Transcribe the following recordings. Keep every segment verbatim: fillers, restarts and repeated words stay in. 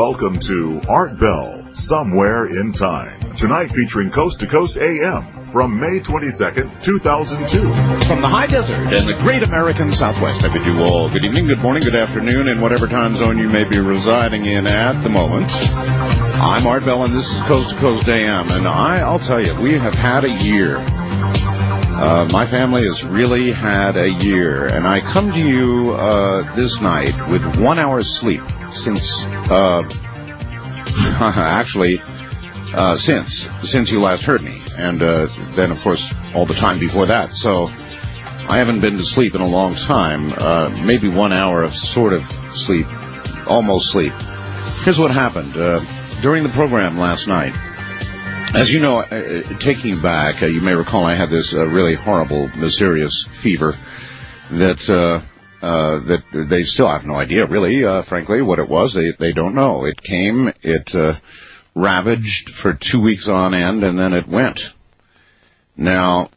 Welcome to Art Bell, Somewhere in Time. Tonight featuring Coast to Coast A M from May twenty-second, two thousand two. From the high desert and the great American Southwest, I bid you all good evening, good morning, good afternoon, in whatever time zone you may be residing in at the moment. I'm Art Bell, and this is Coast to Coast A M, and I, I'll tell you, we have had a year. Uh, my family has really had a year, and I come to you uh, this night with one hour's sleep since, uh, actually, uh, since, since you last heard me, and uh, then, of course, all the time before that. So I haven't been to sleep in a long time, uh, maybe one hour of sort of sleep, almost sleep. Here's what happened. Uh, during the program last night, as you know, uh, taking back, uh, you may recall I had this uh, really horrible, mysterious fever that uh, uh, that they still have no idea, really, uh, frankly, what it was. They they don't know. It came, it uh, ravaged for two weeks on end, and then it went. Now,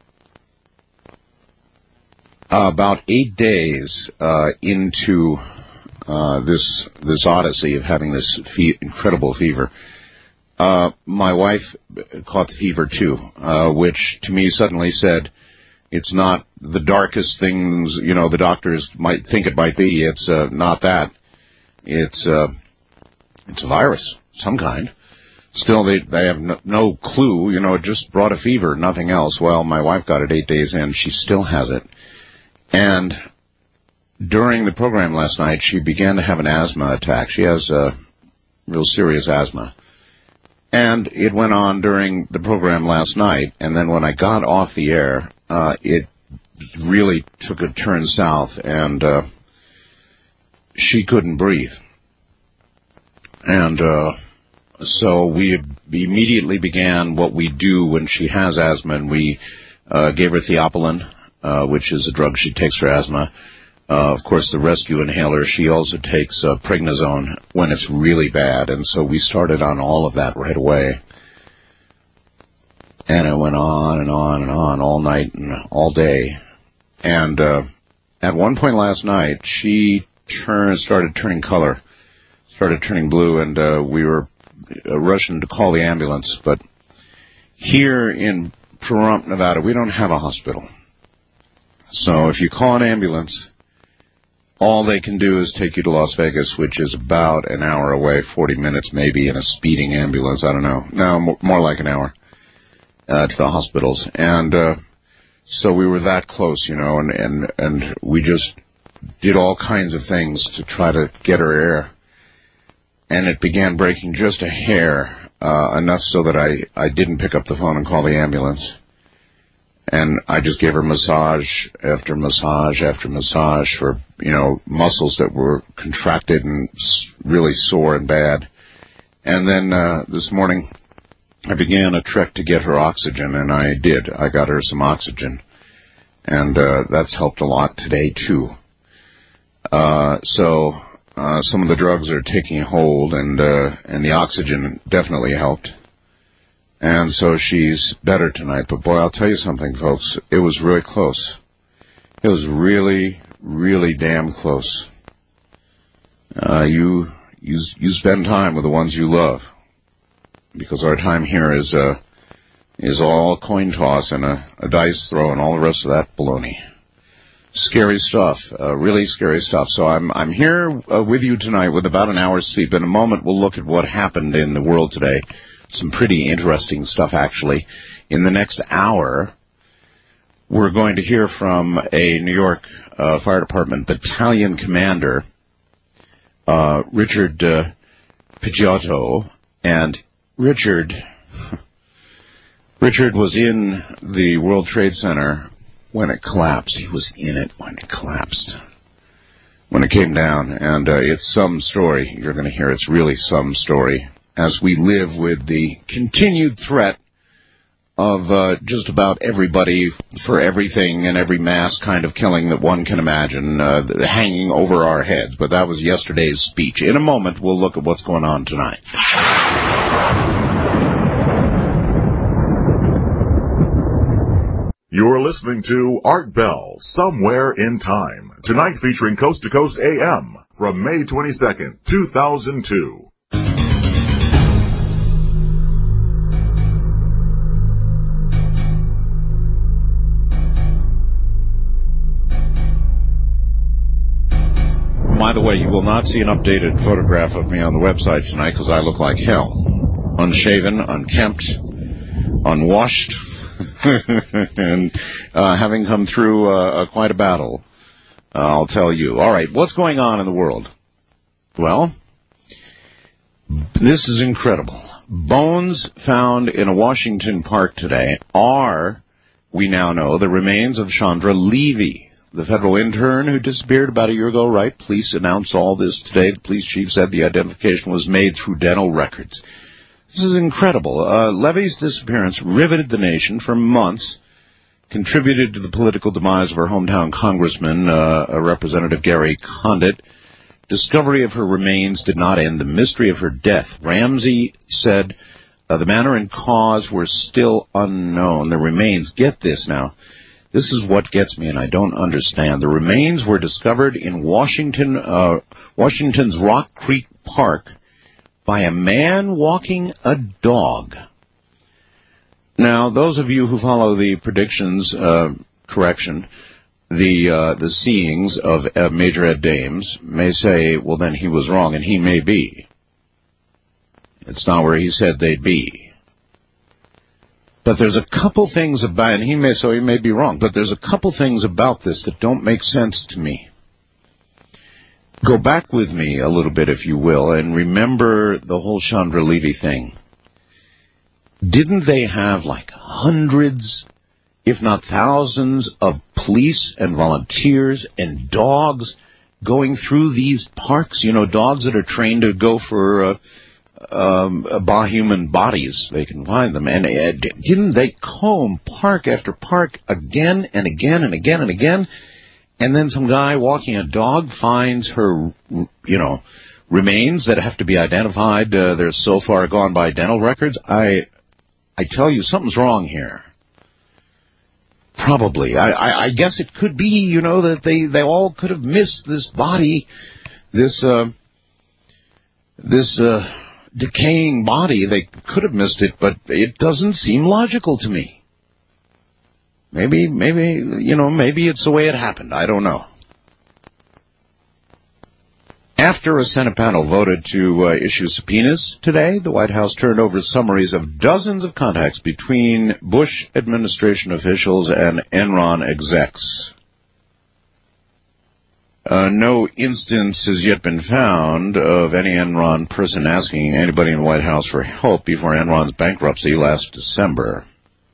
uh, about eight days uh, into uh, this this odyssey of having this fe- incredible fever, Uh, my wife caught the fever too, uh, which to me suddenly said, it's not the darkest things, you know, the doctors might think it might be. It's, uh, not that. It's, uh, it's a virus, some kind. Still, they, they have no, no clue, you know, it just brought a fever, nothing else. Well, my wife got it eight days in. She still has it. And during the program last night, she began to have an asthma attack. She has, uh, real serious asthma. And it went on during the program last night, and then when I got off the air, uh, it really took a turn south, and uh, she couldn't breathe. And uh, so we immediately began what we do when she has asthma, and we uh, gave her Theophylline, uh, which is a drug she takes for asthma. Uh, of course, the rescue inhaler, she also takes uh, prednisone when it's really bad, and so we started on all of that right away. And it went on and on and on all night and all day. And uh, at one point last night, she turned, started turning color, started turning blue, and uh, we were uh, rushing to call the ambulance. But here in Pahrump, Nevada, we don't have a hospital. So if you call an ambulance, all they can do is take you to Las Vegas, which is about an hour away, forty minutes maybe, in a speeding ambulance. I don't know. No, more like an hour uh, to the hospitals. And uh, so we were that close, you know, and, and, and we just did all kinds of things to try to get her air. And it began breaking just a hair, uh, enough so that I, I didn't pick up the phone and call the ambulance. And I just gave her massage after massage after massage for, you know, muscles that were contracted and really sore and bad. And then uh, this morning I began a trek to get her oxygen, and I did. I got her some oxygen. And uh, that's helped a lot today, too. Uh, so uh, some of the drugs are taking hold, and uh, and the oxygen definitely helped. And so she's better tonight. But, boy, I'll tell you something, folks. It was really close. It was really, really damn close. Uh, you, you, you spend time with the ones you love. Because our time here is, uh, is all a coin toss and a, a dice throw and all the rest of that baloney. Scary stuff. Uh, really scary stuff. So I'm, I'm here uh, with you tonight with about an hour's sleep. In a moment, we'll look at what happened in the world today. Some pretty interesting stuff, actually. In the next hour, we're going to hear from a New York uh, Fire Department battalion commander, uh, Richard uh, Picciotto. And Richard, Richard was in the World Trade Center when it collapsed. He was in it when it collapsed, when it came down. And uh, it's some story. You're going to hear it's really some story, as we live with the continued threat of uh, just about everybody for everything and every mass kind of killing that one can imagine uh, hanging over our heads. But that was yesterday's speech. In a moment, we'll look at what's going on tonight. You're listening to Art Bell, Somewhere in Time. Tonight featuring Coast to Coast A M from May twenty-second, two thousand two. by the way, you will not see an updated photograph of me on the website tonight because I look like hell. Unshaven, unkempt, unwashed, and uh, having come through uh, quite a battle, uh, I'll tell you. All right, what's going on in the world? Well, this is incredible. Bones found in a Washington park today are, we now know, the remains of Chandra Levy, the federal intern who disappeared about a year ago, right? Police announced all this today. The police chief said the identification was made through dental records. This is incredible. Uh, Levy's disappearance riveted the nation for months, contributed to the political demise of her hometown congressman, uh, Representative Gary Condit. Discovery of her remains did not end the mystery of her death. Ramsey said uh, the manner and cause were still unknown. The remains, get this now, this is what gets me, and I don't understand. The remains were discovered in Washington, uh, Washington's Rock Creek Park by a man walking a dog. Now, those of you who follow the predictions, uh, correction, the uh, the seeings of uh, Major Ed Dames may say, well, then he was wrong, and he may be. It's not where he said they'd be. But there's a couple things about, and he may, so he may be wrong, but there's a couple things about this that don't make sense to me. Go back with me a little bit, if you will, and remember the whole Chandra Levy thing. Didn't they have like hundreds, if not thousands, of police and volunteers and dogs going through these parks? You know, dogs that are trained to go for uh, um, uh, human bodies. They can find them. And uh, didn't they comb park after park again and again and again and again? And then some guy walking a dog finds her, you know, remains that have to be identified. Uh, they're so far gone by dental records. I, I tell you, something's wrong here. Probably. I, I, I guess it could be, you know, that they, they all could have missed this body, this, uh, this, uh, decaying body. They could have missed it, but it doesn't seem logical to me. Maybe, maybe, you know, maybe it's the way it happened. I don't know. After a Senate panel voted to uh, issue subpoenas today, the White House turned over summaries of dozens of contacts between Bush administration officials and Enron execs. Uh, no instance has yet been found of any Enron person asking anybody in the White House for help before Enron's bankruptcy last December.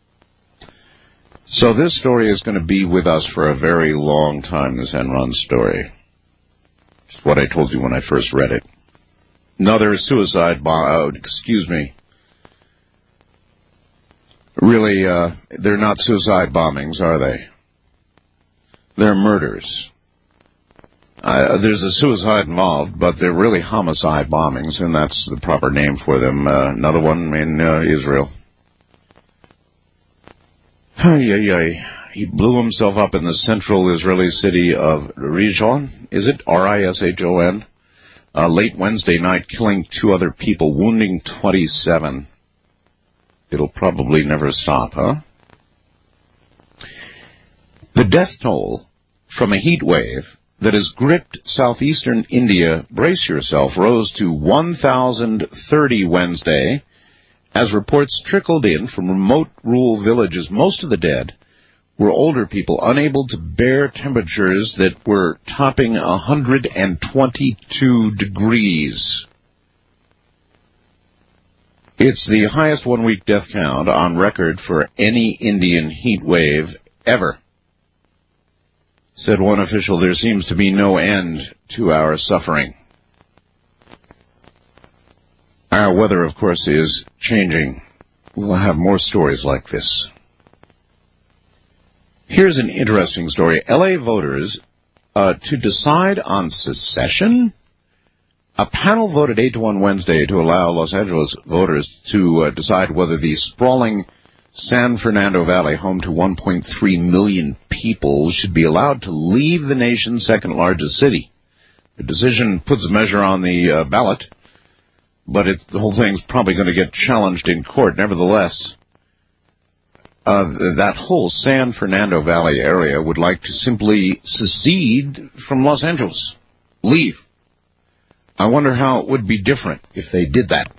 So this story is going to be with us for a very long time, this Enron story. It's what I told you when I first read it. Another suicide bomb, oh, excuse me. Really, uh, they're not suicide bombings, are they? They're murders. Uh, there's a suicide involved, but they're really homicide bombings, and that's the proper name for them. Uh, another one in uh, Israel. Ay, ay, ay. He blew himself up in the central Israeli city of Rishon. Is it? R I S H O N. Uh, late Wednesday night, killing two other people, wounding twenty-seven. It'll probably never stop, huh? The death toll from a heat wave that has gripped southeastern India, brace yourself, rose to one thousand thirty Wednesday, as reports trickled in from remote rural villages. Most of the dead were older people unable to bear temperatures that were topping one hundred twenty-two degrees. It's the highest one-week death count on record for any Indian heat wave ever. Said one official, there seems to be no end to our suffering. Our weather, of course, is changing. We'll have more stories like this. Here's an interesting story. L A voters, uh, to decide on secession? A panel voted eight to one Wednesday to allow Los Angeles voters to uh, decide whether the sprawling San Fernando Valley, home to one point three million people, should be allowed to leave the nation's second largest city. The decision puts a measure on the uh, ballot, but it, the whole thing's probably going to get challenged in court. Nevertheless, uh, th- that whole San Fernando Valley area would like to simply secede from Los Angeles. leave. I wonder how it would be different if they did that.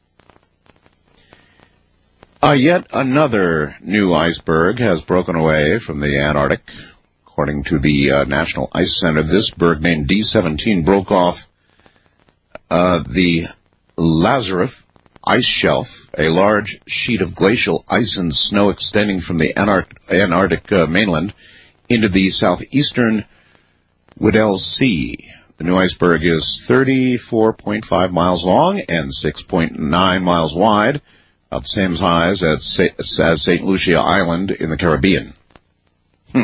Uh, yet another new iceberg has broken away from the Antarctic. According to the uh, National Ice Center, this berg named D seventeen broke off uh, the Lazarev ice shelf, a large sheet of glacial ice and snow extending from the Antarctic, Antarctic uh, mainland into the southeastern Weddell Sea. The new iceberg is thirty-four point five miles long and six point nine miles wide, of the same size as, as Saint Lucia Island in the Caribbean. Hmm.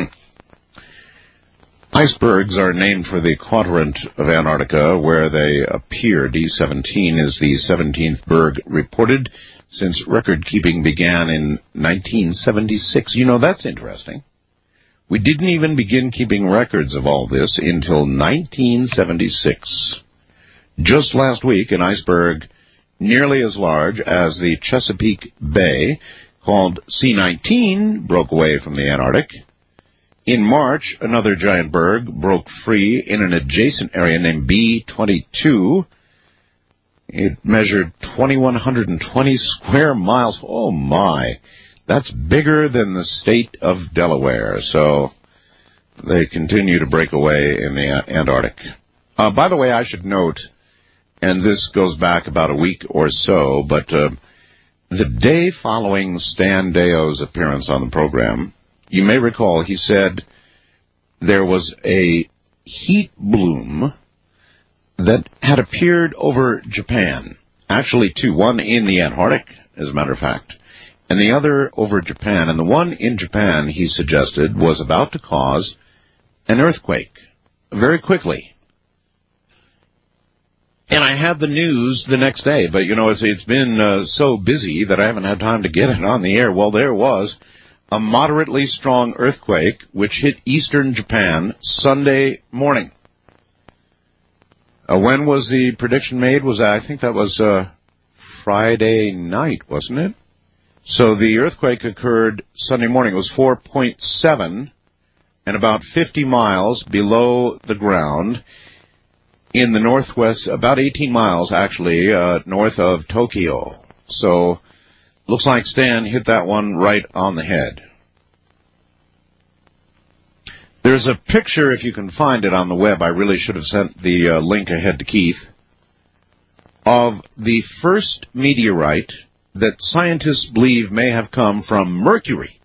Icebergs are named for the quadrant of Antarctica where they appear. D seventeen is the seventeenth berg reported since record-keeping began in nineteen seventy-six. You know, that's interesting. We didn't even begin keeping records of all this until nineteen seventy-six. Just last week, an iceberg nearly as large as the Chesapeake Bay, called C nineteen, broke away from the Antarctic. In March, another giant berg broke free in an adjacent area named B twenty-two. It measured two thousand one hundred twenty square miles. Oh, my. That's bigger than the state of Delaware. So they continue to break away in the Antarctic. Uh, by the way, I should note, and this goes back about a week or so, but uh, the day following Stan Deo's appearance on the program, you may recall he said there was a heat bloom that had appeared over Japan. Actually, two. One in the Antarctic, as a matter of fact, and the other over Japan. And the one in Japan, he suggested, was about to cause an earthquake very quickly. And I had the news the next day, but, you know, it's, it's been uh, so busy that I haven't had time to get it on the air. Well, there was a moderately strong earthquake which hit eastern Japan Sunday morning. Uh, when was the prediction made? Was I think that was uh, Friday night, wasn't it? So the earthquake occurred Sunday morning. It was four point seven and about fifty miles below the ground in the northwest, about eighteen miles actually, uh, north of Tokyo. So looks like Stan hit that one right on the head. There's a picture, if you can find it on the web, I really should have sent the uh, link ahead to Keith, of the first meteorite that scientists believe may have come from Mercury.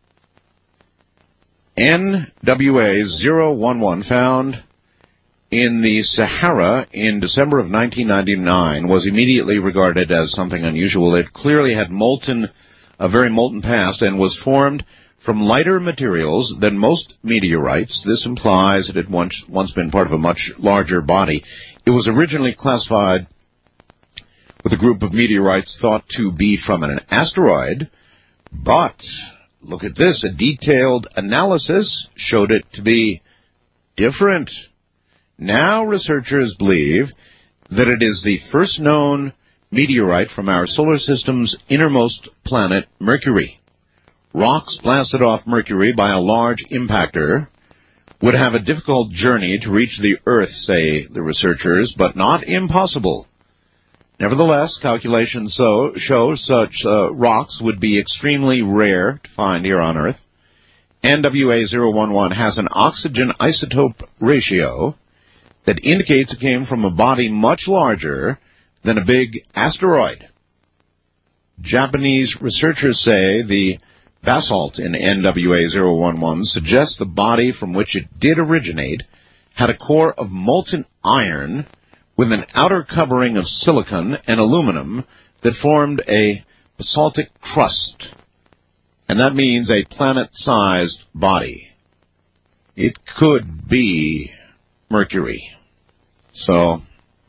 N W A zero one one, found in the Sahara in December of nineteen ninety-nine, was immediately regarded as something unusual. It clearly had molten, a very molten past, and was formed from lighter materials than most meteorites. This implies it had once, once been part of a much larger body. It was originally classified with a group of meteorites thought to be from an asteroid, but look at this. A detailed analysis showed it to be different. Now researchers believe that it is the first known meteorite from our solar system's innermost planet, Mercury. Rocks blasted off Mercury by a large impactor would have a difficult journey to reach the Earth, say the researchers, but not impossible. Nevertheless, calculations so, show such uh, rocks would be extremely rare to find here on Earth. N W A zero one one has an oxygen isotope ratio that indicates it came from a body much larger than a big asteroid. Japanese researchers say the basalt in N W A zero one one suggests the body from which it did originate had a core of molten iron with an outer covering of silicon and aluminum that formed a basaltic crust. And that means a planet-sized body. It could be Mercury. So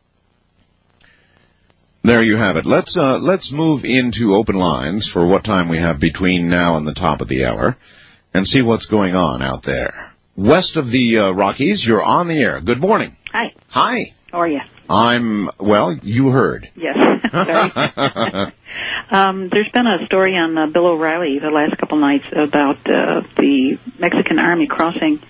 there you have it. Let's uh, let's move into open lines for what time we have between now and the top of the hour and see what's going on out there. West of the uh, Rockies, you're on the air. Good morning. Hi. Hi. How are you? I'm, well, you heard. Yes. Sorry. um, there's been a story on uh, Bill O'Reilly the last couple nights about uh, the Mexican Army crossing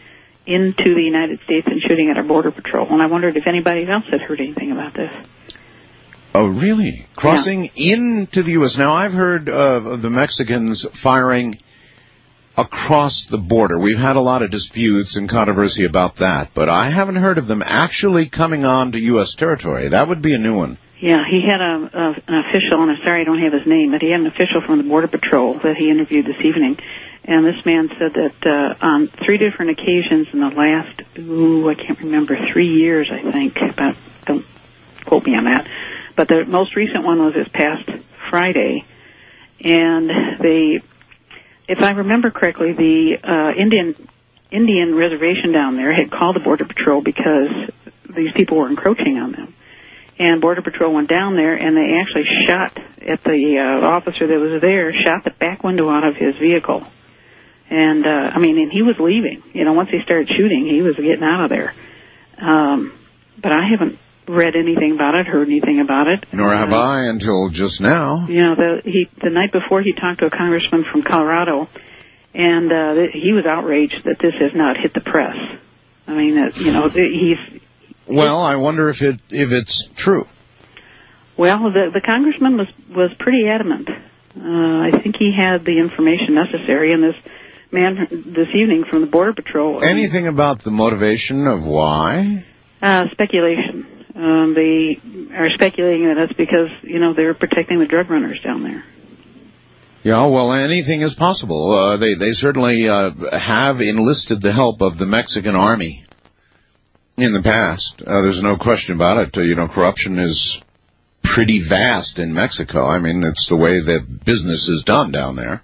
into the United States and shooting at our Border Patrol. And I wondered if anybody else had heard anything about this. Oh, really? Crossing yeah. into the U S Now, I've heard uh, of the Mexicans firing across the border. We've had a lot of disputes and controversy about that, but I haven't heard of them actually coming on to U S territory. That would be a new one. Yeah, he had a, a an official, and I'm sorry I don't have his name, but he had an official from the Border Patrol that he interviewed this evening. And this man said that uh, on three different occasions in the last, ooh, I can't remember, three years, I think, but don't quote me on that. But the most recent one was this past Friday. And they, if I remember correctly, the uh, Indian Indian reservation down there had called the Border Patrol because these people were encroaching on them. And Border Patrol went down there, and they actually shot at the uh, officer that was there, shot the back window out of his vehicle. And, uh, I mean, and he was leaving. You know, once he started shooting, he was getting out of there. Um, but I haven't read anything about it, heard anything about it. Nor have uh, I until just now. You know, the, he, the night before he talked to a congressman from Colorado, and uh, he was outraged that this has not hit the press. I mean, uh, you know, he's... Well, I wonder if it if it's true. Well, the the congressman was was pretty adamant. Uh, I think he had the information necessary, and this man this evening from the Border Patrol. Anything about the motivation of why? Uh, speculation. Um, they are speculating that it's because, you know, they're protecting the drug runners down there. Yeah, well, anything is possible. Uh, they they certainly uh, have enlisted the help of the Mexican army in the past. Uh, there's no question about it. Uh, you know, corruption is pretty vast in Mexico. I mean, it's the way that business is done down there.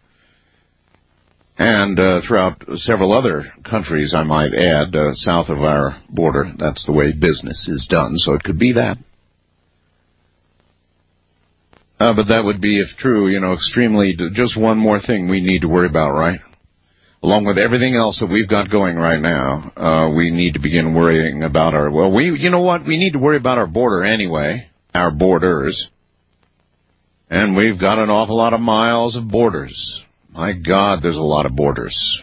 And uh, throughout several other countries, I might add, uh, south of our border, that's the way business is done. So it could be that. Uh, but that would be, if true, you know, extremely, just one more thing we need to worry about, right? Along with everything else that we've got going right now, uh, we need to begin worrying about our, well, we, you know what, we need to worry about our border anyway, our borders. And we've got an awful lot of miles of borders. My God, there's a lot of borders.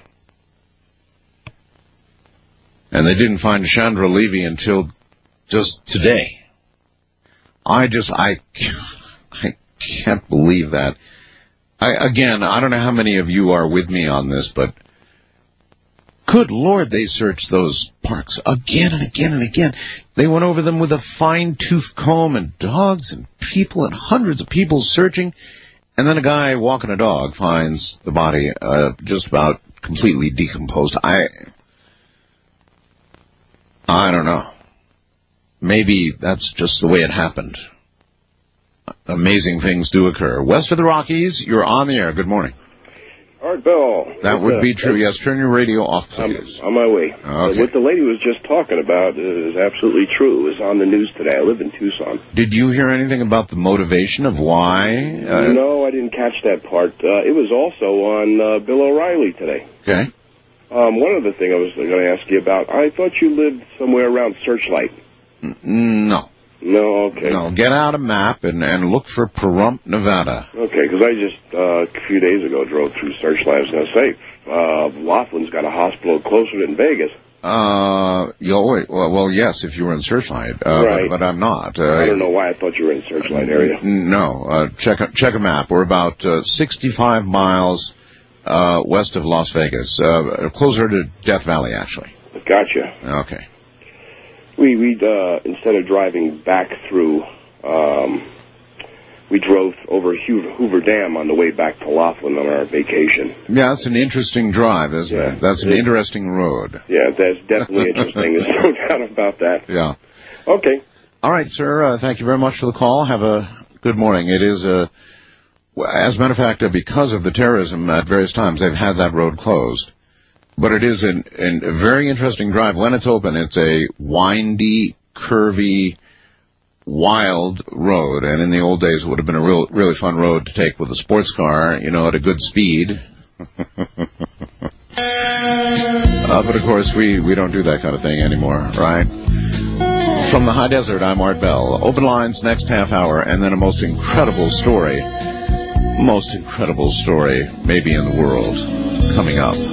And they didn't find Chandra Levy until just today. I just, I, I can't believe that. I, again, I don't know how many of you are with me on this, but good Lord, they searched those parks again and again and again. They went over them with a fine-tooth comb, and dogs and people and hundreds of people searching. And then a guy walking a dog finds the body uh, just about completely decomposed. I, I don't know. Maybe that's just the way it happened. Amazing things do occur. West of the Rockies, you're on the air. Good morning. Art Bell. That would be true. Yes, turn your radio off, please. I'm on my way. Okay. Uh, what the lady was just talking about is absolutely true. It was on the news today. I live in Tucson. Did you hear anything about the motivation of why? Uh, no, I didn't catch that part. Uh, it was also on uh, Bill O'Reilly today. Okay. Um, one other thing I was going to ask you about, I thought you lived somewhere around Searchlight. No. No, okay. No, get out a map and, and look for Pahrump, Nevada. Okay, because I just, uh, a few days ago, drove through Searchlight. I was going to say, uh, Laughlin's got a hospital closer than Vegas. Uh, yo, wait, well, well, yes, if you were in Searchlight, uh, right. but, but I'm not. Uh, I don't know why I thought you were in Searchlight area. No, uh, check a, check a map. We're about uh, sixty-five miles uh, west of Las Vegas, uh, closer to Death Valley, actually. Gotcha. Okay. We, we uh, instead of driving back through, um, we drove over Hoover, Hoover Dam on the way back to Laughlin on our vacation. Yeah, that's an interesting drive, isn't yeah. it? That's an it, interesting road. Yeah, that's definitely interesting. There's no doubt about that. Yeah. Okay. All right, sir. Uh, thank you very much for the call. Have a good morning. It is a, as a matter of fact, uh, because of the terrorism at various times, they've had that road closed. But it is an, an, a very interesting drive. When it's open, it's a windy, curvy, wild road. And in the old days, it would have been a real, really fun road to take with a sports car, you know, at a good speed. uh, but, of course, we, we don't do that kind of thing anymore, right? From the high desert, I'm Art Bell. Open lines next half hour, and then a most incredible story, most incredible story maybe in the world, coming up.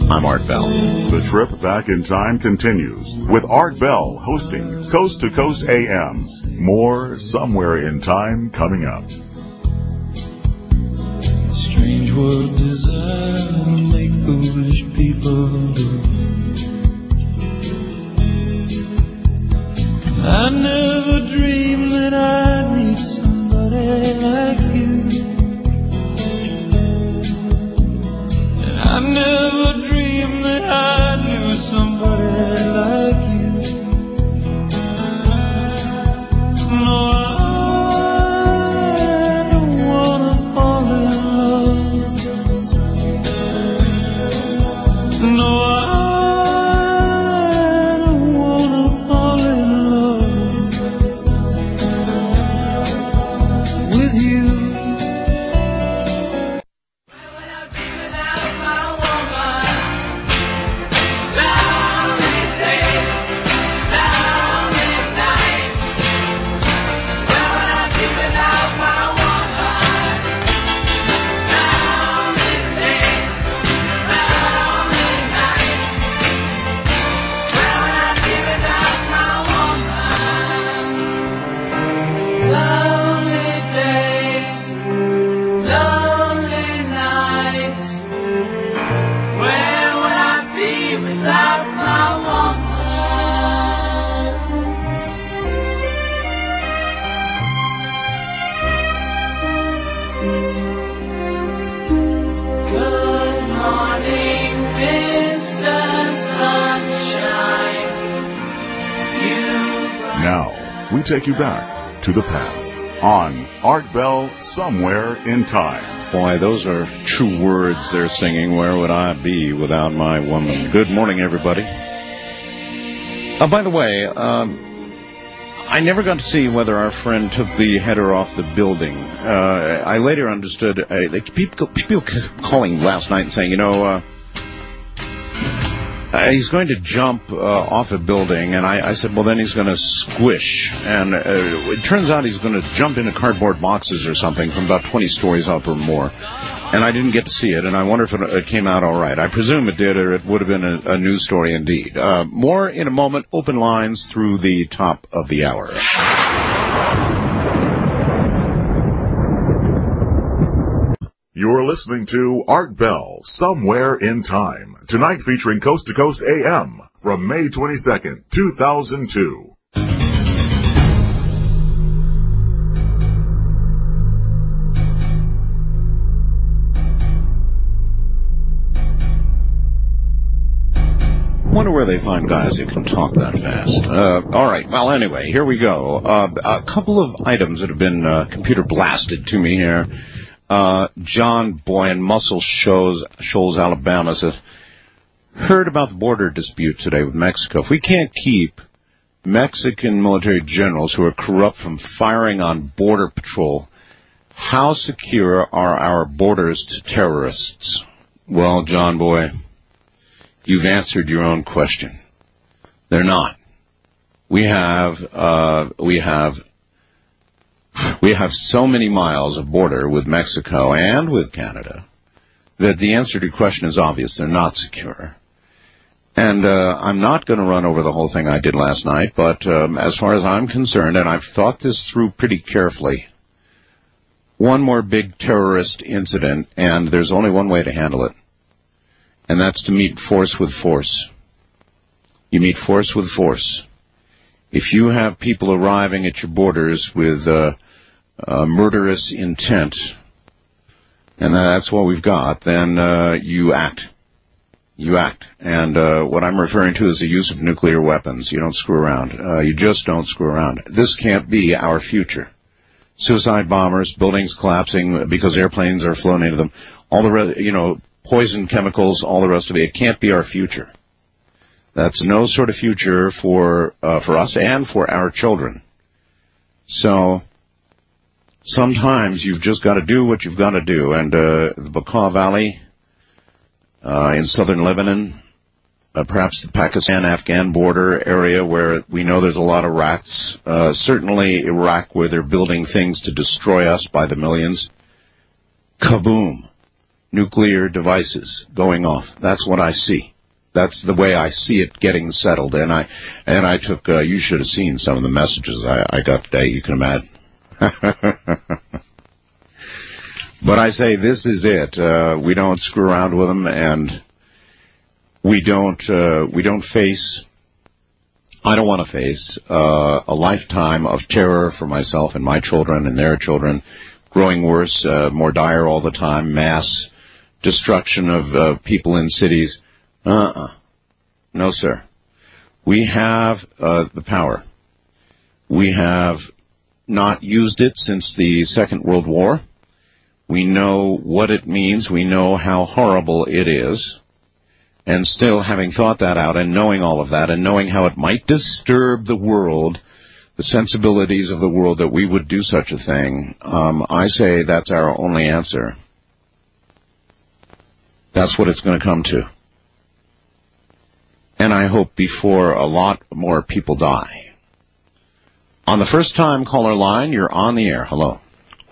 I'm Art Bell. The trip back in time continues with Art Bell hosting Coast to Coast A M. More Somewhere in Time coming up. Strange world desire will make foolish people do. I never dreamed that I'd meet somebody like you. And I never dreamed that I'd lose somebody like you. No, I don't wanna fall in love. No, I don't wanna fall in love with you. Now, we take you back to the past on Art Bell Somewhere in Time. Boy, those are true words they're singing. Where would I be without my woman? Good morning, everybody. Uh, by the way, um, I never got to see whether our friend took the header off the building. Uh, I later understood, uh, people, people calling last night and saying, you know, uh, Uh, he's going to jump uh, off a building, and I, I said, well, then he's going to squish. And uh, it turns out he's going to jump into cardboard boxes or something from about twenty stories up or more. And I didn't get to see it, and I wonder if it, it came out all right. I presume it did, or it would have been a, a news story indeed. Uh, more in a moment, open lines through the top of the hour. You're listening to Art Bell Somewhere in Time. Tonight featuring Coast to Coast A M from May twenty-second, two thousand two. Wonder where they find guys who can talk that fast. Uh, all right. Well, anyway, here we go. Uh, a couple of items that have been uh, computer blasted to me here. Uh, John Boy in Muscle Shoals, Shoals, Alabama says, heard about the border dispute today with Mexico. If we can't keep Mexican military generals who are corrupt from firing on border patrol, how secure are our borders to terrorists? Well, John Boy, you've answered your own question. They're not. We have, uh, we have, we have so many miles of border with Mexico and with Canada that the answer to your question is obvious. They're not secure. And uh, I'm not going to run over the whole thing I did last night, but um, as far as I'm concerned, and I've thought this through pretty carefully, one more big terrorist incident, and there's only one way to handle it, and that's to meet force with force. You meet force with force. If you have people arriving at your borders with uh, uh, murderous intent, and that's what we've got, then uh, you act. You act. And uh, what I'm referring to is the use of nuclear weapons. You don't screw around. Uh, you just don't screw around. This can't be our future. Suicide bombers, buildings collapsing because airplanes are flown into them, all the re- you know, poison chemicals, all the rest of it. It can't be our future. That's no sort of future for uh, for us and for our children. So sometimes you've just got to do what you've got to do. And uh, the Bekaa Valley uh, in southern Lebanon, uh, perhaps the Pakistan-Afghan border area where we know there's a lot of rats, uh, certainly Iraq where they're building things to destroy us by the millions. Kaboom. nuclear devices going off. That's what I see. That's the way I see it getting settled. And I and I took, uh, you should have seen some of the messages I, I got today, you can imagine. But I say this is it. Uh, we don't screw around with them, and we don't, uh, we don't face, I don't want to face, uh, a lifetime of terror for myself and my children and their children, growing worse, uh, more dire all the time, mass destruction of uh, people in cities. Uh-uh. No, sir. We have uh, the power. We have not used it since the Second World War. We know what it means. We know how horrible it is. And still, having thought that out and knowing all of that and knowing how it might disturb the world, the sensibilities of the world, that we would do such a thing, um, I say that's our only answer. That's what it's going to come to. And I hope before a lot more people die. On the first time caller line, you're on the air. Hello.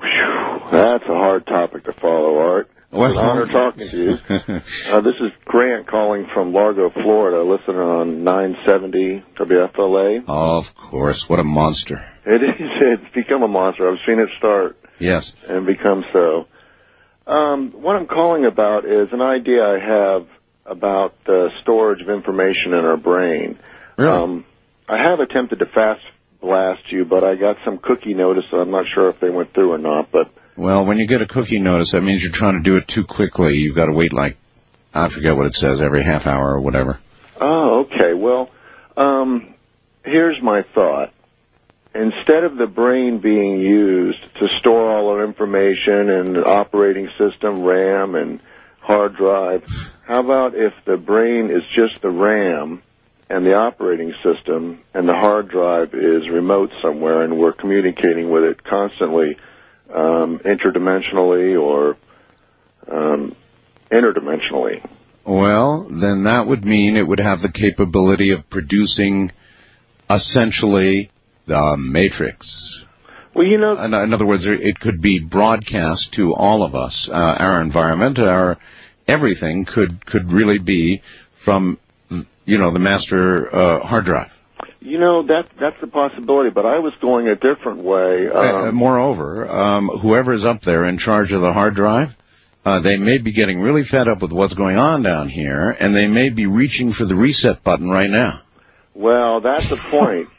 That's a hard topic to follow, Art. Well, it's an honor talking to you. uh, this is Grant calling from Largo, Florida, listening on nine seventy W F L A. Of course. What a monster. It is. It's become a monster. I've seen it start. Yes. And become so. Um, what I'm calling about is an idea I have about the storage of information in our brain. Really? Um, I have attempted to fast blast you, but I got some cookie notice, so I'm not sure if they went through or not, but... Well, when you get a cookie notice, that means you're trying to do it too quickly. You've got to wait, like, I forget what it says, every half hour or whatever. Oh, okay. Well, um, here's my thought. Instead of the brain being used to store all our information and operating system, RAM, and hard drive, how about if the brain is just the RAM and the operating system and the hard drive is remote somewhere and we're communicating with it constantly, um, interdimensionally or um, interdimensionally? Well, then that would mean it would have the capability of producing essentially the Matrix. Well, you know, in, in other words, it could be broadcast to all of us. Uh, our environment, our everything could could really be from, you know, the master uh, hard drive. You know, that that's a possibility, but I was going a different way. Um, uh, moreover, um, whoever is up there in charge of the hard drive, uh, they may be getting really fed up with what's going on down here, and they may be reaching for the reset button right now. Well, that's the point.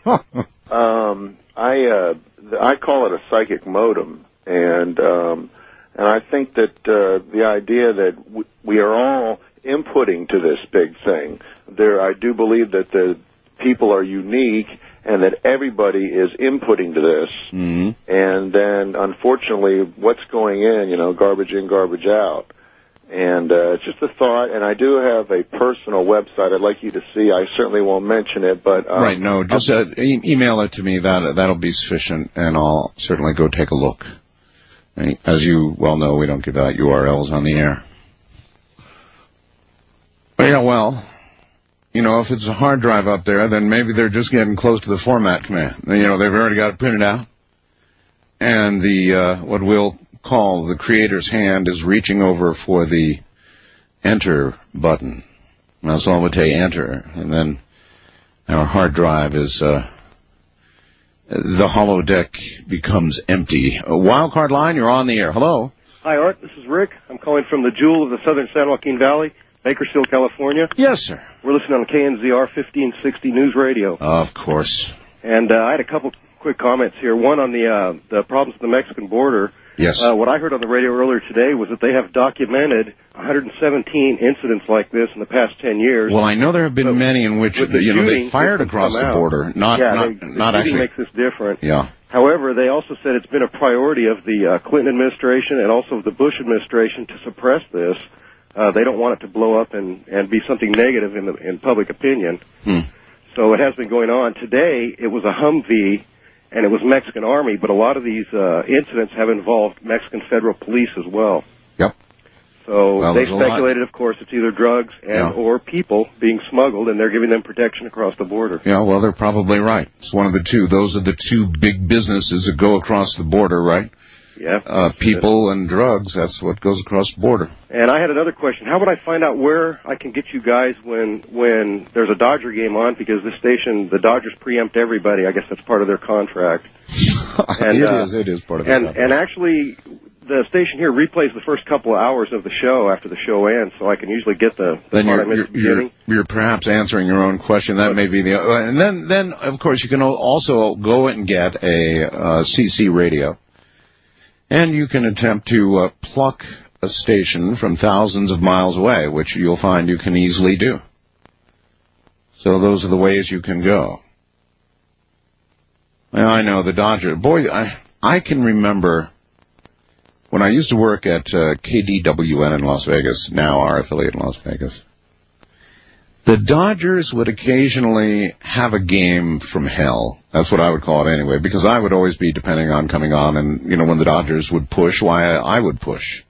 um, I uh, I call it a psychic modem, and um, and I think that uh, the idea that w- we are all inputting to this big thing. There, I do believe that the people are unique and that everybody is inputting to this. Mm-hmm. And then, unfortunately, what's going in, you know, garbage in, garbage out. And uh, it's just a thought, and I do have a personal website I'd like you to see. I certainly won't mention it, but... Um, right, no, just uh, e- email it to me. That, that'll be sufficient, and I'll certainly go take a look. As you well know, we don't give out U R Ls on the air. But yeah, well... You know, if it's a hard drive up there, then maybe they're just getting close to the format command. You know, they've already got it printed out. And the, uh, what we'll call the creator's hand is reaching over for the enter button. Now, so we'll say enter. And then our hard drive is, uh, the holodeck becomes empty. A wildcard line, you're on the air. Hello. Hi, Art. This is Rick. I'm calling from the Jewel of the Southern San Joaquin Valley, Bakersfield, California. Yes, sir. We're listening on K N Z R fifteen sixty News Radio. Of course. And uh, I had a couple quick comments here. One on the uh, the problems at the Mexican border. Yes. Uh, what I heard on the radio earlier today was that they have documented one hundred seventeen incidents like this in the past ten years. Well, I know there have been so many in which, the you know, shooting, they fired across the out. border. Not, yeah, not, they, not the actually. makes this different. Yeah. However, they also said it's been a priority of the uh, Clinton administration and also of the Bush administration to suppress this. Uh, they don't want it to blow up and, and be something negative in, the, in public opinion. Hmm. So it has been going on. Today, it was a Humvee, and it was Mexican Army, but a lot of these uh, incidents have involved Mexican federal police as well. Yep. So Well, they there's a lot. speculated, of course, it's either drugs and Yeah. or people being smuggled, and they're giving them protection across the border. Yeah, well, they're probably right. It's one of the two. Those are the two big businesses that go across the border, right? Yeah. Uh, people and drugs, that's what goes across the border. And I had another question. How would I find out where I can get you guys when when there's a Dodger game on? Because this station, the Dodgers preempt everybody. I guess that's part of their contract. And, it uh, is. It is part of their and, contract. And actually, the station here replays the first couple of hours of the show after the show ends, so I can usually get the, the then part I you're, missed at the you're, beginning. you're, you're perhaps answering your own question. That may be the... Uh, and then, then, of course, you can also go and get a uh, C C radio. And you can attempt to uh, pluck a station from thousands of miles away, which you'll find you can easily do. So those are the ways you can go. Well, I know the Dodger. Boy, I I can remember when I used to work at uh, K D W N in Las Vegas, now our affiliate in Las Vegas. The Dodgers would occasionally have a game from hell. That's what I would call it anyway, because I would always be depending on coming on, and, you know, when the Dodgers would push, why I would push.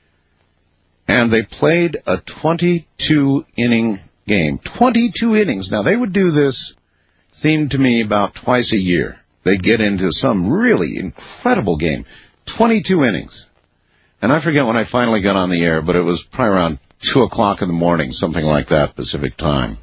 And they played a twenty-two inning game. twenty-two innings. Now, they would do this, seemed to me, about twice a year. They'd get into some really incredible game. twenty-two innings. And I forget when I finally got on the air, but it was probably around two o'clock in the morning, something like that, Pacific time.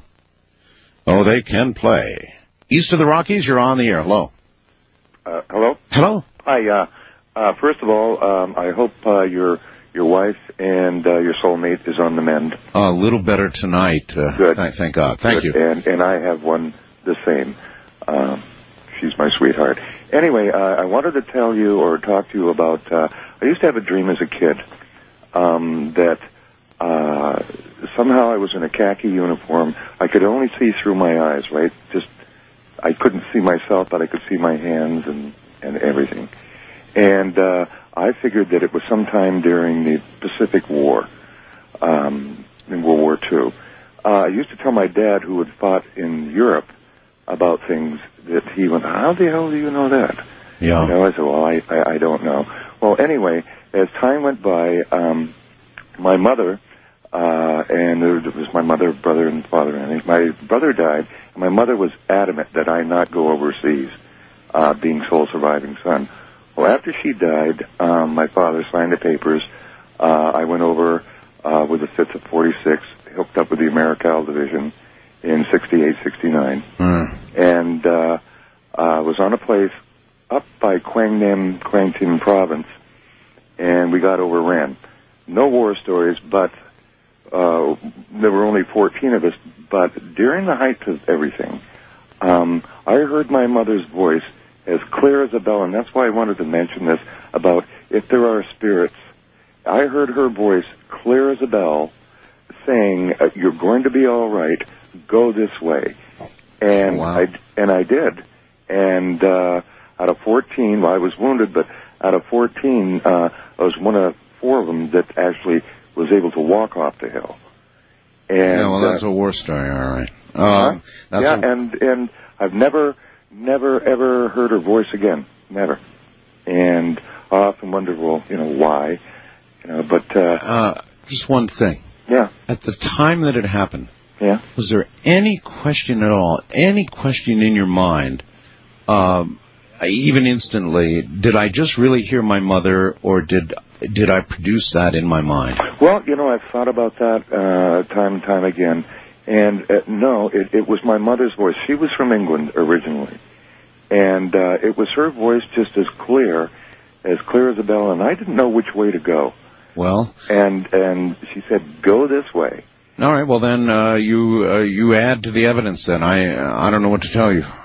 Oh, they can play. East of the Rockies, you're on the air. Hello. Uh, hello? Hello. Hi, uh, uh, first of all, um, I hope, uh, your, your wife and, uh, your soulmate is on the mend. A little better tonight. Uh, Good. Th- thank God. Thank Good. you. And, and I have one the same. Um, she's my sweetheart. Anyway, uh, I wanted to tell you or talk to you about, uh, I used to have a dream as a kid, um, that, uh, somehow I was in a khaki uniform. I could only see through my eyes, right? Just, I couldn't see myself, but I could see my hands and, and everything. And, uh, I figured that it was sometime during the Pacific War, um, in World War Two. Uh, I used to tell my dad, who had fought in Europe, about things that he went, how the hell do you know that? Yeah. You know, I said, well, I, I, I don't know. Well, anyway, as time went by, um, my mother, uh, and it was my mother, brother, and father, and my brother died, and my mother was adamant that I not go overseas, uh, being sole surviving son. Well, after she died, um, my father signed the papers. Uh, I went over, uh, with the fifth of forty-six, hooked up with the Americal Division in sixty-eight, sixty-nine. Mm. And, uh, uh, was on a place up by Quang Nam, Quang Tin province, and we got overran. No war stories, but, uh, there were only fourteen of us, but during the height of everything, um, I heard my mother's voice as clear as a bell, and that's why I wanted to mention this about if there are spirits. I heard her voice clear as a bell saying, uh, you're going to be all right, go this way. And wow. I, and I did. And, uh, out of fourteen, well, I was wounded, but out of fourteen, uh, I was one of four of them that actually was able to walk off the hill. And, yeah, well, that's uh, a war story, all right. Um, huh? that's yeah, a- and, and I've never, never, ever heard her voice again. Never. And I often wonder, well, you know, why? You know, but, uh, uh, just one thing. yeah, At the time that it happened, yeah. was there any question at all, any question in your mind, um, even instantly, did I just really hear my mother, or did did I produce that in my mind? Well, you know, I've thought about that uh, time and time again, and uh, no, it, it was my mother's voice. She was from England originally, and uh, it was her voice just as clear, as clear as a bell, and I didn't know which way to go. Well, And and she said, go this way. all right. Well, then uh, you uh, you add to the evidence. Then I I don't know what to tell you.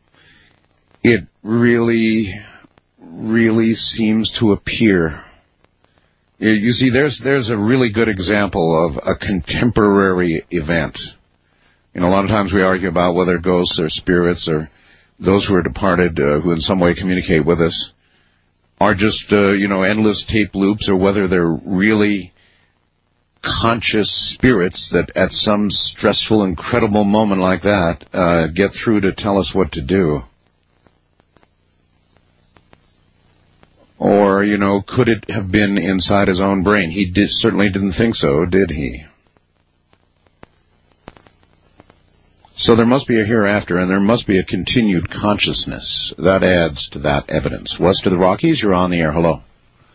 It really, really seems to appear. You- You see, there's there's a really good example of a contemporary event. You know, a lot of times we argue about whether ghosts or spirits or those who are departed, uh, who in some way communicate with us, are just, uh, you know, endless tape loops, or whether they're really conscious spirits that at some stressful, incredible moment like that, uh, get through to tell us what to do. Or, you know, could it have been inside his own brain? He did, certainly didn't think so, did he? So there must be a hereafter, and there must be a continued consciousness. That adds to that evidence. West of the Rockies, you're on the air. Hello.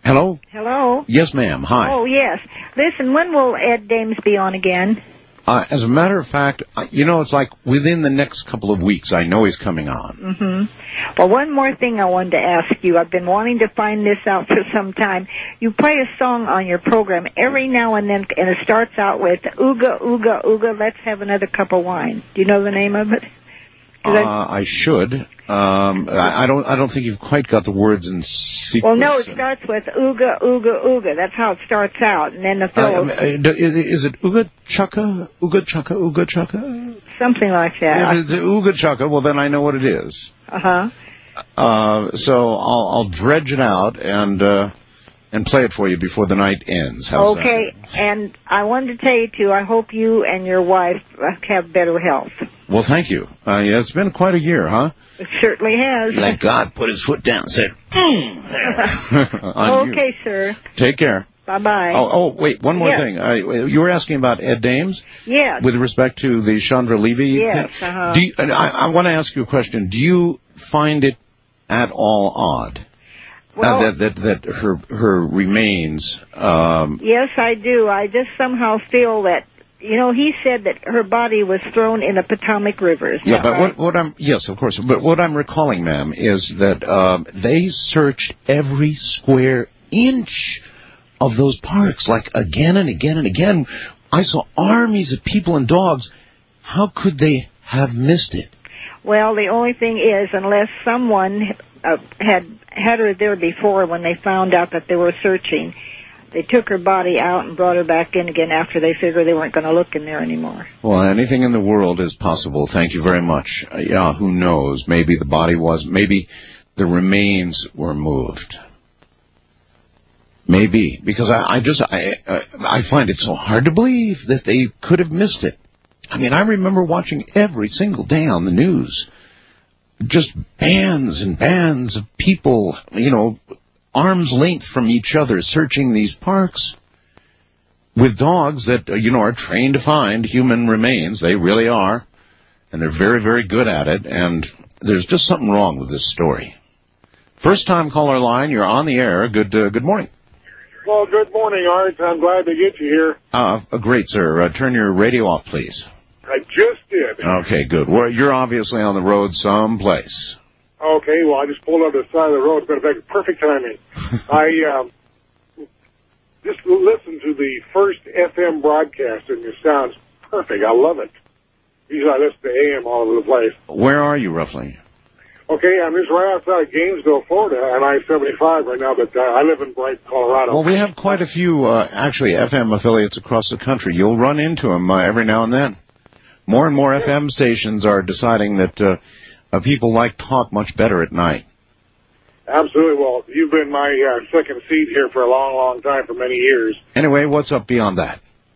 Hello? Hello? Yes, ma'am. Hi. Oh, yes. Listen, when will Ed Dames be on again? Uh, as a matter of fact, uh, you know, it's like within the next couple of weeks, I know he's coming on. Mm-hmm. Well, one more thing I wanted to ask you. I've been wanting to find this out for some time. You play a song on your program every now and then, and it starts out with, Ooga, Ooga, Ooga, let's have another cup of wine. Do you know the name of it? Uh, I should. Um, I, I don't. I don't think you've quite got the words in sequence. Well, no, it starts with Ooga, Ooga, Ooga. That's how it starts out, and then the fellow... Uh, uh, is it Ooga Chaka? Ooga Chaka? Ooga Chaka? Something like that. If it's Ooga Chaka, well, then I know what it is. Uh-huh. Uh, so I'll, I'll dredge it out and uh, and play it for you before the night ends. How's okay, that? And I wanted to tell you, too, I hope you and your wife have better health. Well, thank you. Uh, yeah, it's been quite a year, huh? It certainly has. Like God put his foot down and said, mm, okay, sir. Take care. Bye-bye. Oh, oh, wait, one more yes. thing. Uh, you were asking about Ed Dames? Yes. With respect to the Chandra Levy? Yes, uh-huh. Do you, and I, I want to ask you a question. Do you find it at all odd well, uh, that, that, that her, her remains... Um, yes, I do. I just somehow feel that, you know, he said that her body was thrown in the Potomac River. Yeah, but right? what, what I'm... Yes, of course. But what I'm recalling, ma'am, is that um, they searched every square inch of those parks, like again and again and again. I saw armies of people and dogs. How could they have missed it? Well, the only thing is, unless someone uh, had had her there before when they found out that they were searching, they took her body out and brought her back in again after they figured they weren't going to look in there anymore. Well, anything in the world is possible. Thank you very much. Uh, yeah, who knows? Maybe the body was, maybe the remains were moved. Maybe, because I, I just, I, I find it so hard to believe that they could have missed it. I mean, I remember watching every single day on the news, just bands and bands of people, you know, arm's length from each other searching these parks with dogs that, you know, are trained to find human remains. They really are. And they're very, very good at it. And there's just something wrong with this story. First time caller line, you're on the air. Good, uh, good morning. Well, good morning, Art. I'm glad to get you here. Uh, great, sir. Uh, turn your radio off, please. I just did. Okay, good. Well, you're obviously on the road someplace. Okay, well, I just pulled up the side of the road. It's been a perfect timing. I um, just listened to the first F M broadcast, and it sounds perfect. I love it. Usually I listen to A M all over the place. Where are you, roughly? Okay, I'm just right outside of Gainesville, Florida, on I seventy-five right now, but uh, I live in Brighton, Colorado. Well, we have quite a few, uh, actually, F M affiliates across the country. You'll run into them uh, every now and then. More and more F M stations are deciding that uh, uh, people like talk much better at night. Absolutely. Well, you've been my uh, second seat here for a long, long time, for many years. Anyway, what's up beyond that?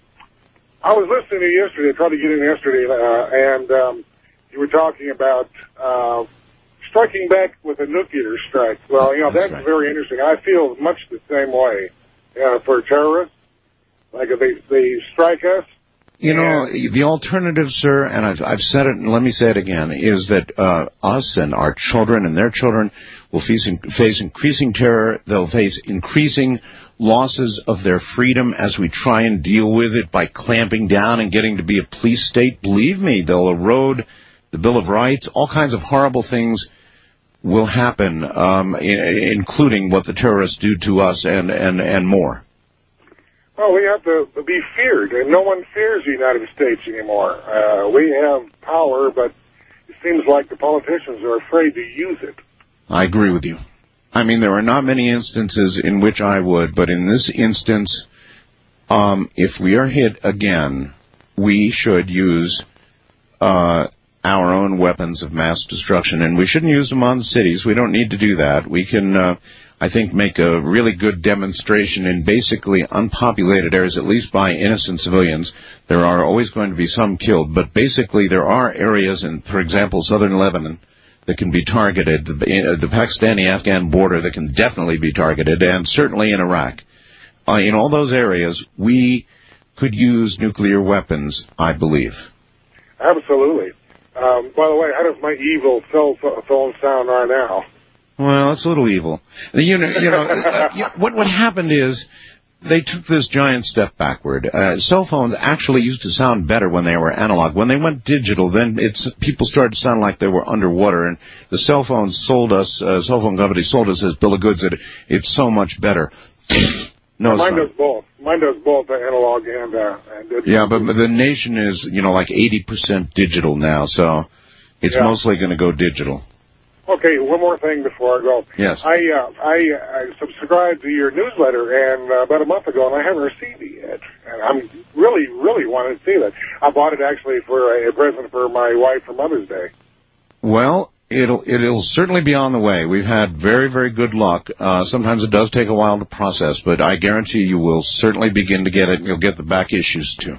I was listening to you yesterday, I tried to get in yesterday, uh, and um, you were talking about uh, striking back with a nuclear strike. Well, you know, that's, that's right. Very interesting. I feel much the same way uh, for terrorists. Like if they, they strike us. You know, the alternative, sir, and I've, I've said it, and let me say it again, is that uh, us and our children and their children will face, face increasing terror. They'll face increasing losses of their freedom as we try and deal with it by clamping down and getting to be a police state. Believe me, they'll erode the Bill of Rights. All kinds of horrible things will happen, um, I- including what the terrorists do to us and, and, and more. Well, we have to be feared, and no one fears the United States anymore. Uh, we have power, but it seems like the politicians are afraid to use it. I agree with you. I mean, there are not many instances in which I would, but in this instance, um, if we are hit again, we should use uh, our own weapons of mass destruction, and we shouldn't use them on cities. We don't need to do that. We can... Uh, I think, make a really good demonstration in basically unpopulated areas, at least by innocent civilians. There are always going to be some killed, but basically there are areas in, for example, southern Lebanon that can be targeted, the, the Pakistani-Afghan border that can definitely be targeted, and certainly in Iraq. Uh, in all those areas, we could use nuclear weapons, I believe. Absolutely. Um, by the way, how does my evil cell phone sound right now? Well, it's a little evil. You know, you know uh, you, what what happened is they took this giant step backward. Uh, cell phones actually used to sound better when they were analog. When they went digital, then it's people started to sound like they were underwater. And the cell phones sold us, uh, cell phone company sold us as bill of goods that it, it's so much better. No, it's mine not. does both. Mine does both, uh, analog and, uh, and digital. Yeah, but, but the nation is, you know, like eighty percent digital now, so it's yeah. mostly going to go digital. Okay, one more thing before I go. Yes. I uh, I, I subscribed to your newsletter and uh, about a month ago, and I haven't received it yet. And I'm really, really wanting to see that. I bought it actually for a, a present for my wife for Mother's Day. Well, it'll it'll certainly be on the way. We've had very, very good luck. Uh, sometimes it does take a while to process, but I guarantee you will certainly begin to get it, and you'll get the back issues too.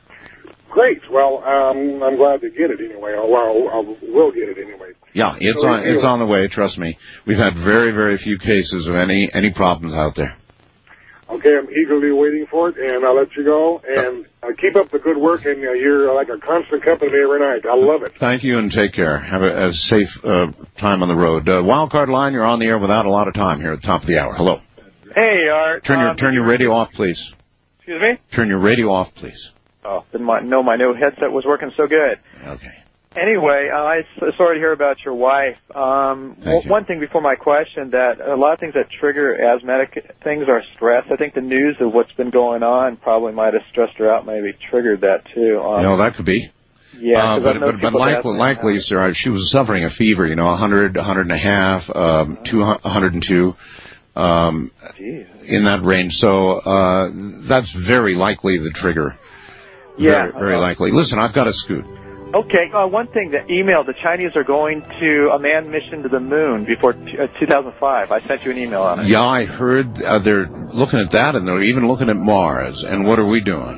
Great. Well, um, I'm glad to get it anyway. Or, well, I will get it anyway. Yeah, it's so on anyway. it's on the way. Trust me. We've had very, very few cases of any any problems out there. Okay, I'm eagerly waiting for it, and I'll let you go. And uh, keep up the good work, and uh, you're like a constant company every night. I love it. Thank you, and take care. Have a, a safe uh, time on the road. Uh, Wildcard Line, you're on the air without a lot of time here at the top of the hour. Hello. Hey, Art. Turn your um, turn your radio off, please. Excuse me? Turn your radio off, please. Oh, didn't my, know my new headset was working so good. Okay. Anyway, uh, I s- sorry to hear about your wife. Um, w- one thing before my question, that a lot of things that trigger asthmatic things are stress. I think the news of what's been going on probably might have stressed her out, maybe triggered that too. Um, No, that could be. Yeah, uh, but but, but likely, likely, sir, she was suffering a fever. You know, one hundred, one hundred and a half, um, two, one hundred two, um, in that range. So uh, that's very likely the trigger. Yeah, very, very likely. Listen, I've got to scoot. Okay, uh, one thing, the email, the Chinese are going to a manned mission to the moon before t- uh, two thousand five. I sent you an email on it. Yeah, I heard uh, they're looking at that, and they're even looking at Mars. And what are we doing?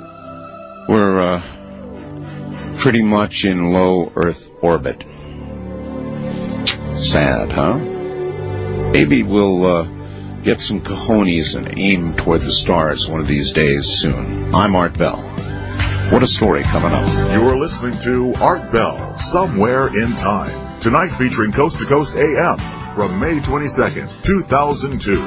We're uh, pretty much in low Earth orbit. Sad, huh? Maybe we'll uh, get some cojones and aim toward the stars one of these days soon. I'm Art Bell. What a story coming up. You're listening to Art Bell, Somewhere in Time. Tonight featuring Coast to Coast A M from May twenty-second, two thousand two.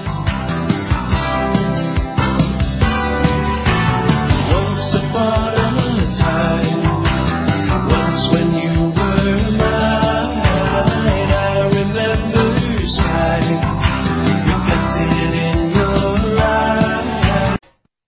Once upon a time, once when you were mine, I remember skies reflected in your eyes.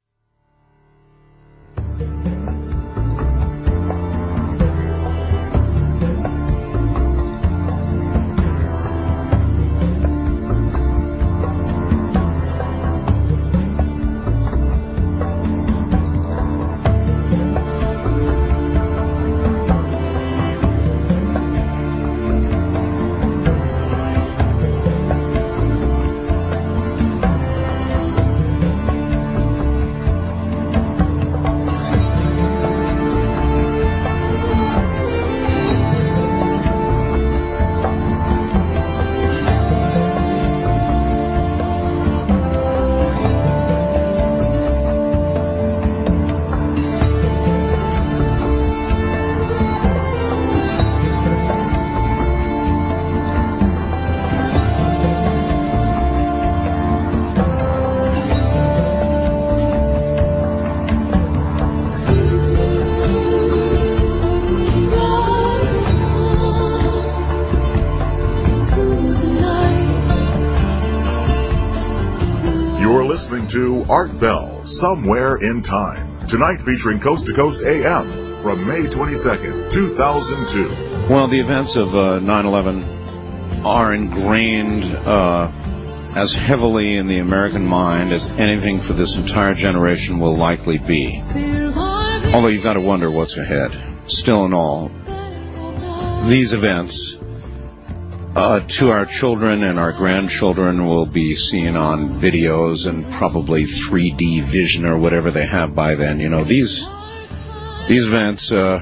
Listening to Art Bell, Somewhere in Time. Tonight featuring Coast to Coast A M from May twenty-second, two thousand two. Well, the events of uh, nine eleven are ingrained uh, as heavily in the American mind as anything for this entire generation will likely be. Although you've got to wonder what's ahead. Still in all, these events Uh, to our children and our grandchildren will be seen on videos and probably three D vision or whatever they have by then. You know, these these events uh,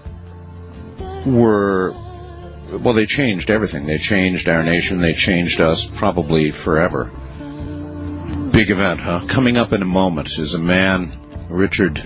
were, well, they changed everything. They changed our nation. They changed us probably forever. Big event, huh? Coming up in a moment is a man, Richard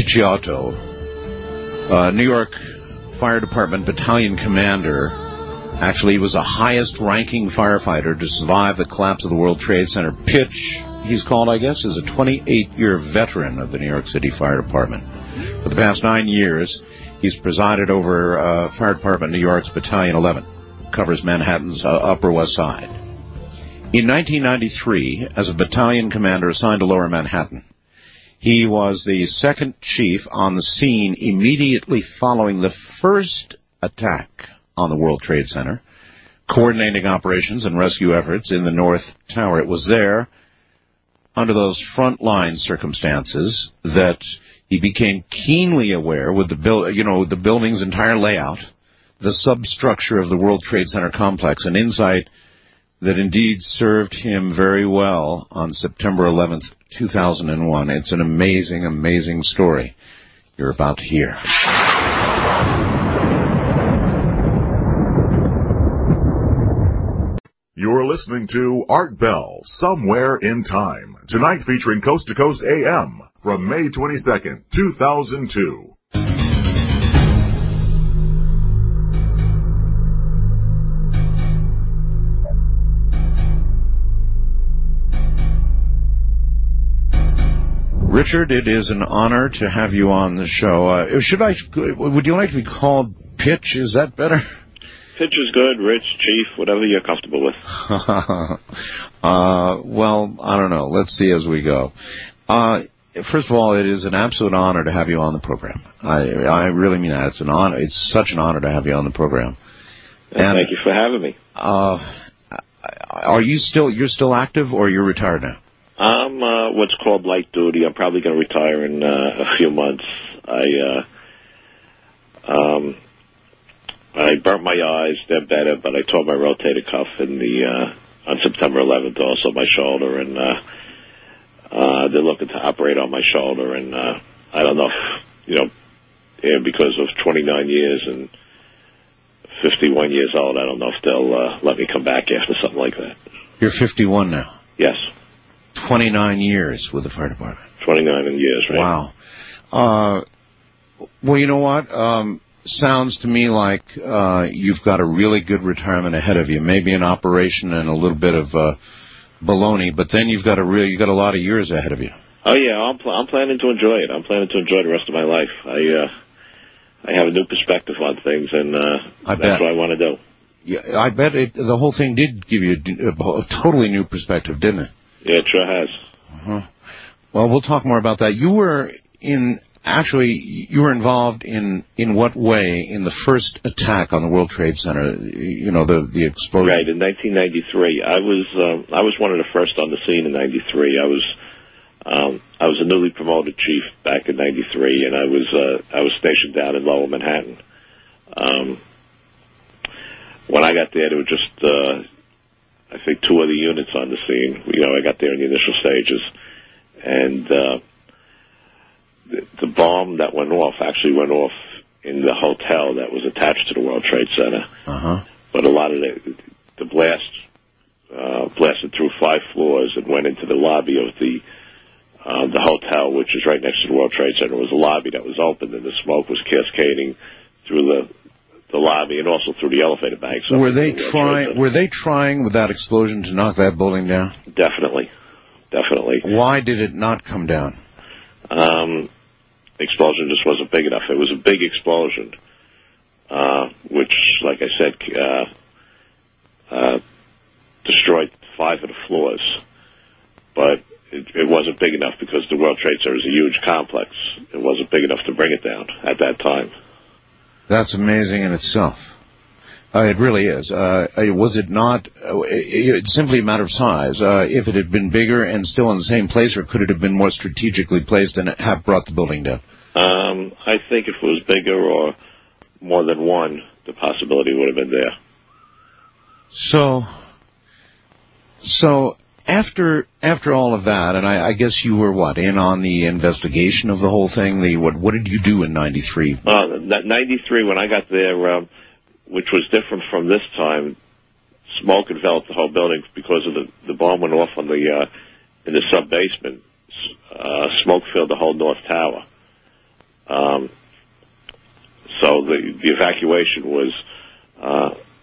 Picciotto, uh, New York Fire Department battalion commander, Actually, he was the highest-ranking firefighter to survive the collapse of the World Trade Center. Pitch, he's called, I guess, is a twenty-eight-year veteran of the New York City Fire Department. For the past nine years, he's presided over uh, Fire Department New York's Battalion eleven, covers Manhattan's uh, Upper West Side. In nineteen ninety-three, as a battalion commander assigned to Lower Manhattan, he was the second chief on the scene immediately following the first attack on the World Trade Center, coordinating operations and rescue efforts in the North Tower. It was there, under those front-line circumstances, that he became keenly aware with the build, you know, the building's entire layout, the substructure of the World Trade Center complex, an insight that indeed served him very well on September eleventh, two thousand one. It's an amazing, amazing story you're about to hear. You're listening to Art Bell, Somewhere in Time. Tonight featuring Coast to Coast A M from May twenty-second, two thousand two. Richard, it is an honor to have you on the show. Uh, should I, would you like to be called Pitch? Is that better? Pitch is good, Rich, Chief, whatever you're comfortable with. uh, well, I don't know. Let's see as we go. Uh, first of all, it is an absolute honor to have you on the program. I, I really mean that. It's an honor. It's such an honor to have you on the program. And, thank you for having me. Uh, are you still, you're still active or you're retired now? I'm uh, what's called light duty. I'm probably going to retire in uh, a few months. I uh, um, I burnt my eyes; they're better, but I tore my rotator cuff in the uh, on September eleventh. Also, my shoulder, and uh, uh, they're looking to operate on my shoulder. And uh, I don't know if you know, and because of twenty-nine years and fifty-one years old, I don't know if they'll uh, let me come back after something like that. You're fifty-one now. Yes. twenty-nine years with the fire department. twenty-nine years, right? Wow. Uh, well, you know what? Um, sounds to me like uh, you've got a really good retirement ahead of you. Maybe an operation and a little bit of uh, baloney, but then you've got a real, you've got a lot of years ahead of you. Oh yeah, I'm, pl- I'm planning to enjoy it. I'm planning to enjoy the rest of my life. I uh, I have a new perspective on things, and uh, I that's bet. what I want to do. Yeah, I bet it, the whole thing did give you a, a totally new perspective, didn't it? Yeah, it sure has. Uh-huh. Well, we'll talk more about that. You were in, actually, you were involved in, in what way in the first attack on the World Trade Center, you know, the, the explosion? Right, in nineteen ninety-three. I was, um, I was one of the first on the scene in ninety-three. I was, um, I was a newly promoted chief back in ninety-three, and I was, uh, I was stationed down in Lower Manhattan. Um, when I got there, there were just, uh, I think two other units on the scene. You know, I got there in the initial stages, and uh, the, the bomb that went off actually went off in the hotel that was attached to the World Trade Center. Uh-huh. But a lot of the, the blast uh, blasted through five floors and went into the lobby of the uh, the hotel, which is right next to the World Trade Center. It was a lobby that was open, and the smoke was cascading through the the lobby and also through the elevator banks. Were they trying? Were they trying with that explosion to knock that building down? Definitely, definitely. Why did it not come down? Um, the explosion just wasn't big enough. It was a big explosion, uh, which, like I said, uh, uh, destroyed five of the floors. But it, it wasn't big enough because the World Trade Center is a huge complex. It wasn't big enough to bring it down at that time. That's amazing in itself. Uh, it really is. Uh, was it not, uh, it's simply a matter of size. Uh, if it had been bigger and still in the same place, or could it have been more strategically placed and have brought the building down? Um, I think if it was bigger or more than one, the possibility would have been there. So, so after after all of that, and I, I guess you were what, in on the investigation of the whole thing? The what? What did you do in ninety-three? Uh, ninety-three, when I got there, um, which was different from this time, smoke enveloped the whole building because of the the bomb went off on the uh, in the sub basement. Uh, smoke filled the whole North Tower. Um, so the the evacuation was uh,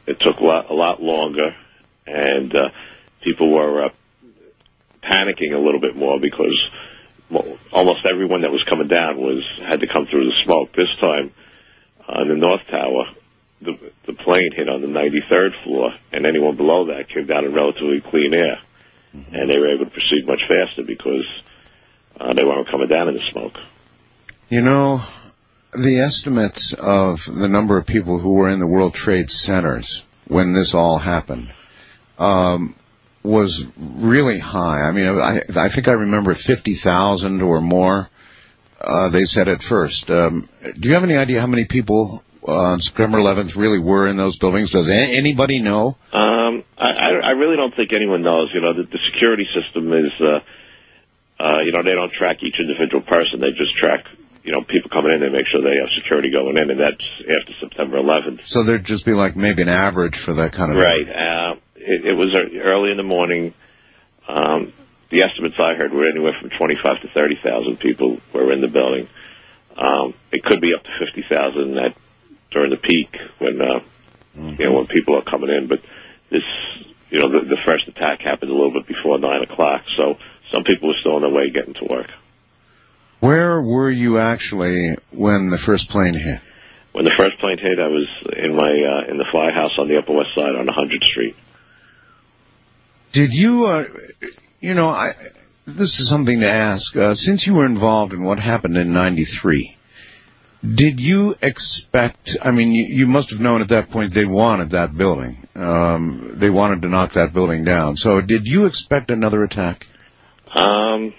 it took a lot, a lot longer, and uh, people were uh, panicking a little bit more because well, almost everyone that was coming down was had to come through the smoke. This time, on the North Tower, the, the plane hit on the ninety-third floor, and anyone below that came down in relatively clean air, mm-hmm. and they were able to proceed much faster because uh, they weren't coming down in the smoke. You know, the estimates of the number of people who were in the World Trade Centers when this all happened um, was really high. I mean, I, I think I remember fifty thousand or more, uh, they said at first. Um, do you have any idea how many people uh, on September eleventh really were in those buildings? Does a- anybody know? Um, I, I really don't think anyone knows. You know, the, the security system is, uh, uh, you know, they don't track each individual person. They just track, you know, people coming in. They make sure they have security going in, and that's after September eleventh. So there'd just be like maybe an average for that kind of... Right. Uh, it, it was early in the morning. Um, the estimates I heard were anywhere from twenty-five to thirty thousand people were in the building. Um, it could be up to fifty thousand at during the peak when, uh, mm-hmm. you know, when people are coming in. But this, you know, the, the first attack happened a little bit before nine o'clock, so some people were still on their way getting to work. Where were you actually when the first plane hit? When the first plane hit, I was in my uh, in the fly house on the Upper West Side on one hundredth Street. Did you, uh, you know, I, this is something to ask. Uh, since you were involved in what happened in ninety-three, did you expect, I mean, you, you must have known at that point they wanted that building. Um, they wanted to knock that building down. So did you expect another attack? Um...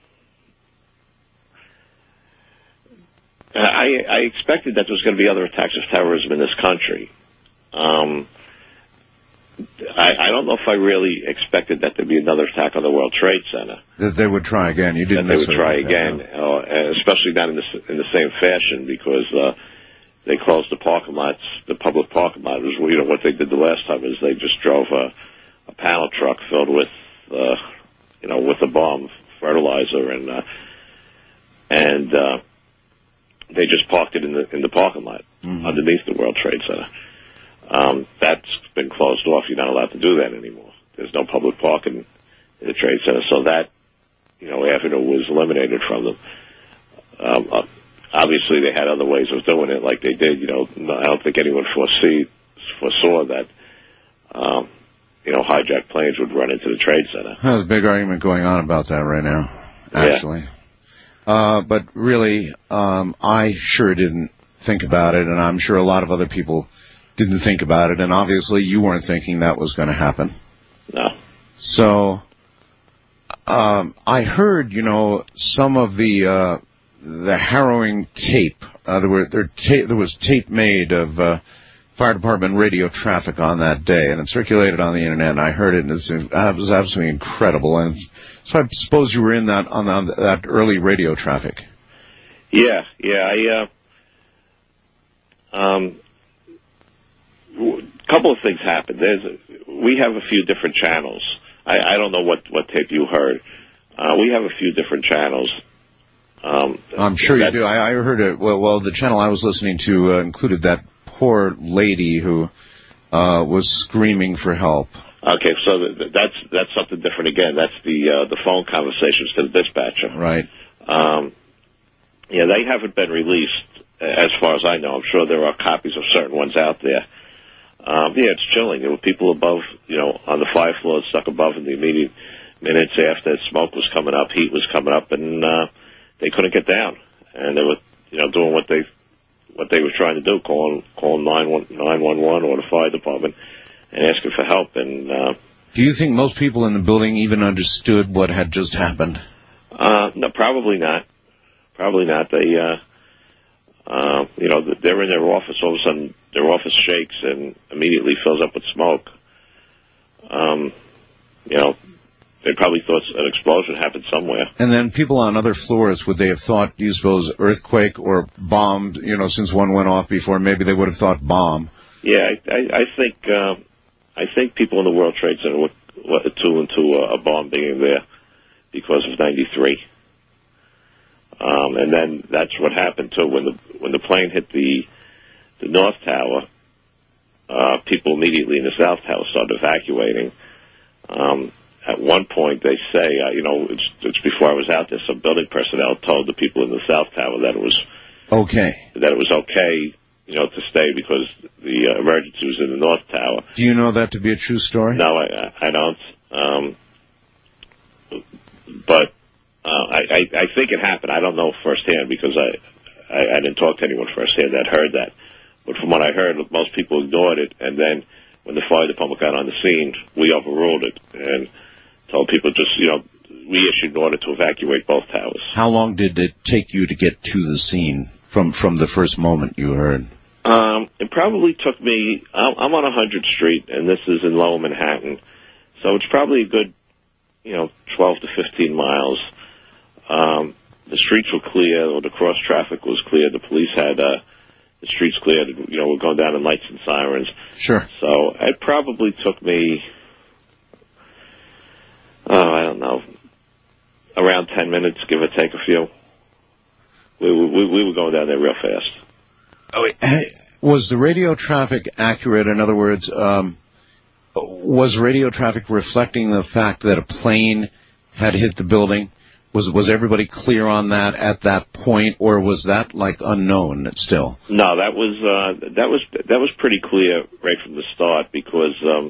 I, I expected that there was going to be other attacks of terrorism in this country. Um, I, I don't know if I really expected that there'd be another attack on the World Trade Center. That they would try again. You didn't. That they would try that, again, no. uh, especially not in the in the same fashion because uh, they closed the parking lots, the public parking lot. It was, you know, what they did the last time is they just drove a, a panel truck filled with, uh, you know, with a bomb, fertilizer, and uh, and. Uh, They just parked it in the in the parking lot mm-hmm. underneath the World Trade Center. Um, that's been closed off. You're not allowed to do that anymore. There's no public parking in the Trade Center, so that, you know, avenue was eliminated from them. Um, uh, obviously, they had other ways of doing it, like they did. You know, I don't think anyone foresee foresaw that. Um, you know, hijacked planes would run into the Trade Center. There's a big argument going on about that right now, actually. Yeah. Uh, but really, um, I sure didn't think about it, and I'm sure a lot of other people didn't think about it, and obviously you weren't thinking that was going to happen. No. So, um, I heard, you know, some of the, uh, the harrowing tape, uh, there were, there, ta- there was tape made of, uh, fire department radio traffic on that day, and it circulated on the internet, and I heard it, and it was absolutely incredible, and so I suppose you were in that on, on that early radio traffic. Yeah, yeah. I, uh, um, a couple of things happened. There's, we have a few different channels. I, I don't know what, what tape you heard. Uh, we have a few different channels. Um, I'm sure you do. I, I heard it. Well, well, the channel I was listening to uh, included that poor lady who uh, was screaming for help. Okay, so th- that's that's something different again. That's the uh, the phone conversations to the dispatcher. Right. Um, yeah, they haven't been released as far as I know. I'm sure there are copies of certain ones out there. Um, yeah, it's chilling. There were people above, you know, on the fire floor stuck above in the immediate minutes after smoke was coming up, heat was coming up, and uh, they couldn't get down. And they were, you know, doing what they what they were trying to do, calling calling nine one one or the fire department and asking for help. And uh, do you think most people in the building even understood what had just happened? Uh, no, probably not. Probably not. They, uh, uh, you know, they're in their office. All of a sudden, their office shakes and immediately fills up with smoke. Um, you know, they probably thought an explosion happened somewhere. And then people on other floors, would they have thought, do you suppose, earthquake or bombed? You know, since one went off before, maybe they would have thought bomb. Yeah, I, I, I think uh, I think people in the World Trade Center were, were attuned to a, a bomb being there because of ninety-three. Um, and then that's what happened too when the when the plane hit the the North Tower. uh, people immediately in the South Tower started evacuating. Um, at one point, they say, uh, you know, it's, it's before I was out there, some building personnel told the people in the South Tower that it was okay, that it was okay, you know, to stay because the uh, emergency was in the North Tower. Do you know that to be a true story? No, I, I don't. Um, but uh, I, I, I think it happened. I don't know firsthand because I, I, I didn't talk to anyone firsthand that heard that. But from what I heard, most people ignored it. And then when the fire department got on the scene, we overruled it and told people just, you know, we issued an order to evacuate both towers. How long did it take you to get to the scene from, from the first moment you heard? Um, it probably took me, I'm, I'm on one hundredth Street, and this is in Lower Manhattan. So it's probably a good, you know, twelve to fifteen miles. Um, the streets were clear, or the cross traffic was clear. The police had, uh, the streets cleared, you know, we're going down in lights and sirens. Sure. So it probably took me, oh, I don't know, around ten minutes, give or take a few. We, we, we were going down there real fast. Oh, hey, was the radio traffic accurate? In other words, um, was radio traffic reflecting the fact that a plane had hit the building? Was was everybody clear on that at that point, or was that like unknown still? No, that was uh, that was that was pretty clear right from the start because um,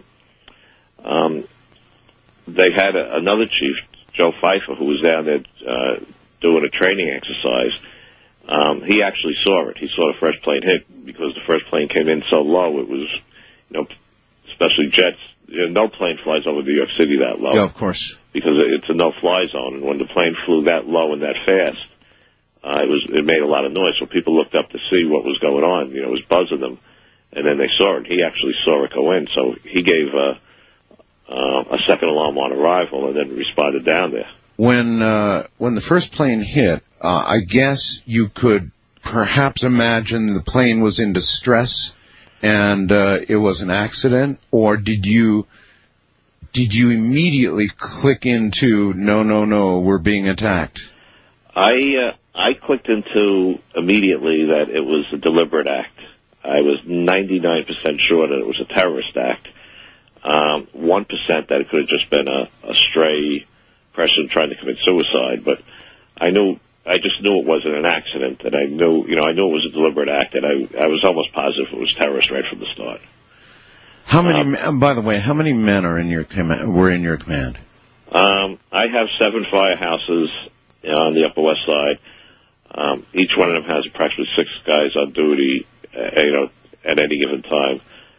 um, they had a, another chief, Joe Pfeiffer, who was down there uh, doing a training exercise. Um, he actually saw it. He saw the first plane hit because the first plane came in so low. It was, you know, especially jets. You know, no plane flies over New York City that low. Yeah, of course. Because it's a no-fly zone, and when the plane flew that low and that fast, uh, it was it made a lot of noise. So people looked up to see what was going on. You know, it was buzzing them, and then they saw it. He actually saw it go in, so he gave uh, uh, a second alarm on arrival, and then responded down there. When uh, when the first plane hit, uh, I guess you could perhaps imagine the plane was in distress and uh, it was an accident, or did you did you immediately click into no, no, no, we're being attacked? I uh, I clicked into immediately that it was a deliberate act. I was ninety-nine percent sure that it was a terrorist act. Um, one percent that it could have just been a, a stray person trying to commit suicide, but I knew, I just knew it wasn't an accident, and I knew, you know, I knew it was a deliberate act, and I, I was almost positive it was terrorist right from the start. How many, um, men, by the way, how many men are in your command, were in your command? Um, I have seven firehouses on the Upper West Side. Um, each one of them has approximately six guys on duty, uh, you know, at any given time.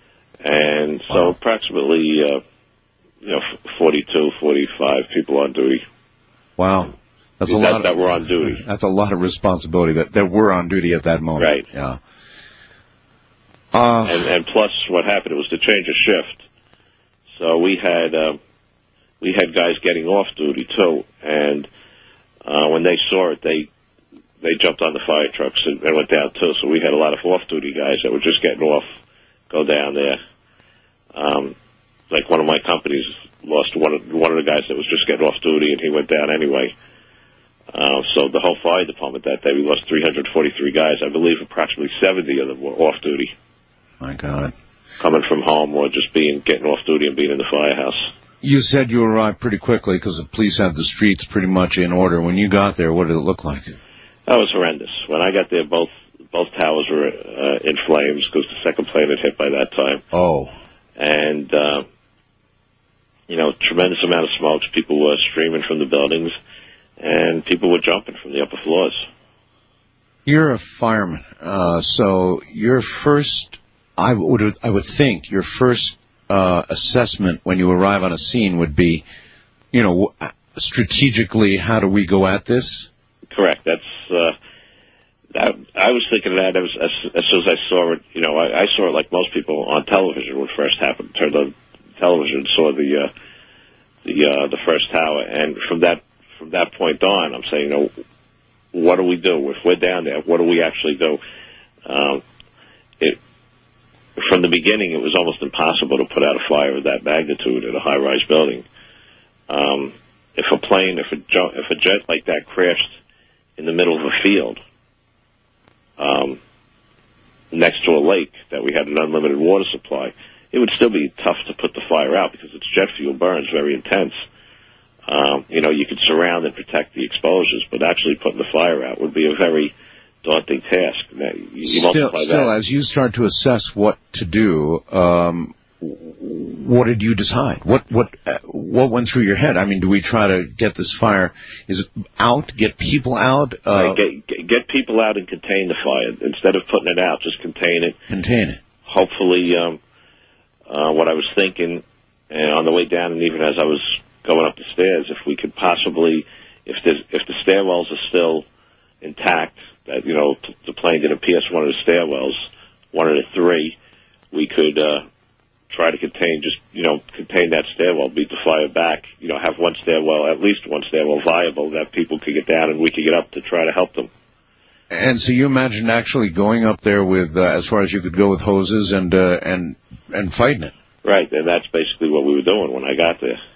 And so wow. approximately, uh, you know, forty-two, forty-five people on duty. Wow. That's a that, lot of, that were on duty. That's a lot of responsibility that, that were on duty at that moment. Right. Yeah. Uh, and, and plus what happened, it was to change a shift. So we had, uh, we had guys getting off duty too. And, uh, when they saw it, they, they jumped on the fire trucks and, and went down too. So we had a lot of off-duty guys that were just getting off, go down there. Um, like one of my companies lost one of, one of the guys that was just getting off duty, and he went down anyway. Uh, so the whole fire department that day, we lost three hundred forty-three guys. I believe approximately seventy of them were off duty. My God. Coming from home or just being, getting off duty and being in the firehouse. You said you arrived pretty quickly because the police had the streets pretty much in order. When you got there, what did it look like? That was horrendous. When I got there, both, both towers were, uh, in flames because the second plane had hit by that time. Oh. And, uh, you know, tremendous amount of smokes. People were streaming from the buildings, and people were jumping from the upper floors. You're a fireman, uh, so your first, I would, I would think, your first uh, assessment when you arrive on a scene would be, you know, strategically, how do we go at this? Correct. That's. Uh, that, I was thinking of that as, as, as soon as I saw it. You know, I, I saw it like most people on television when it first happened. Turned on television, saw the uh, the uh, the first tower, and from that from that point on, I'm saying, you know, what do we do if we're down there? What do we actually do? Um, it from the beginning, it was almost impossible to put out a fire of that magnitude at a high-rise building. Um, if a plane, if a if a jet like that crashed in the middle of a field, um, next to a lake that we had an unlimited water supply, it would still be tough to put the fire out because it's jet fuel burns very intense. Um, you know, you could surround and protect the exposures, but actually putting the fire out would be a very daunting task. Now, you, you still, multiply still, that. as you start to assess what to do, um, what did you decide? What what uh, what went through your head? I mean, do we try to get this fire? Is it out? Get people out? Uh, Right, get, get, get people out and contain the fire instead of putting it out. Just contain it. Contain it. Hopefully, um, uh, what I was thinking, and on the way down, and even as I was going up the stairs, if we could possibly, if the if the stairwells are still intact, that you know t- the plane didn't pierce one of the stairwells, one of the three, we could uh, try to contain, just you know, contain that stairwell, beat the fire back, you know, have one stairwell, at least one stairwell viable that people could get down and we could get up to try to help them. And so you imagined actually going up there with, uh, as far as you could go with hoses and uh, and and fighting it. Right, and that's basically what we were doing when I got there.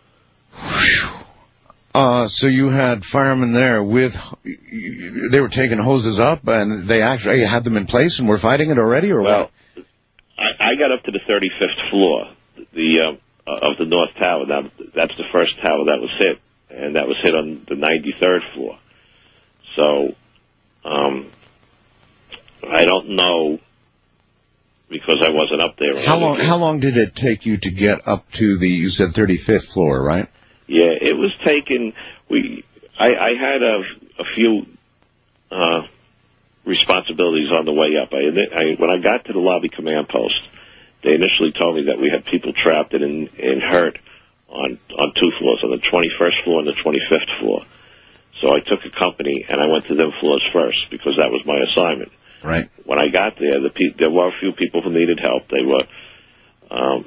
Uh, so you had firemen there with, they were taking hoses up, and they actually had them in place and were fighting it already, or well, what? I, I got up to the thirty-fifth floor the um, of the North Tower. Now, that's the first tower that was hit, and that was hit on the ninety-third floor. So, um, I don't know, because I wasn't up there. How long, how long did it take you to get up to the, you said thirty-fifth floor, right? Yeah, it was taken. We, I, I had a, a few uh, responsibilities on the way up. I, I, when I got to the lobby command post, they initially told me that we had people trapped and, and hurt on on two floors, on the twenty-first floor and the twenty-fifth floor. So I took a company and I went to them floors first because that was my assignment. Right. When I got there, the pe- there were a few people who needed help. They were, um,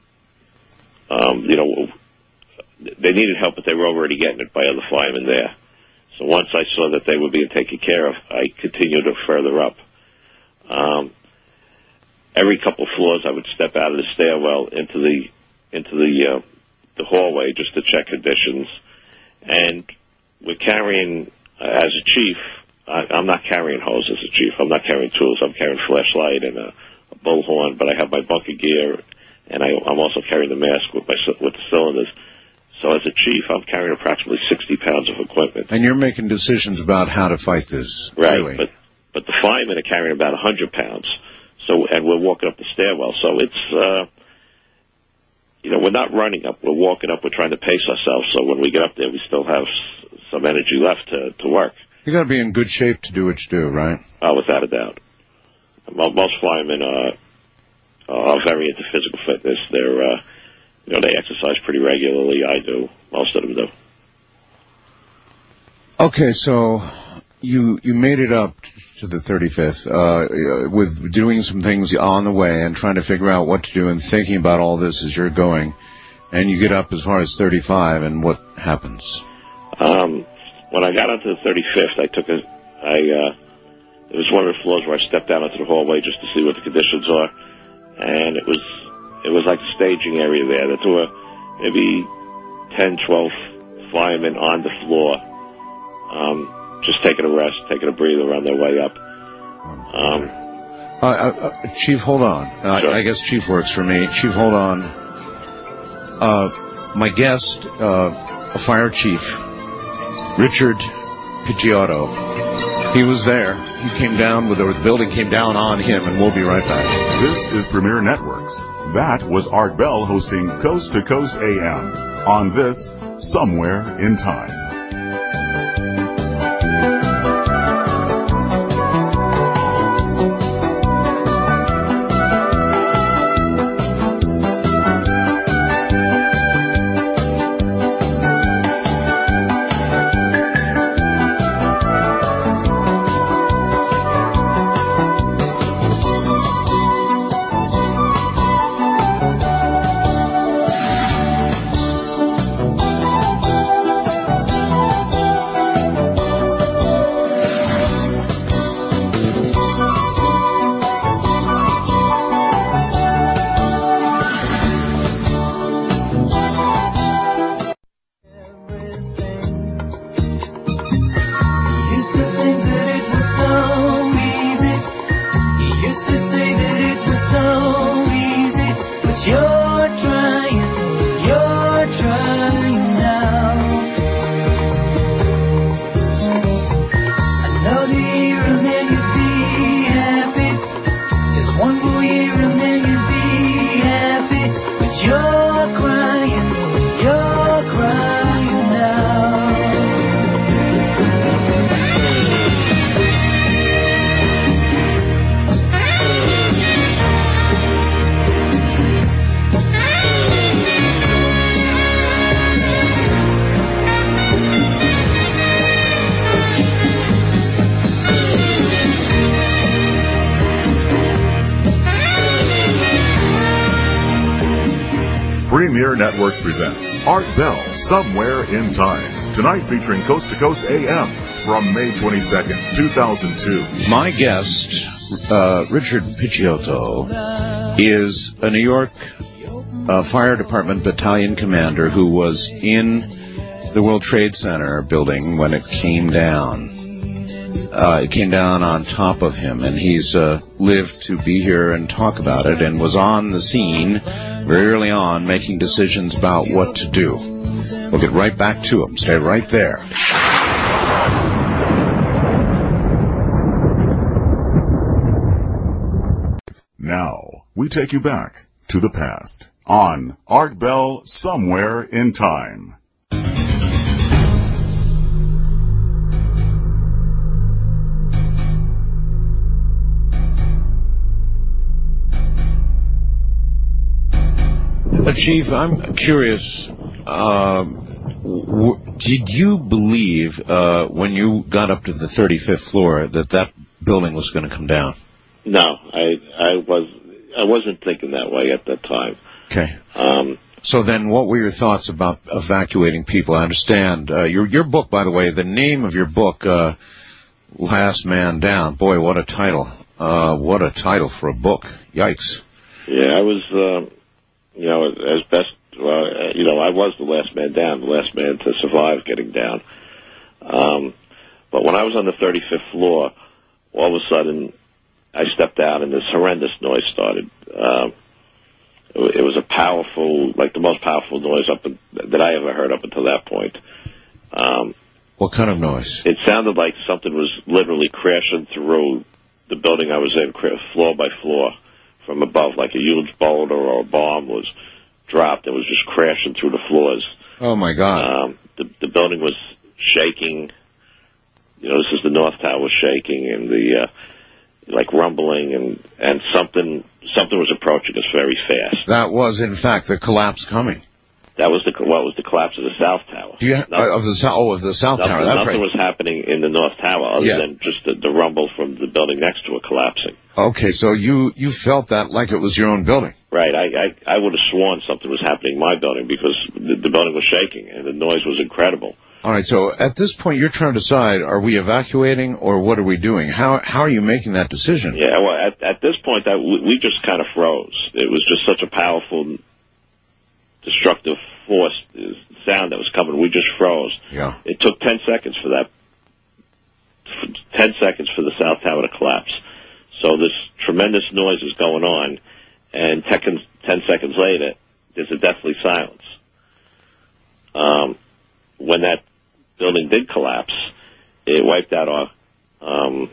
um, you know. They needed help, but they were already getting it by other firemen there. So once I saw that they were being taken care of, I continued to further up. Um, every couple of floors, I would step out of the stairwell into the into the uh, the hallway just to check conditions. And we're carrying, uh, as a chief, I, I'm not carrying hose as a chief. I'm not carrying tools. I'm carrying flashlight and a, a bullhorn, but I have my bunker gear, and I, I'm also carrying the mask with my with the cylinders. So as a chief, I'm carrying approximately sixty pounds of equipment. And you're making decisions about how to fight this. Right, really. but but the firemen are carrying about one hundred pounds. So, and we're walking up the stairwell. So it's, uh, you know, we're not running up. We're walking up. We're trying to pace ourselves. So when we get up there, we still have s- some energy left to, to work. You got to be in good shape to do what you do, right? Uh, without a doubt. Most firemen are, are very into physical fitness. They're, uh, you know, they exercise pretty regularly. I do. Most of them do. Okay, so you you made it up to the thirty-fifth uh, with doing some things on the way and trying to figure out what to do and thinking about all this as you're going, and you get up as far as thirty-five, and what happens? Um, when I got onto the thirty-fifth, I took a, I, uh, it was one of the floors where I stepped down into the hallway just to see what the conditions are, and it was, it was like a staging area there. There were maybe ten, twelve firemen on the floor, um, just taking a rest, taking a breather on their way up. Um, uh, uh, Chief, hold on. Uh, sure. I guess Chief works for me. Chief, hold on. Uh, my guest, uh, a fire chief, Richard Picciotto. He was there. He came down with, or the building came down on him, and we'll be right back. This is Premier Networks. That was Art Bell hosting Coast to Coast A M on this Somewhere in Time. but you're trying, you're trying now. Another year and then you'll be happy. Just one more year and then you'll be happy, but you're crying, you're crying now. Premier Networks presents Art Bell, Somewhere in Time. Tonight featuring Coast to Coast A M from May twenty-second, two thousand two. My guest, uh, Richard Picciotto, is a New York uh, Fire Department battalion commander who was in the World Trade Center building when it came down. Uh, it came down on top of him, and he's uh, lived to be here and talk about it, and was on the scene very early on making decisions about what to do. We'll get right back to him. Stay right there. Now, we take you back to the past on Art Bell, Somewhere in Time. But Chief, I'm curious, uh, w- did you believe uh, when you got up to the thirty-fifth floor that that building was going to come down? No, I I was I wasn't thinking that way at that time. Okay. Um, so then, what were your thoughts about evacuating people? I understand uh, your your book, by the way. The name of your book, uh, "Last Man Down." Boy, what a title! Uh, what a title for a book! Yikes! Yeah, I was. Uh, You know, as best, uh, you know, I was the last man down, the last man to survive getting down. Um, but when I was on the thirty-fifth floor, all of a sudden, I stepped out and this horrendous noise started. Um, it, it was a powerful, like the most powerful noise up in, that I ever heard up until that point. Um, what kind of noise? It sounded like something was literally crashing through the building I was in, floor by floor. From above, like a huge boulder or a bomb was dropped and was just crashing through the floors. Oh, my God. Um, the, the building was shaking. You know, this is the North Tower was shaking and the, uh, like rumbling and, and something, something was approaching us very fast. That was, in fact, the collapse coming. That was the, what was the collapse of the South Tower. Do you ha- nothing, of the South, oh, of the South nothing, Tower, that's nothing right. was happening in the North Tower other yeah. than just the, the rumble from the building next to it collapsing. Okay, so you, you felt that like it was your own building. Right. I, I, I would have sworn something was happening in my building because the, the building was shaking and the noise was incredible. All right, so at this point you're trying to decide, are we evacuating or what are we doing? How how are you making that decision? Yeah, well, at, at this point, that we, we just kind of froze. It was just such a powerful, destructive force, sound that was coming. We just froze. Yeah. It took ten seconds for that, for ten seconds for the South Tower to collapse. So this tremendous noise is going on, and ten, ten seconds later, there's a deathly silence. Um, when that building did collapse, it wiped out our um,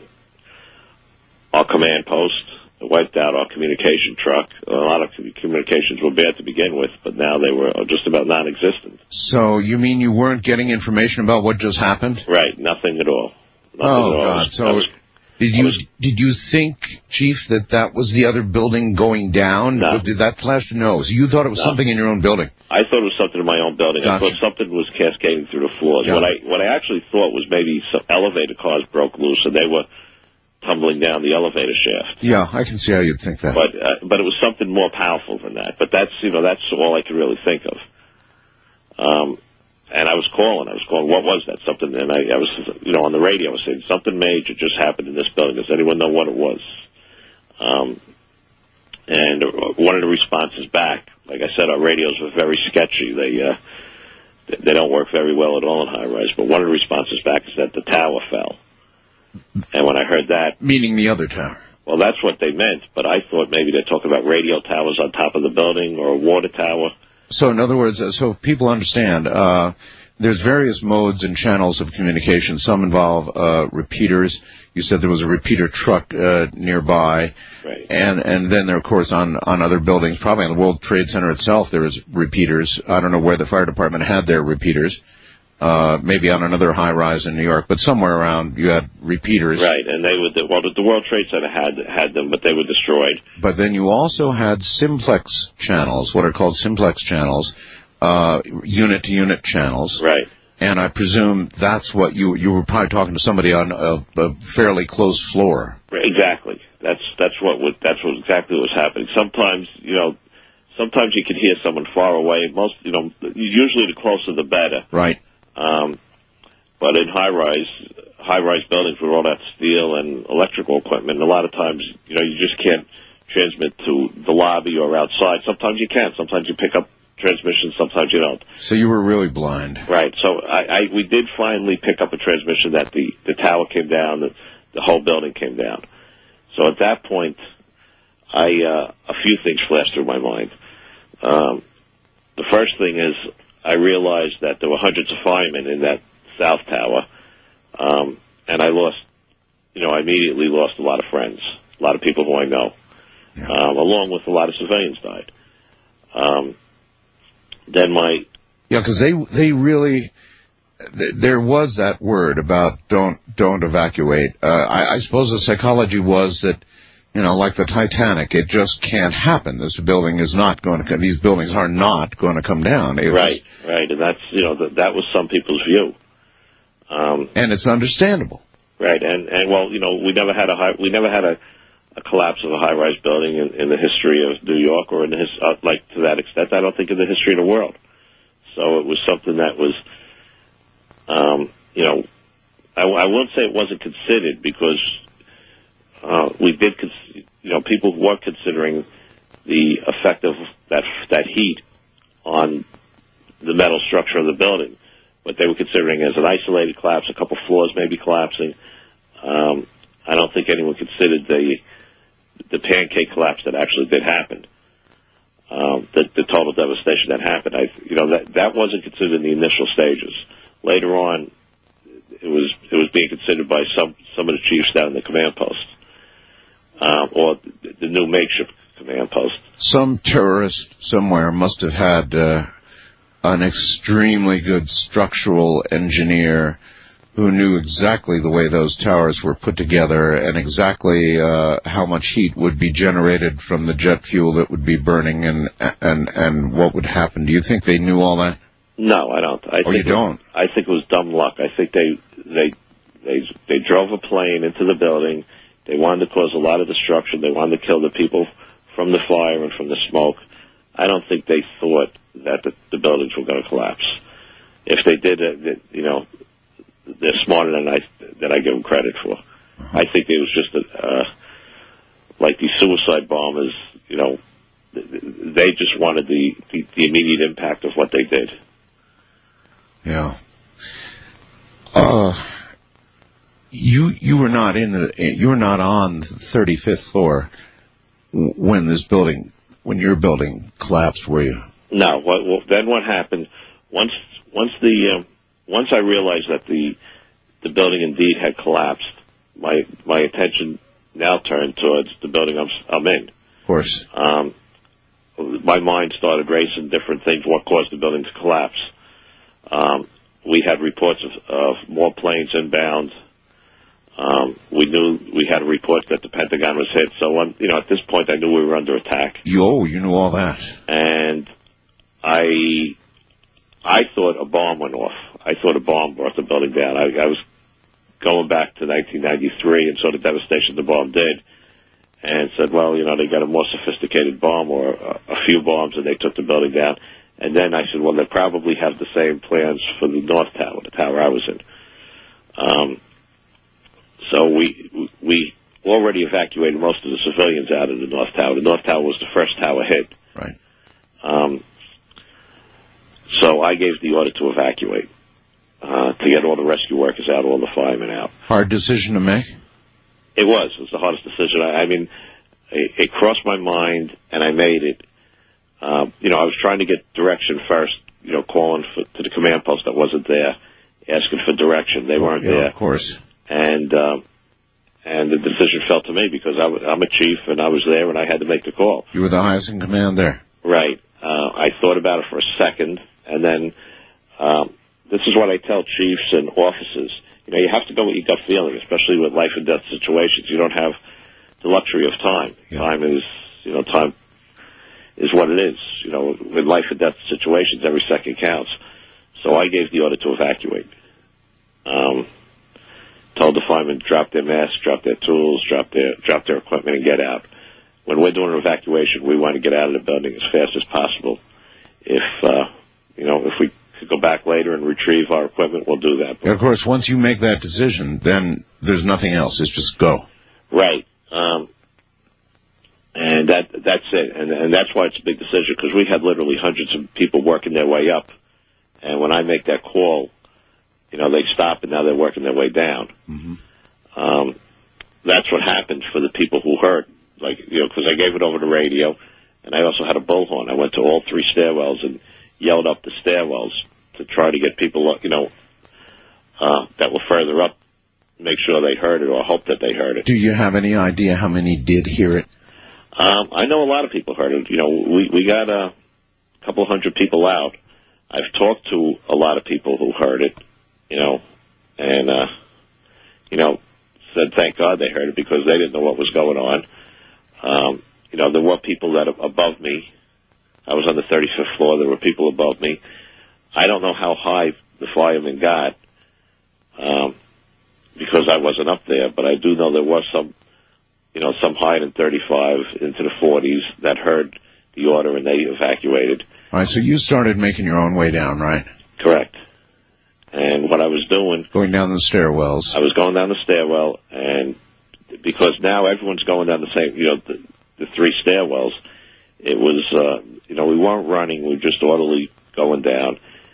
our command post. It wiped out our communication truck. A lot of communications were bad to begin with, but now they were just about non-existent. So you mean you weren't getting information about what just happened? Right, nothing at all. Nothing oh, at all. God. Was, so was, did you was, did you think, Chief, that that was the other building going down? No. Did that flash? No. So you thought it was no. something in your own building? I thought it was something in my own building. Gotcha. I thought something was cascading through the floors. Yeah. What I what I actually thought was maybe some elevator cars broke loose and they were tumbling down the elevator shaft. Yeah, I can see how you'd think that. But uh, but it was something more powerful than that. But that's you know that's all I could really think of. Um, and I was calling. I was calling. What was that? Something. And I, I was you know on the radio. I was saying something major just happened in this building. Does anyone know what it was? Um, and one of the responses back, like I said, our radios were very sketchy. They uh, they don't work very well at all in high rise. But one of the responses back is that the tower fell. And when I heard that, meaning the other tower. Well, that's what they meant, but I thought maybe they're talking about radio towers on top of the building or a water tower. So, in other words, uh, so people understand, uh, there's various modes and channels of communication. Some involve uh, repeaters. You said there was a repeater truck uh, nearby. Right. And and then there, of course, on, on other buildings, probably on the World Trade Center itself, there was repeaters. I don't know where the fire department had their repeaters. Uh, maybe on another high-rise in New York, but somewhere around you had repeaters. Right, and they would, well, the World Trade Center had had them, but they were destroyed. But then you also had simplex channels, what are called simplex channels, uh, unit-to-unit channels. Right. And I presume that's what you you were probably talking to somebody on a, a fairly close floor. Exactly. That's that's what would, that's what exactly what was happening. Sometimes, you know, sometimes you could hear someone far away. Most, you know, usually the closer the better. Right. Um, but in high-rise, high-rise buildings with all that steel and electrical equipment, a lot of times, you know, you just can't transmit to the lobby or outside. Sometimes you can. Sometimes you pick up transmissions. Sometimes you don't. So you were really blind. Right. So I, I we did finally pick up a transmission that the, the tower came down, the, the whole building came down. So at that point, I uh, a few things flashed through my mind. Um, the first thing is, I realized that there were hundreds of firemen in that south tower, um, and I lost, you know, I immediately lost a lot of friends, a lot of people who I know, yeah. um, along with a lot of civilians died. Um, then my... Yeah, because they, they really, th- there was that word about don't, don't evacuate. Uh, I, I suppose the psychology was that, you know, like the Titanic, it just can't happen. This building is not going to, these buildings are not going to come down. It right, was, right, and that's, you know, that, that was some people's view. Um, and it's understandable. Right, and, and well, you know, we never had a high, we never had a, a collapse of a high-rise building in, in the history of New York, or in the his, uh, like to that extent, I don't think in the history of the world. So it was something that was, um, you know, I, I won't say it wasn't considered, because Uh, we did, cons- you know, people were considering the effect of that that heat on the metal structure of the building, but they were considering as an isolated collapse, a couple floors maybe collapsing. Um, I don't think anyone considered the the pancake collapse that actually did happen, um, the, the total devastation that happened. I, you know, that that wasn't considered in the initial stages. Later on, it was it was being considered by some some of the chiefs down in the command post. Um, or the new makeshift command post. Some terrorist somewhere must have had uh, an extremely good structural engineer who knew exactly the way those towers were put together and exactly uh, how much heat would be generated from the jet fuel that would be burning and and and what would happen. Do you think they knew all that? No, I don't. I oh, think you don't? It, I think it was dumb luck. I think they they they they drove a plane into the building. They wanted to cause a lot of destruction. They wanted to kill the people from the fire and from the smoke. I don't think they thought that the, the buildings were going to collapse. If they did, uh, you know, they're smarter than I than I give them credit for. Uh-huh. I think it was just a, uh, like these suicide bombers. You know, they just wanted the, the the immediate impact of what they did. Yeah. Uh. You you were not in the you were not on the thirty-fifth floor when this building when your building collapsed, were you? No. What, well, then what happened? Once once the um, once I realized that the the building indeed had collapsed, my my attention now turned towards the building I'm I'm in. Of course. Um, my mind started racing different things. What caused the building to collapse? Um, we had reports of, of more planes inbound. Um, we knew we had a report that the Pentagon was hit. So, when, you know, at this point, I knew we were under attack. Yo, you knew all that. And I, I thought a bomb went off. I thought a bomb brought the building down. I, I was going back to nineteen ninety-three and saw the devastation the bomb did, and said, well, you know, they got a more sophisticated bomb or a, a few bombs, and they took the building down. And then I said, well, they probably have the same plans for the North Tower, the tower I was in. Um. So we we already evacuated most of the civilians out of the North Tower. The North Tower was the first tower hit. Right. Um, so I gave the order to evacuate, uh, to get all the rescue workers out, all the firemen out. Hard decision to make? It was. It was the hardest decision. I, I mean, it, it crossed my mind, and I made it. Um, you know, I was trying to get direction first, you know, calling for, to the command post that wasn't there, asking for direction. They weren't yeah, there. Of course. And, um, and the decision fell to me because I w- I'm a chief, and I was there, and I had to make the call. You were the highest in command there. Right. Uh, I thought about it for a second, and then um, this is what I tell chiefs and officers. You know, you have to go with your gut feeling, especially with life and death situations. You don't have the luxury of time. Yeah. Time is, you know, time is what it is. You know, with life and death situations, every second counts. So I gave the order to evacuate. Um, told the firemen drop their masks, drop their tools, drop their drop their equipment, and get out. When we're doing an evacuation, we want to get out of the building as fast as possible. If uh, you know, if we could go back later and retrieve our equipment, we'll do that. Yeah, of course, once you make that decision, then there's nothing else. It's just go. Right. Um, and that that's it. And, and that's why it's a big decision, because we had literally hundreds of people working their way up. And when I make that call, you know, they stop and now they're working their way down. Mm-hmm. Um, that's what happened for the people who hurt. Like, you know, because I gave it over the radio, and I also had a bullhorn. I went to all three stairwells and yelled up the stairwells to try to get people, you know, uh, that were further up, make sure they heard it or hope that they heard it. Do you have any idea how many did hear it? Um, I know a lot of people heard it. You know, we, we got a couple hundred people out. I've talked to a lot of people who heard it, you know, and, uh, you know, said thank God they heard it because they didn't know what was going on. Um, you know, there were people that are above me. I was on the thirty-fifth floor. There were people above me. I don't know how high the firemen got, um, because I wasn't up there, but I do know there was some, you know, some higher than thirty-five into the forties that heard the order and they evacuated. All right, so you started making your own way down, right? Correct. And what I was doing... Going down the stairwells. I was going down the stairwell, and because now everyone's going down the same, you know, the, the three stairwells, it was, uh, you know, we weren't running, we were just orderly going down,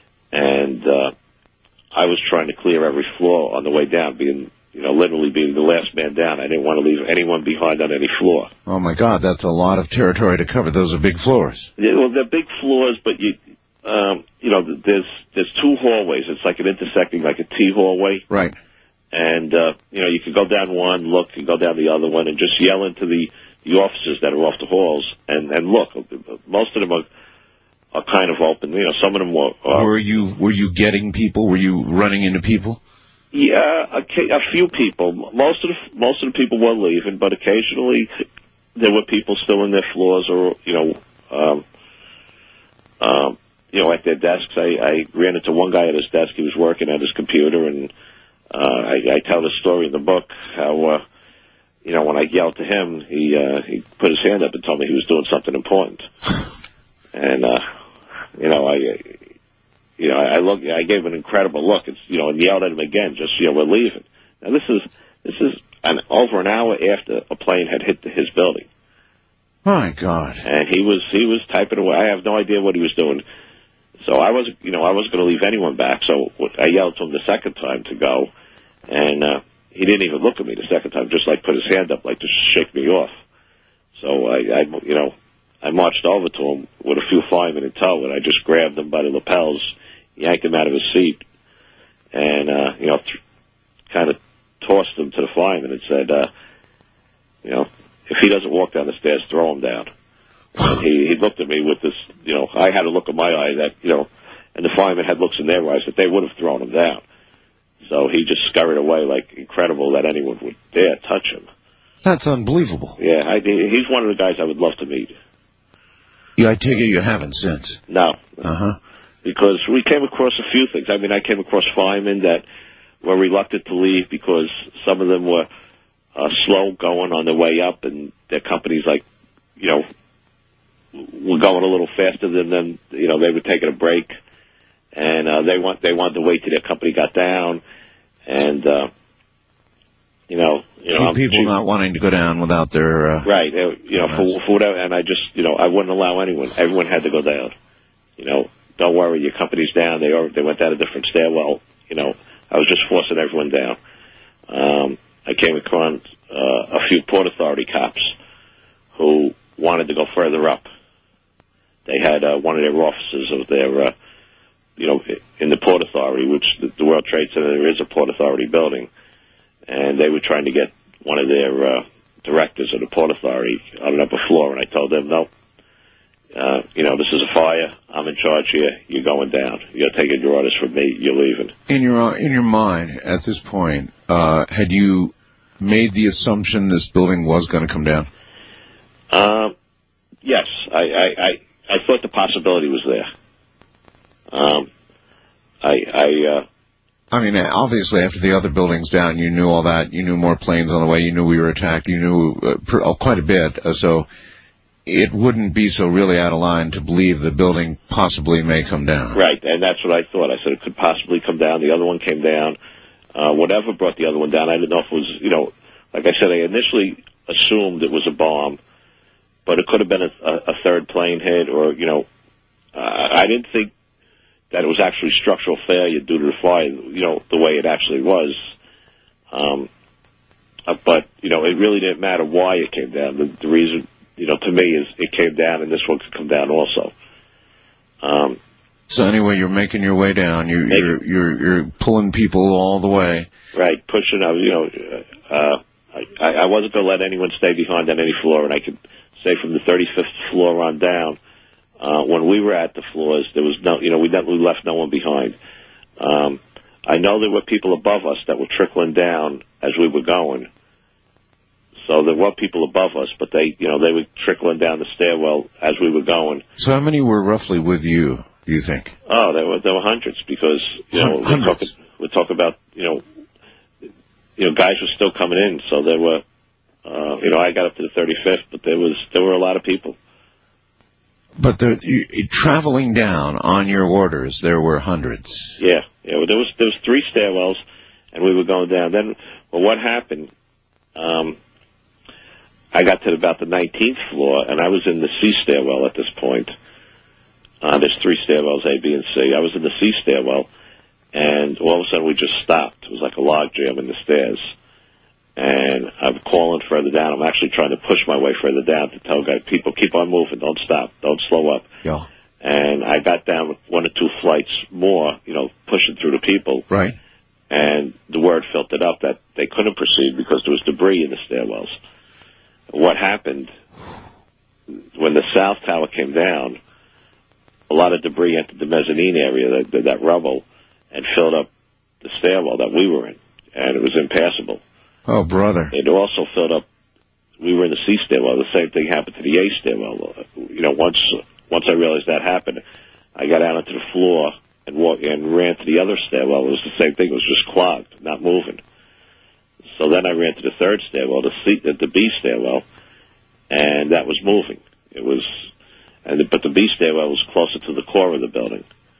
and uh, I was trying to clear every floor on the way down, being, you know, literally being the last man down. I didn't want to leave anyone behind on any floor. Oh, my God, that's a lot of territory to cover. Those are big floors. Yeah, well, they're big floors, but you... Um, you know, there's there's two hallways. It's like an intersecting, like a T hallway. Right. And, uh, you know, you can go down one, look, and go down the other one, and just yell into the, the officers that are off the halls, and, and look. Most of them are, are kind of open. You know, some of them were... Uh, were you were you getting people? Were you running into people? Yeah, a, a few people. Most of the, most of the people were leaving, but occasionally there were people still in their floors or, you know... Um, um, you know, at their desks. I, I ran into one guy at his desk. He was working at his computer, and uh, I, I tell the story in the book how, uh, you know, when I yelled to him, he uh, he put his hand up and told me he was doing something important. And, uh, you know, I, you know, I look, I gave him an incredible look, it's, you know, and yelled at him again, just, you know, we're leaving. Now, this is, this is an, over an hour after a plane had hit his building. My God. And he was, he was typing away. I have no idea what he was doing. So I wasn't, you know, I wasn't going to leave anyone back. So I yelled to him the second time to go, and uh, he didn't even look at me the second time. Just like put his hand up, like to shake me off. So I, I you know, I marched over to him with a few firemen in tow, and I just grabbed him by the lapels, yanked him out of his seat, and uh, you know, th- kind of tossed him to the fireman and said, uh, you know, if he doesn't walk down the stairs, throw him down. And he, he looked at me with this, you know, I had a look in my eye that, you know, and the firemen had looks in their eyes that they would have thrown him down. So he just scurried away like incredible that anyone would dare touch him. That's unbelievable. Yeah, I, he's one of the guys I would love to meet. Yeah, I take it you haven't since. No. Uh-huh. Because we came across a few things. I mean, I came across firemen that were reluctant to leave because some of them were uh, slow going on their way up, and their companies, like, you know, were going a little faster than them. You know, they were taking a break, and uh, they want they wanted to wait till their company got down, and uh, you know, you know, people I'm, not wanting to go down without their uh, right. You know, for, for whatever, and I just, you know, I wouldn't allow anyone. Everyone had to go down. You know, don't worry, your company's down. They are, they went down a different stairwell. You know, I was just forcing everyone down. Um, I came across uh, a few Port Authority cops who wanted to go further up. They had uh, one of their offices of their, uh, you know, in the Port Authority, which the, the World Trade Center, there is a Port Authority building, and they were trying to get one of their uh, directors of the Port Authority on an upper floor, and I told them, no, uh, you know, this is a fire. I'm in charge here. You're going down. You're taking your orders from me. You're leaving. In your in your mind, at this point, uh, had you made the assumption this building was going to come down? Um, yes, I, I, I, I thought the possibility was there. Um, I, I, uh, I mean, obviously, after the other building's down, you knew all that. You knew more planes on the way. You knew we were attacked. You knew uh, pr- oh, quite a bit. Uh, so it wouldn't be so really out of line to believe the building possibly may come down. Right, and that's what I thought. I said it could possibly come down. The other one came down. Uh, whatever brought the other one down, I didn't know if it was, you know, like I said, I initially assumed it was a bomb, but it could have been a, a, a third plane hit, or, you know, uh, I didn't think that it was actually structural failure due to the fire, you know, the way it actually was. Um, uh, but, you know, it really didn't matter why it came down. The, the reason, you know, to me is it came down, and this one could come down also. Um, so anyway, you're making your way down. You, you're, you're, you're pulling people all the way. Right, pushing, uh, you know, uh, I, I wasn't going to let anyone stay behind on any floor, and I could say from the thirty-fifth floor on down, uh, when we were at the floors, there was no, you know, we, we left no one behind. Um, I know there were people above us that were trickling down as we were going. So there were people above us, but they, you know, they were trickling down the stairwell as we were going. So how many were roughly with you, do you think? Oh, there were, there were hundreds, because, you know, we're talking, we're talking about, you know, you know, guys were still coming in, so there were, uh, you know, I got up to the thirty-fifth, but there was, there were a lot of people. But the, you, traveling down on your orders, there were hundreds. Yeah, yeah. Well, there was there was three stairwells, and we were going down. Then, well, what happened? Um, I got to about the nineteenth floor, and I was in the C stairwell at this point. Uh, there's three stairwells, A, B, and C. I was in the C stairwell, and all of a sudden we just stopped. It was like a log jam in the stairs. And I'm calling further down. I'm actually trying to push my way further down to tell guys, people, keep on moving. Don't stop. Don't slow up. Yeah. And I got down with one or two flights more, you know, pushing through the people. Right. And the word filtered up that they couldn't proceed because there was debris in the stairwells. What happened, when the south tower came down, a lot of debris entered the mezzanine area, that, that rubble, and filled up the stairwell that we were in. And it was impassable. Oh, brother. It also filled up. We were in the C stairwell. The same thing happened to the A stairwell. You know, once once I realized that happened, I got out onto the floor and walked and ran to the other stairwell. It was the same thing. It was just clogged, not moving. So then I ran to the third stairwell, the C, the B stairwell, and that was moving. It was, and the, but the B stairwell was closer to the core of the building.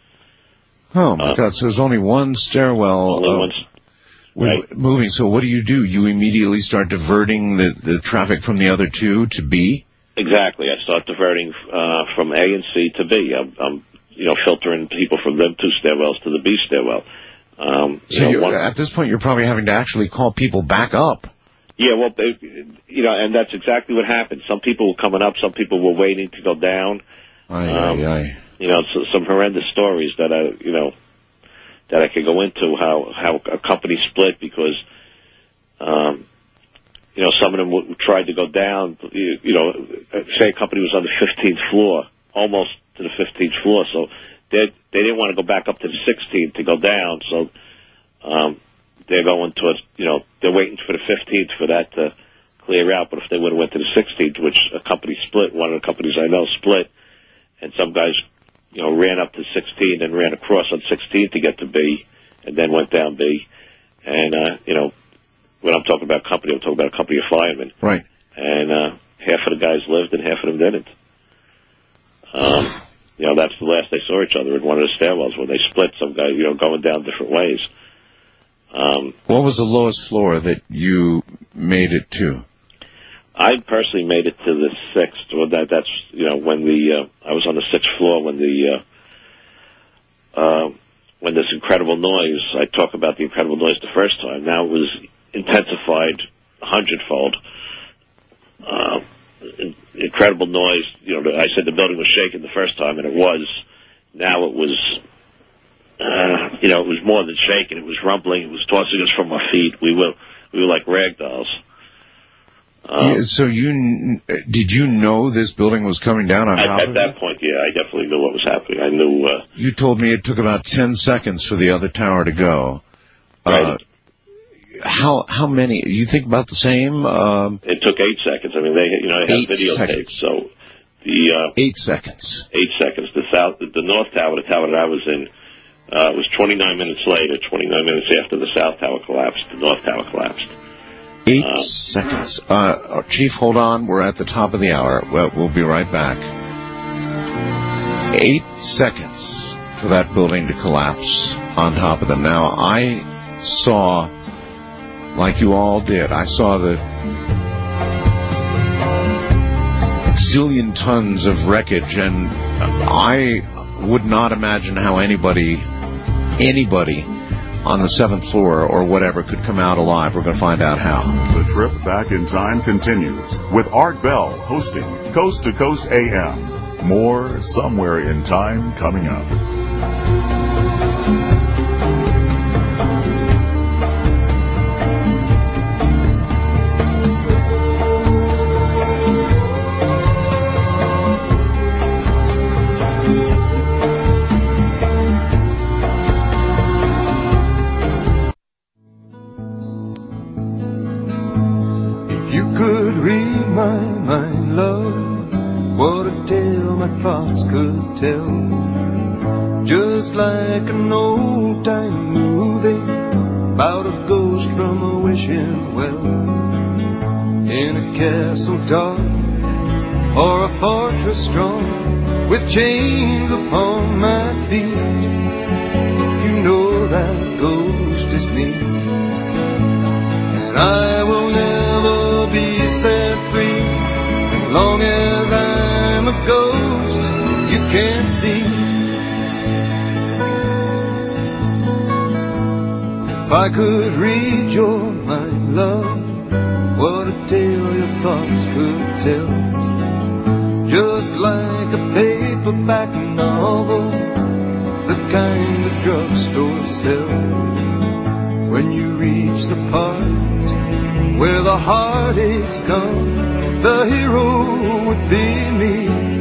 Oh my uh, God! So there's only one stairwell. Only uh, one. Right. Moving. So what do you do? You immediately start diverting the, the traffic from the other two to B? Exactly. I start diverting uh, from A and C to B. I'm, I'm, you know, filtering people from them two stairwells to the B stairwell. Um, so you know, you're, one, at this point, you're probably having to actually call people back up. Yeah, well, they, you know, and that's exactly what happened. Some people were coming up. Some people were waiting to go down. Aye, um, aye, aye. You know, so, some horrendous stories that I, you know, that I could go into, how, how a company split because, um, you know, some of them w- tried to go down, you, you know, say a company was on the fifteenth floor, almost to the fifteenth floor, so they they didn't want to go back up to the sixteenth to go down, so um, they're going towards, you know, they're waiting for the fifteenth for that to clear out, but if they would have went to the sixteenth, which a company split, one of the companies I know split, and some guys, you know, ran up to sixteen and ran across on sixteen to get to B, and then went down B. And, uh, you know, when I'm talking about company, I'm talking about a company of firemen. Right. And uh, half of the guys lived and half of them didn't. Um, you know, that's the last they saw each other in one of the stairwells when they split, some guys, you know, going down different ways. Um, what was the lowest floor that you made it to? I personally made it to the sixth. Well, that, that's, you know, when the, uh, I was on the sixth floor when the, uh, uh, when this incredible noise, I talked about the incredible noise the first time. Now it was intensified a hundredfold. Uh, incredible noise. You know, I said the building was shaking the first time, and it was. Now it was, uh, you know, it was more than shaking. It was rumbling. It was tossing us from our feet. We were, we were like rag dolls. Um, yeah, so you did you know this building was coming down on at, top at of that it? point, yeah, I definitely knew what was happening. I knew. Uh, you told me it took about ten seconds for the other tower to go. Right. Uh, how how many? You think about the same? Um, it took eight seconds. I mean, they you know they had videotapes, so the uh, eight seconds. Eight seconds. The south, the north tower, the tower that I was in, uh, was twenty-nine minutes later. twenty-nine minutes after the south tower collapsed, the north tower collapsed. Eight uh, seconds. Uh, Chief, hold on. We're at the top of the hour. Well, we'll be right back. Eight seconds for that building to collapse on top of them. Now, I saw, like you all did, I saw the zillion tons of wreckage, and I would not imagine how anybody, anybody on the seventh floor or whatever could come out alive. We're going to find out how. The trip back in time continues with Art Bell hosting Coast to Coast A M. More Somewhere in Time coming up. Could tell, just like an old-time movie about a ghost from a wishing well, in a castle dark or a fortress strong with chains upon my feet. You know that ghost is me, and I will never be set free as long as I'm a ghost you can't see. If I could read your mind, love, what a tale your thoughts could tell. Just like a paperback novel, the kind the drugstore sells. When you reach the part where the heartaches come, the hero would be me.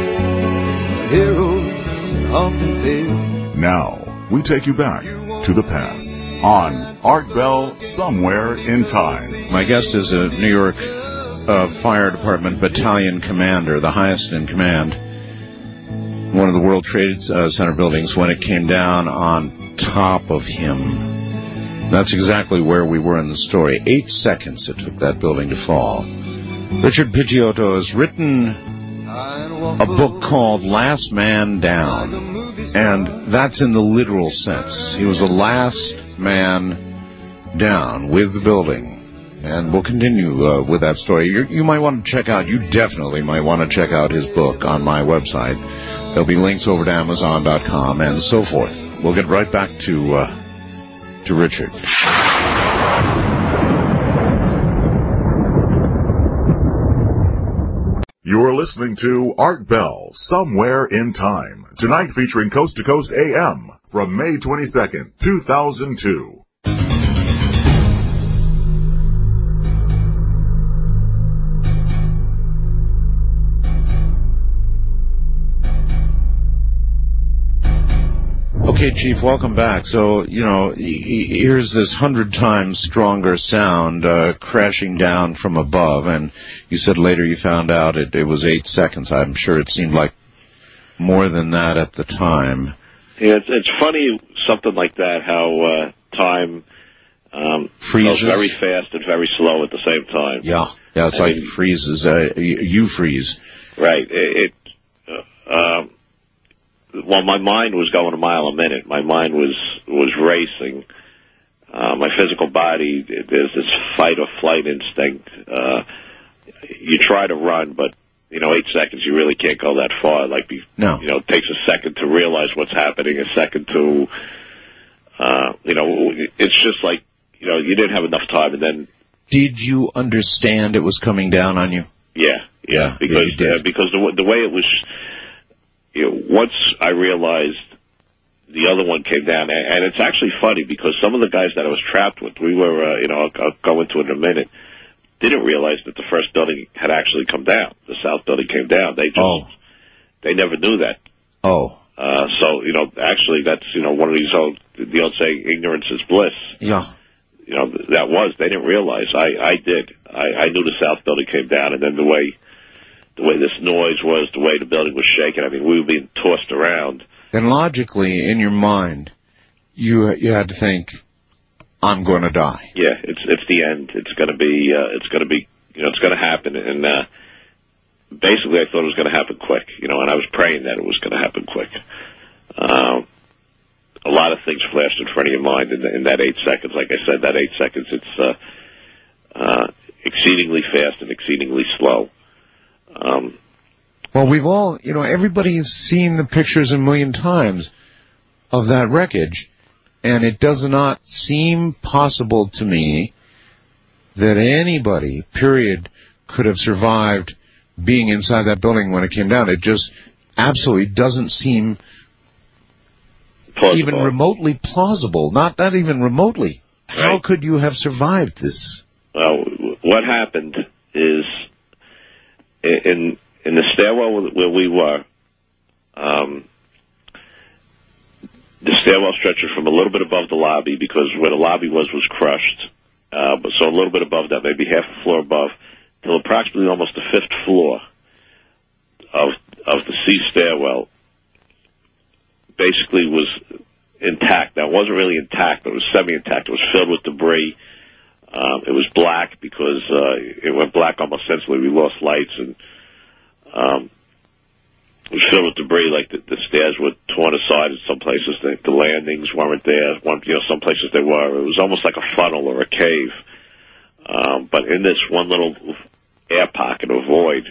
Heroes often fail. Now, we take you back to the past on Art Bell Somewhere in Time. My guest is a New York uh, Fire Department battalion commander, the highest in command. One of the World Trade uh, Center buildings when it came down on top of him. That's exactly where we were in the story. Eight seconds it took that building to fall. Richard Picciotto has written a book called Last Man Down, and that's in the literal sense. He was the last man down with the building, and we'll continue uh, with that story. You're, you might want to check out, you definitely might want to check out his book on my website. There'll be links over to Amazon dot com and so forth. We'll get right back to, uh, to Richard. You're listening to Art Bell, Somewhere in Time. Tonight featuring Coast to Coast A M from May twenty-second, two thousand two. Okay, Chief, welcome back. So, you know, here's this hundred times stronger sound uh, crashing down from above, and you said later you found out it, it was eight seconds. I'm sure it seemed like more than that at the time. Yeah, it's, it's funny, something like that, how uh, time um, freezes goes very fast and very slow at the same time. Yeah, yeah, it's I like mean, it freezes. Uh, you freeze. Right. It. it uh, um, Well, my mind was going a mile a minute. My mind was was racing. Uh, my physical body, there's this fight or flight instinct. Uh, you try to run, but you know, eight seconds, you really can't go that far. Like, be, no. you know, it takes a second to realize what's happening, a second to, uh, you know, it's just like, you know, you didn't have enough time, and then did you understand it was coming down on you? Yeah, yeah, because yeah, uh, because the, the way it was, you know, once I realized the other one came down, and, and it's actually funny because some of the guys that I was trapped with, we were, uh, you know, I'll, I'll go into it in a minute, didn't realize that the first building had actually come down. The south building came down. They just, oh. they never knew that. Oh. Uh, so, you know, actually that's, you know, one of these old, the old saying, ignorance is bliss. Yeah. You know, that was, they didn't realize. I, I did. I, I knew the south building came down, and then the way, the way this noise was, the way the building was shaking, I mean, we were being tossed around. Then logically, in your mind, you you had to think, I'm going to die. Yeah, it's it's the end. It's going to be, uh, it's going to be, you know, it's going to happen. And uh, basically, I thought it was going to happen quick, you know, and I was praying that it was going to happen quick. Um, a lot of things flashed in front of your mind in, the, in that eight seconds. Like I said, that eight seconds, it's uh, uh, exceedingly fast and exceedingly slow. Um, well, we've all, you know, everybody has seen the pictures a million times of that wreckage, and it does not seem possible to me that anybody, period, could have survived being inside that building when it came down. It just absolutely doesn't seem plausible. Even remotely plausible. Not not even remotely. How right. could you have survived this? Well, what happened is in in the stairwell where we were, um, the stairwell stretched from a little bit above the lobby, because where the lobby was was crushed, uh, but so a little bit above that, maybe half a floor above, till approximately almost the fifth floor of of the C stairwell basically was intact. Now, it wasn't really intact, but it was semi-intact. It was filled with debris. Um, it was black because uh, it went black almost instantly. We lost lights, and um, it was filled with debris. Like the, the stairs were torn aside in some places. The, the landings weren't there. One, you know, some places they were. It was almost like a funnel or a cave. Um, but in this one little air pocket or void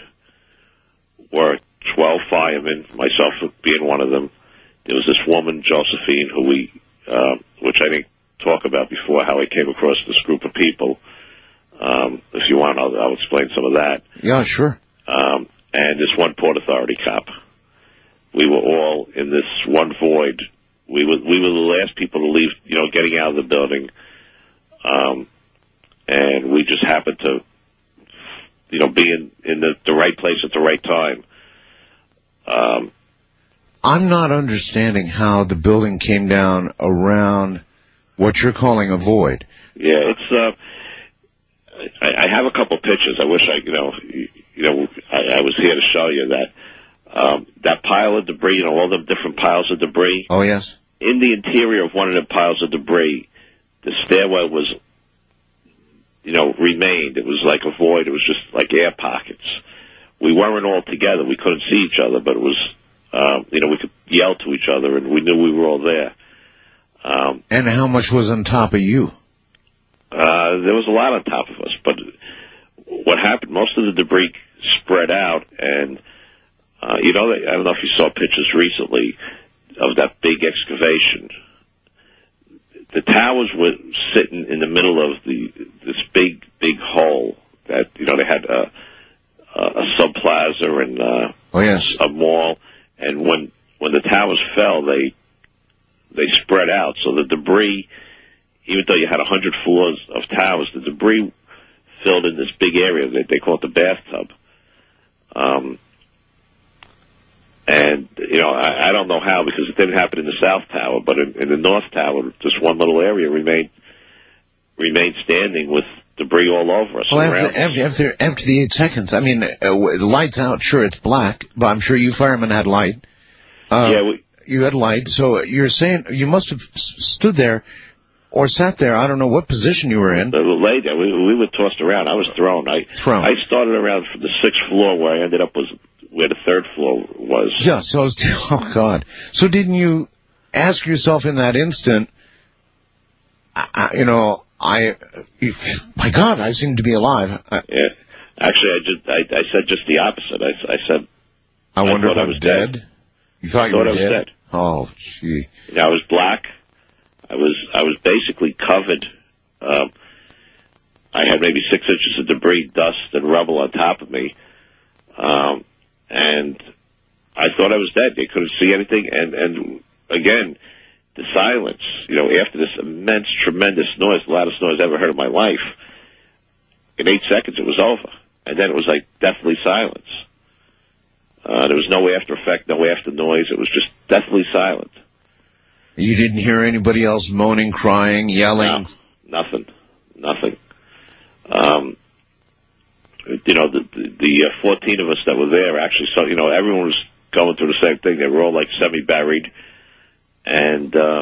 were twelve firemen, myself being one of them. There was this woman, Josephine, who we, uh, which I didn't talk about before, how I came across this group of people. Um, if you want, I'll, I'll explain some of that. Yeah, sure. Um, and this one Port Authority cop. We were all in this one void. We were we were the last people to leave, you know, getting out of the building. Um, and we just happened to, you know, be in, in the, the right place at the right time. Um, I'm not understanding how the building came down around what you're calling a void. Yeah, it's, uh, I, I have a couple pictures. I wish I, you know, you, you know, I, I was here to show you that. Um, that pile of debris, you know, all the different piles of debris. Oh, yes. In the interior of one of the piles of debris, the stairwell was, you know, remained. It was like a void. It was just like air pockets. We weren't all together. We couldn't see each other, but it was, um, you know, we could yell to each other, and we knew we were all there. Um, and how much was on top of you? Uh, there was a lot on top of us, but what happened, most of the debris spread out, and, uh, you know, I don't know if you saw pictures recently of that big excavation. The towers were sitting in the middle of the, this big, big hole that, you know, they had a, a sub plaza and, uh, oh, yes. a mall. And when, when the towers fell, they, they spread out. So the debris, even though you had a hundred floors of towers, the debris filled in this big area that they call it the bathtub. Um, and, you know, I, I don't know how, because it didn't happen in the South Tower, but in, in the North Tower, just one little area remained, remained standing with debris all over us. Well, after, after, after, after the eight seconds, I mean, uh, the light's out, sure, it's black, but I'm sure you firemen had light. Uh, yeah, we, you had light, so you're saying you must have stood there or sat there. I don't know what position you were in. Uh, lay there. We, we were tossed around. I was thrown. I, thrown. I started around from the sixth floor, where I ended up was where the third floor was. Yeah, so, oh, God. So didn't you ask yourself in that instant, I, you know, I, my God, I seem to be alive. I, yeah, actually, I just, I, I said just the opposite. I, I said, I wonder I if I was dead. dead. You thought I you thought were I was dead? dead. Oh, gee. You know, I was black. I was, I was basically covered. Um, I, I had maybe six inches of debris, dust, and rubble on top of me. Um, and I thought I was dead. I couldn't see anything. And, and again, the silence, you know, after this immense, tremendous noise, the loudest noise I've ever heard in my life, in eight seconds it was over. And then it was like deathly silence. Uh, there was no after effect, no after noise. It was just deathly silent. You didn't hear anybody else moaning, crying, yelling? No, nothing. Nothing. Um, you know, the, the, the uh, fourteen of us that were there actually saw, you know, everyone was going through the same thing. They were all like semi-buried and uh,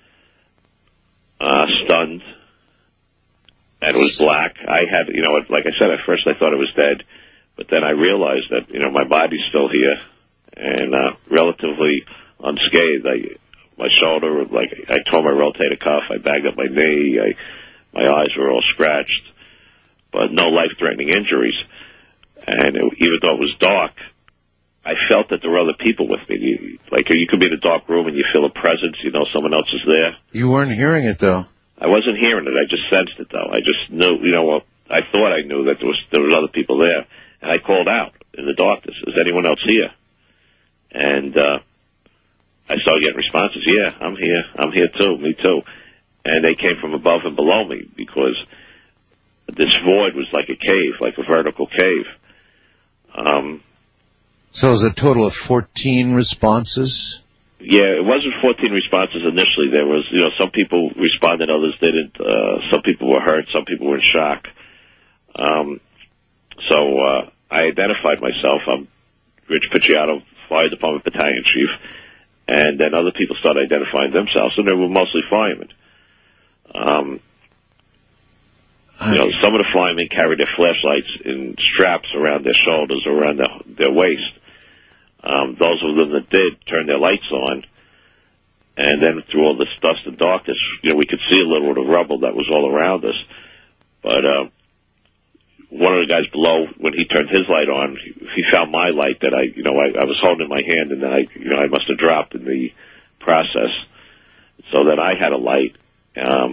uh, stunned. And it was black. I had, you know, like I said, at first I thought it was dead. But then I realized that, you know, my body's still here and uh, relatively unscathed. I, my shoulder, like, I tore my rotator cuff. I bagged up my knee. I, my eyes were all scratched, but no life-threatening injuries. And it, even though it was dark, I felt that there were other people with me. You, like, you could be in a dark room and you feel a presence. You know someone else is there. You weren't hearing it, though. I wasn't hearing it. I just sensed it, though. I just knew, you know, well, I thought I knew that there was there was other people there. And I called out in the darkness, is anyone else here? And uh, I started getting responses, yeah, I'm here, I'm here too, me too. And they came from above and below me because this void was like a cave, like a vertical cave. Um, so it was a total of fourteen responses? Yeah, it wasn't fourteen responses initially. There was, you know, some people responded, others didn't. Uh, some people were hurt, some people were in shock. Um So uh, I identified myself. I'm Rich Picciotto, Fire Department Battalion Chief. And then other people started identifying themselves, and they were mostly firemen. Um, you know, some of the firemen carried their flashlights in straps around their shoulders or around their, their waist. Um, those of them that did turned their lights on. And then through all this dust and darkness, you know, we could see a little of the rubble that was all around us. But uh, one of the guys below, when he turned his light on, he found my light that I, you know, I, I was holding in my hand, and then I, you know, I must have dropped in the process. So then I had a light. Um,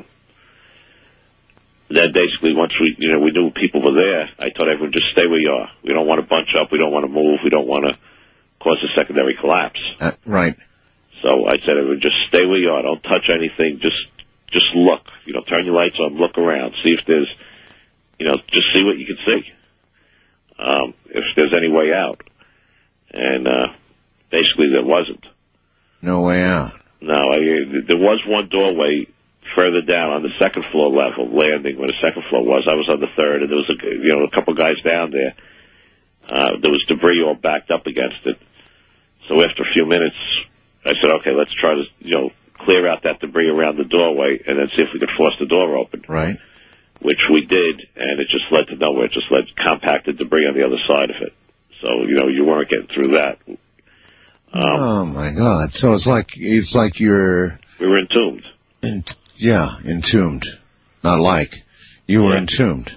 then basically, once we, you know, we knew people were there, I told everyone, just stay where you are. We don't want to bunch up. We don't want to move. We don't want to cause a secondary collapse. Uh, right. So I said, everyone, just stay where you are. Don't touch anything. Just, just look. You know, turn your lights on. Look around. See if there's, you know, just see what you can see. Um, if there's any way out. And, uh, basically there wasn't. No way out. No, I, there was one doorway further down on the second floor level, landing where the second floor was. I was on the third, and there was a, you know, a couple guys down there. Uh, there was debris all backed up against it. So after a few minutes, I said, okay, let's try to, you know, clear out that debris around the doorway and then see if we could force the door open. Right. Which we did, and it just led to nowhere. It just led to compacted debris on the other side of it. So, you know, you weren't getting through that. Um, oh my God! So it's like it's like you're we were entombed. In, yeah, entombed. Not like you were yeah. entombed.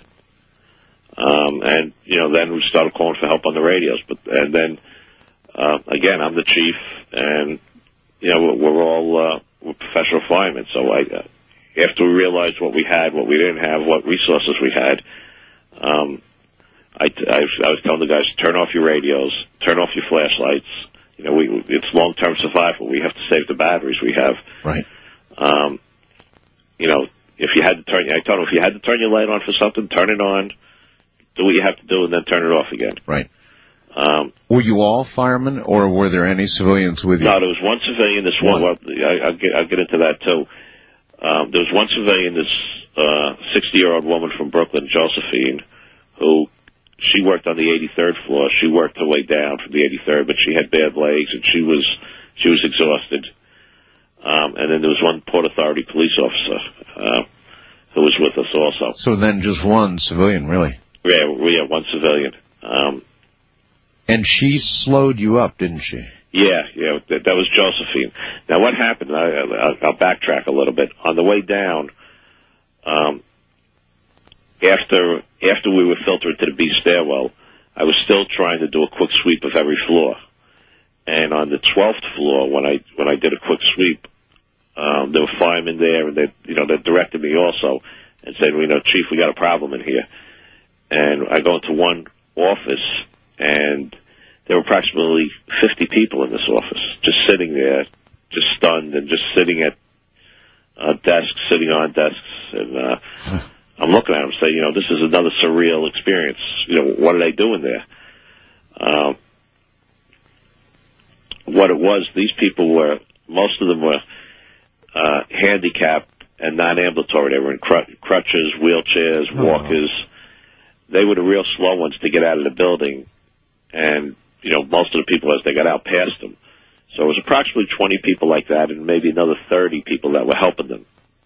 Um, and you know, then we started calling for help on the radios. But and then uh, again, I'm the chief, and you know, we're all uh, we're professional firemen. So I, uh, after we realized what we had, what we didn't have, what resources we had, um, I, I, I was telling the guys, turn off your radios, turn off your flashlights. You know, we, it's long-term survival. We have to save the batteries we have. Right. Um, you know, if you had to turn, I told them, if you had to turn your light on for something, turn it on, do what you have to do, and then turn it off again. Right. Um, were you all firemen, or were there any civilians with you? No, there was one civilian. This one, one well, I, I'll get, I'll get into that too. Um, there was one civilian, this uh, sixty-year-old woman from Brooklyn, Josephine, who. She worked on the eighty-third floor. She worked her way down from the eighty-third, but she had bad legs and she was she was exhausted. Um, and then there was one Port Authority police officer uh, who was with us also. So then just one civilian, really? Yeah, we had one civilian. Um, and she slowed you up, didn't she? Yeah, yeah. That, that was Josephine. Now, what happened? I, I'll, I'll backtrack a little bit. On the way down. Um, After after we were filtered to the B stairwell, I was still trying to do a quick sweep of every floor. And on the twelfth floor, when I when I did a quick sweep, um, there were firemen there, and they you know they directed me also. and said, well, you know, Chief, we got a problem in here. And I go into one office, and there were approximately fifty people in this office, just sitting there, just stunned, and just sitting at uh, desks, sitting on desks. And uh, I'm looking at them saying, you know, this is another surreal experience. You know, what are they doing there? Um, what it was, these people were, most of them were uh, handicapped and non-ambulatory. They were in cr- crutches, wheelchairs, oh, walkers. Wow. They were the real slow ones to get out of the building. And, you know, most of the people, as they got out, passed them. So it was approximately twenty people like that, and maybe another thirty people that were helping them.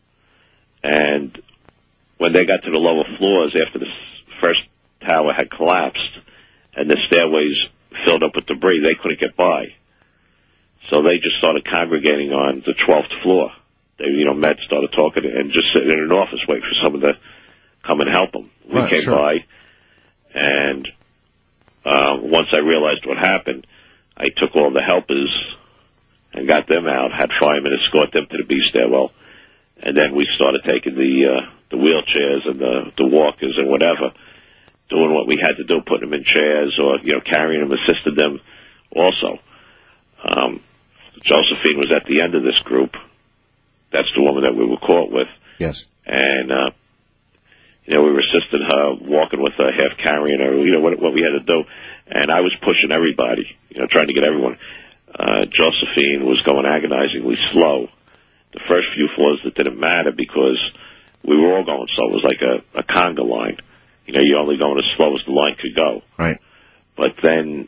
And when they got to the lower floors, after the first tower had collapsed and the stairways filled up with debris, they couldn't get by. So they just started congregating on the twelfth floor. They, you know, met, started talking, and just sitting in an office waiting for someone to come and help them. We right, came sure. by, and uh, once I realized what happened, I took all the helpers and got them out, had firemen escort them to the B stairwell, and then we started taking the uh, the wheelchairs and the, the walkers and whatever, doing what we had to do, putting them in chairs or, you know, carrying them, assisted them also. Um, Josephine was at the end of this group. That's the woman that we were caught with. Yes. And, uh, you know, we were assisting her, walking with her, half carrying her, you know, what, what we had to do. And I was pushing everybody, you know, trying to get everyone. Uh, Josephine was going agonizingly slow. The first few floors, it didn't matter because we were all going slow. It was like a, a conga line. You know, you're only going as slow as the line could go. Right. But then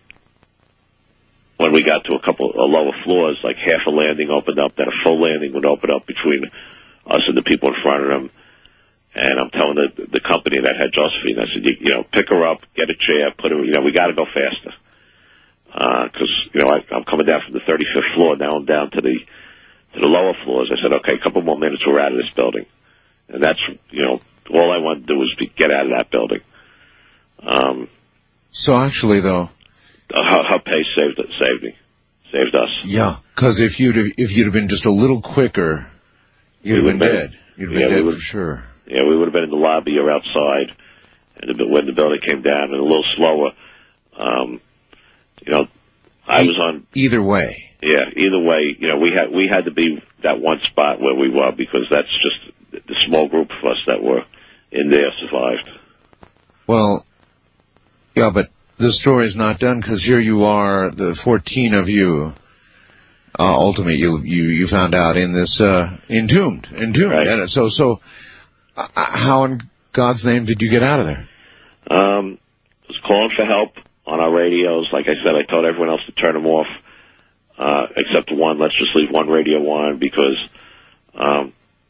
when we got to a couple of lower floors, like half a landing opened up, then a full landing would open up between us and the people in front of them. And I'm telling the the company that had Josephine, I said, you, you know, pick her up, get a chair, put her, you know, we got to go faster. Because, uh, you know, I, I'm coming down from the thirty-fifth floor, now I'm down to the to the lower floors. I said, okay, a couple more minutes, we're out of this building. And that's, you know, all I wanted to do was be, get out of that building. Um, so actually, though, her, her pace saved saved me, saved us. Yeah, because if you'd have, if you'd have been just a little quicker, you'd have been, been dead. You'd have yeah, been dead would, for sure. Yeah, we would have been in the lobby or outside, and the, when the building came down, and a little slower. Um, you know, I e- was on either way. Yeah, either way, you know, we had we had to be that one spot where we were because that's just the small group of us that were in there survived. Well, yeah, but the story's not done because here you are, the fourteen of you. Uh, ultimately, you you you found out in this uh, entombed, entombed. Right. And so so, uh, how in God's name did you get out of there? Um, I was calling for help on our radios. Like I said, I told everyone else to turn them off. Uh, except one, let's just leave one radio on because, um,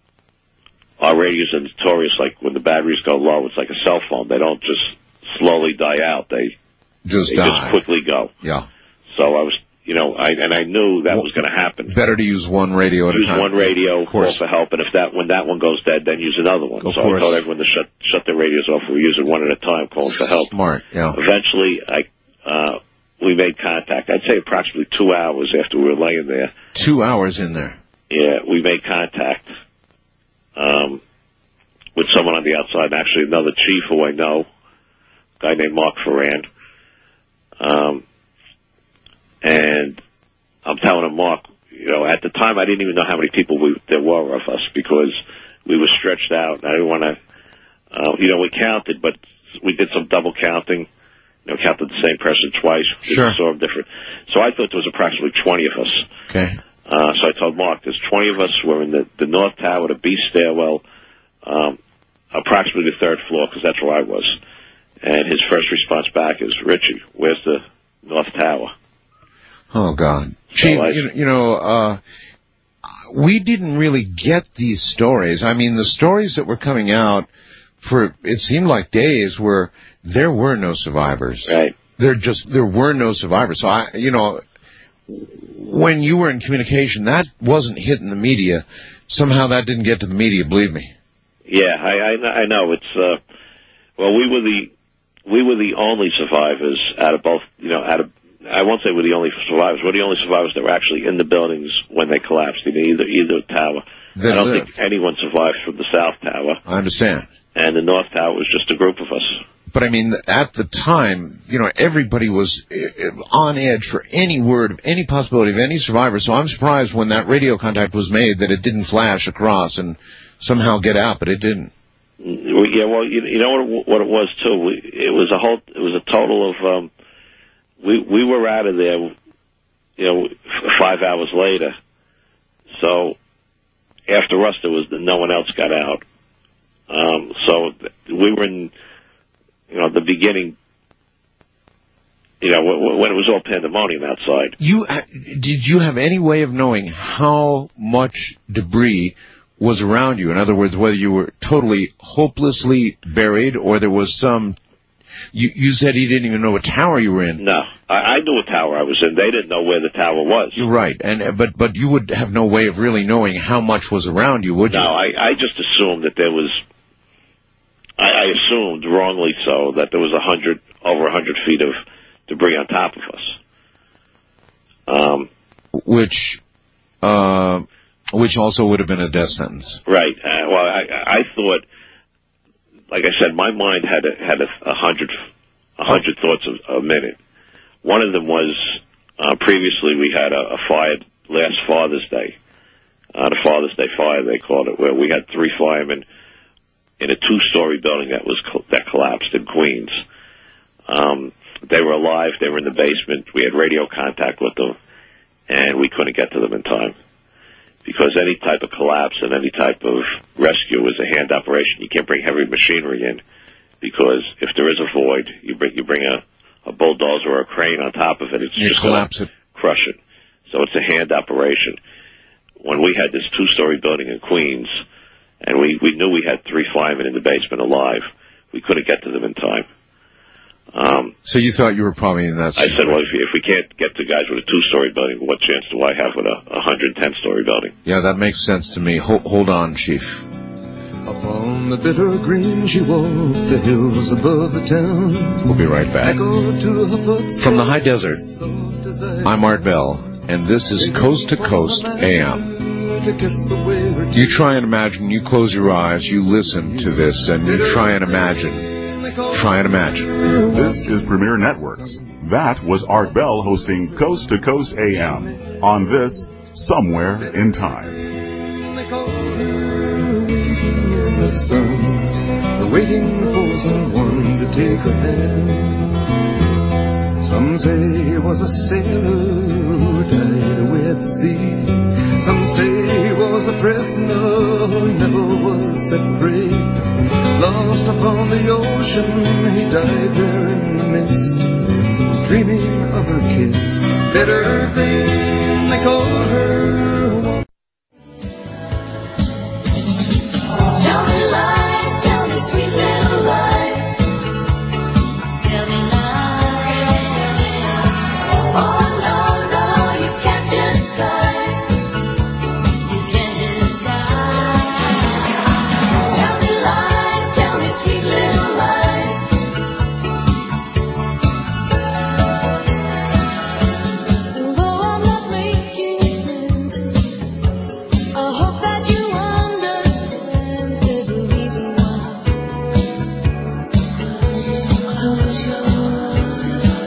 our radios are notorious, like when the batteries go low, it's like a cell phone. They don't just slowly die out. They just they die. just quickly go. Yeah. So I was, you know, I, and I knew that well, was going to happen. Better to use one radio at use a time. Use one radio, of course. call for help, and if that, when that one goes dead, then use another one. Of so course. I told everyone to shut, shut their radios off. We were using one at a time, calling for help. Smart, yeah. Eventually, I, uh, we made contact. I'd say approximately two hours after we were laying there. Two hours in there. Yeah, we made contact um, with someone on the outside, actually another chief who I know, a guy named Mark Ferrand. Um, and I'm telling him, Mark, you know, at the time I didn't even know how many people we, there were of us because we were stretched out. And I didn't want to, uh, you know, we counted, but we did some double counting. You know, counted the same person twice. Sure. Saw them different. So I thought there was approximately twenty of us. Okay. Uh, so I told Mark, there's twenty of us. We're in the, the North Tower, the B stairwell, um, approximately the third floor, because that's where I was. And his first response back is, Richie, where's the North Tower? Oh, God. Chief, so I, you, you know, uh, we didn't really get these stories. I mean, the stories that were coming out for, it seemed like days where there were no survivors. Right. There just, there were no survivors. So I, you know, when you were in communication, that wasn't hitting the media. Somehow that didn't get to the media, believe me. Yeah, I, I, I know. It's, uh, well, we were the, we were the only survivors out of both, you know, out of, I won't say we're the only survivors. We're the only survivors that were actually in the buildings when they collapsed, in either, either tower. that I don't lived. think anyone survived from the South Tower. I understand. And the North Tower was just a group of us. But I mean, at the time, you know, everybody was on edge for any word of any possibility of any survivor. So I'm surprised when that radio contact was made that it didn't flash across and somehow get out, but it didn't. Yeah, well, you, you know what, what it was too. We, it was a whole. It was a total of. Um, we we were out of there, you know, five hours later. So after us, there was no one else got out. Um, so we were in, you know, the beginning. You know, when it was all pandemonium outside. You did you have any way of knowing how much debris was around you? In other words, whether you were totally hopelessly buried or there was some... You, you said you didn't even know what tower you were in. No, I, I knew what tower I was in. They didn't know where the tower was. You're right, and but but you would have no way of really knowing how much was around you, would you? No, I, I just assumed that there was... I, I assumed, wrongly so, that there was a hundred, over a hundred feet of debris on top of us. Um, Which... Uh, Which also would have been a death sentence. Right. Uh, well, I, I thought, like I said, my mind had a, had a, a hundred, a hundred thoughts a, a minute. One of them was, uh, previously we had a, a fire last Father's Day, uh, the Father's Day fire they called it, where we had three firemen in a two-story building that was that collapsed in Queens. Um, they were alive. They were in the basement. We had radio contact with them, and we couldn't get to them in time. Because any type of collapse and any type of rescue is a hand operation. You can't bring heavy machinery in, because if there is a void, you bring you bring a, a bulldozer or a crane on top of it. It's you just collapse it, crush it. So it's a hand operation. When we had this two-story building in Queens, and we we knew we had three firemen in the basement alive, we couldn't get to them in time. Um, so you thought you were probably in that situation. I said, well, if, if we can't get to guys with a two-story building, what chance do I have with a one hundred ten-story building? Yeah, that makes sense to me. Hold, hold on, Chief. Upon the bitter green she walked, the hills above the town. We'll be right back. From the high desert, I'm Art Bell, and this is Coast to Coast A M. You try and imagine, you close your eyes, you listen to this, and you try and imagine. Try and imagine. This is Premier Networks. That was Art Bell hosting Coast to Coast A M on this Somewhere in Time. In the sun, waiting for someone to take her hand. Some say he was a sailor who died away at sea. Some say he was a prisoner who never was set free. Lost upon the ocean, he died there in the mist, dreaming of her kiss. Bitter green, they called her. Tell me lies, tell me sweet little lies. Tell me lies. Oh no, no, you can't disguise. You can't disguise. Tell me lies, tell me sweet little lies. Although I'm not making friends, I hope that you understand there's a reason why. Close your eyes.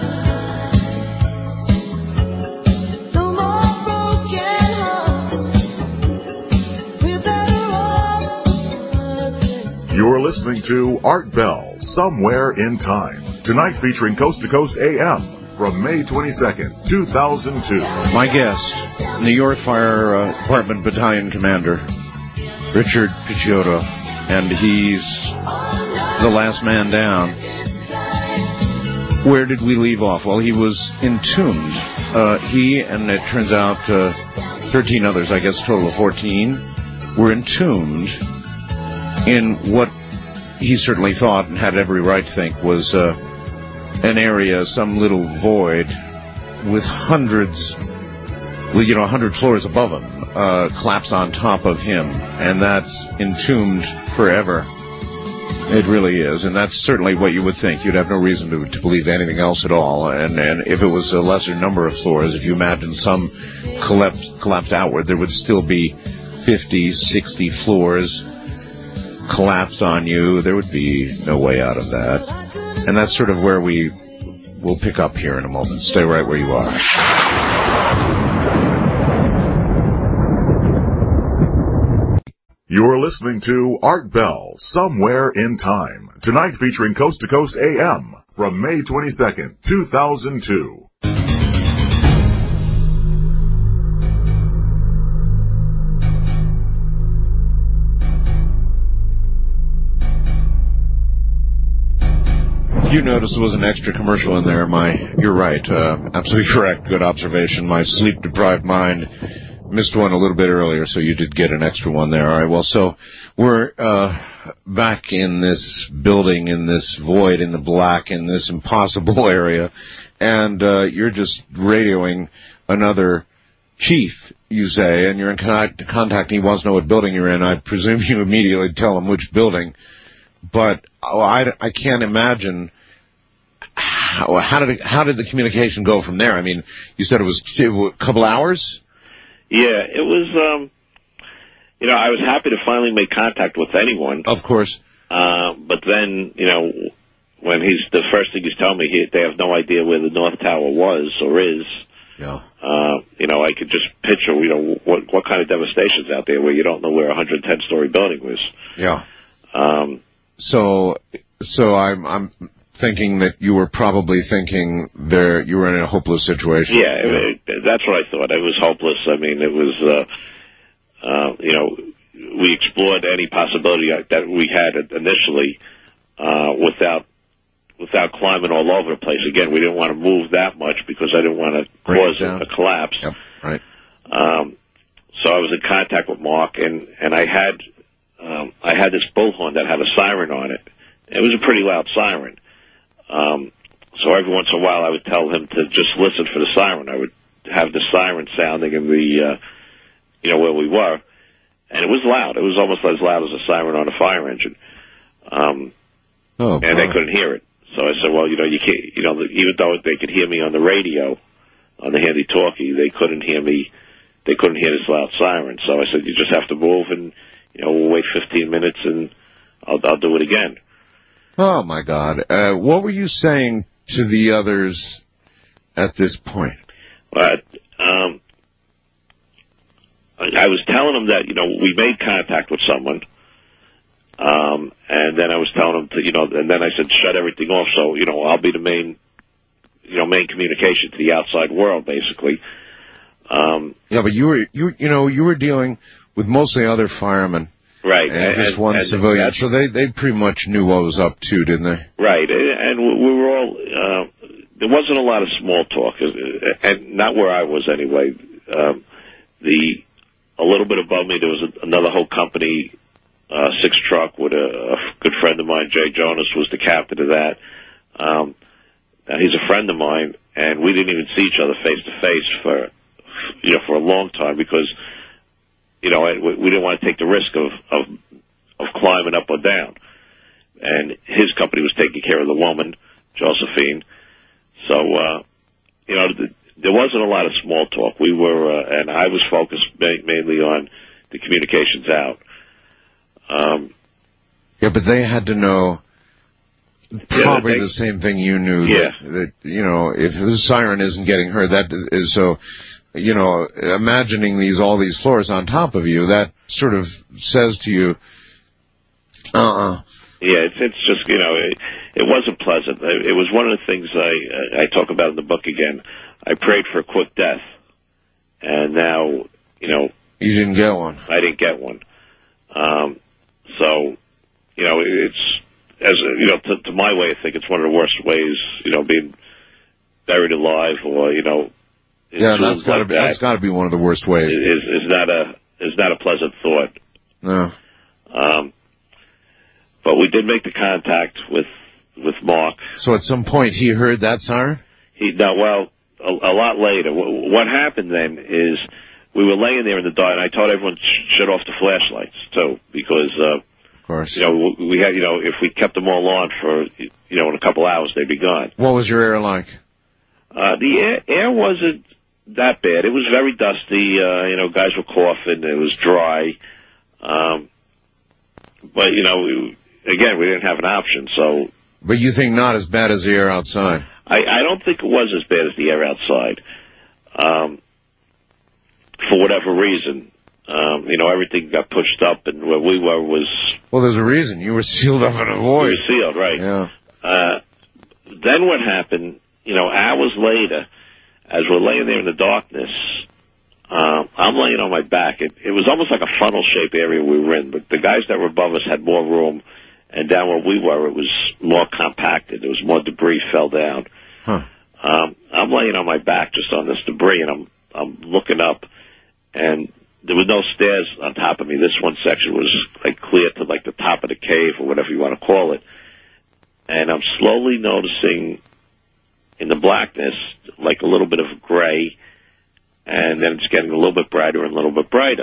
No more broken hearts. We're better off against. You're listening to Art Bell, Somewhere in Time. Tonight featuring Coast to Coast A M from May twenty-second, two thousand two. My guest, New York Fire uh, Department Battalion Commander, Richard Picciotto, and he's the last man down. Where did we leave off? Well, he was entombed. Uh, he, and it turns out uh, thirteen others, I guess a total of fourteen, were entombed in what he certainly thought and had every right to think was uh, an area, some little void with hundreds, well, you know, a hundred floors above him, uh, collapsed on top of him, and that's entombed forever. It really is, and that's certainly what you would think. You'd have no reason to, to believe anything else at all, and, and if it was a lesser number of floors, if you imagine some collapsed, collapsed outward, there would still be fifty, sixty floors collapsed on you, there would be no way out of that. And that's sort of where we will pick up here in a moment. Stay right where you are. You're listening to Art Bell, Somewhere in Time. Tonight featuring Coast to Coast A M from May twenty-second, two thousand two. You noticed there was an extra commercial in there. My, you're right. Uh, absolutely correct. Good observation. My sleep-deprived mind missed one a little bit earlier, so you did get an extra one there. All right. Well, so we're uh, back in this building, in this void, in the black, in this impossible area, and uh, you're just radioing another chief, you say, and you're in con- contact, and he wants to know what building you're in. I presume you immediately tell him which building, but oh, I, I can't imagine. How, how did it, how did the communication go from there? I mean, you said it was a couple hours? Yeah, it was, um, you know, I was happy to finally make contact with anyone. Of course. Uh, but then, you know, when he's, the first thing he's telling me, he, they have no idea where the North Tower was or is. Yeah. Uh, you know, I could just picture, you know, what, what kind of devastation's out there where you don't know where a one hundred ten story building was. Yeah. Um, so, so I'm, I'm thinking that you were probably thinking there, you were in a hopeless situation. Yeah, it, it, that's what I thought. It was hopeless. I mean, it was, uh, uh, you know, we explored any possibility that we had initially, uh, without, without climbing all over the place. Again, we didn't want to move that much because I didn't want to cause a, a collapse. Yep, right. Um, so I was in contact with Mark, and, and I had, um, I had this bullhorn that had a siren on it. It was a pretty loud siren. Um, so every once in a while I would tell him to just listen for the siren. I would have the siren sounding in the, uh, you know, where we were. And it was loud. It was almost as loud as a siren on a fire engine. Um, oh, and they couldn't hear it. So I said, well, you know, you can't, you know, even though they could hear me on the radio, on the handy-talkie, they couldn't hear me, they couldn't hear this loud siren. So I said, you just have to move and, you know, we'll wait fifteen minutes and I'll, I'll do it again. Oh, my God. Uh, what were you saying to the others at this point? But, um, I, I was telling them that, you know, we made contact with someone, um, and then I was telling them to, you know, and then I said, shut everything off, so, you know, I'll be the main, you know, main communication to the outside world, basically. Um, yeah, but you were, you, you know, you were dealing with mostly other firemen. Right. And, and just one and civilian. So they, they pretty much knew what was up too, didn't they? Right. And we were all, uh, there wasn't a lot of small talk, and not where I was anyway. Um, the, a little bit above me, there was a, another whole company, uh, six truck with a, a good friend of mine, Jay Jonas, was the captain of that. Um, now he's a friend of mine, and we didn't even see each other face to face for, you know, for a long time because, you know, we didn't want to take the risk of, of, of climbing up or down. And his company was taking care of the woman, Josephine. So, uh, you know, th- there wasn't a lot of small talk. We were, uh, and I was focused ma- mainly on the communications out. Um, yeah, but they had to know probably yeah, they, the same thing you knew. Yeah. That, that, you know, if the siren isn't getting heard, that is so... You know, imagining these, all these floors on top of you, that sort of says to you, uh-uh. Yeah, it's, it's just, you know, it, it wasn't pleasant. It was one of the things I, I talk about in the book again. I prayed for a quick death, and now, you know. You didn't get one. I didn't get one. Um, so, you know, it's, as, a, you know, to, to my way, I think it's one of the worst ways, you know, being buried alive or, you know, yeah, that's got to be. That's got to be one of the worst ways. Is is not a is not a pleasant thought. No. Um, but we did make the contact with with Mark. So at some point he heard that siren. He no, well, a, a lot later. What happened then is we were laying there in the dark, and I told everyone to shut off the flashlights too, because uh, of course, you know, we had, you know, if we kept them all on for, you know, in a couple hours, they'd be gone. What was your air like? Uh, the air, air wasn't that bad. It was very dusty. Uh, you know, guys were coughing. It was dry. Um, but, you know, we, again, we didn't have an option, so... But you think not as bad as the air outside? I, I don't think it was as bad as the air outside. Um, for whatever reason. Um, you know, everything got pushed up, and where we were was... Well, there's a reason. You were sealed up in a void. We were sealed, right. Yeah. Uh, then what happened, you know, hours later, as we're laying there in the darkness, um, I'm laying on my back. It, it was almost like a funnel-shaped area we were in, but the guys that were above us had more room, and down where we were, it was more compacted. There was more debris fell down. Huh. Um, I'm laying on my back just on this debris, and I'm I'm looking up, and there was no stairs on top of me. This one section was like clear to like the top of the cave or whatever you want to call it. And I'm slowly noticing in the blackness like a little bit of gray, and then it's getting a little bit brighter and a little bit brighter.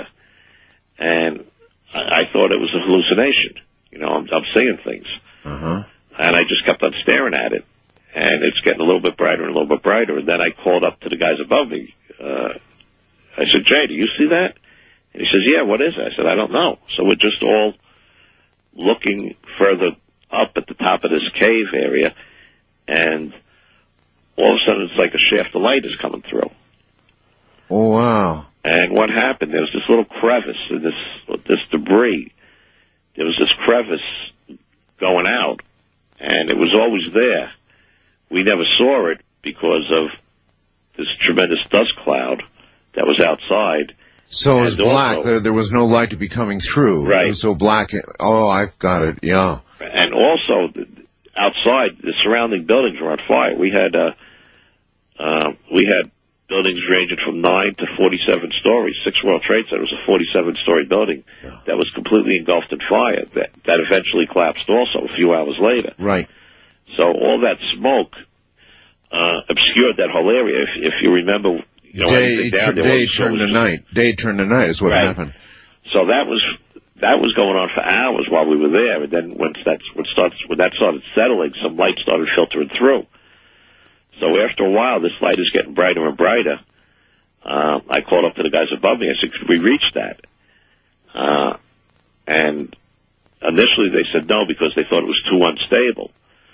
And I, I thought it was a hallucination. You know, I'm, I'm seeing things. Uh-huh. And I just kept on staring at it. And it's getting a little bit brighter and a little bit brighter. And then I called up to the guys above me. Uh, I said, Jay, do you see that? And he says, yeah, what is it? I said, I don't know. So we're just all looking further up at the top of this cave area, and all of a sudden it's like a shaft of light is coming through. Oh, wow. And what happened, there was this little crevice in this, this debris. There was this crevice going out, and it was always there. We never saw it because of this tremendous dust cloud that was outside. So it was black. There, there was no light to be coming through. Right. It was so black. Oh, I've got it. Yeah. And also, outside, the surrounding buildings were on fire. We had, uh, uh, we had buildings ranging from nine to forty-seven stories. Six World Trade Center was a forty-seven story building yeah. that was completely engulfed in fire. That, that eventually collapsed also a few hours later. Right. So all that smoke, uh, obscured that whole area. If, if you remember, you know, day, down there, day turned to night. Day turned to night is what right. happened. So that was that was going on for hours while we were there, and then once that when starts when that started settling, some light started filtering through. So after a while, this light is getting brighter and brighter. Uh, I called up to the guys above me. I said, "Could we reach that?" Uh, and initially they said no because they thought it was too unstable.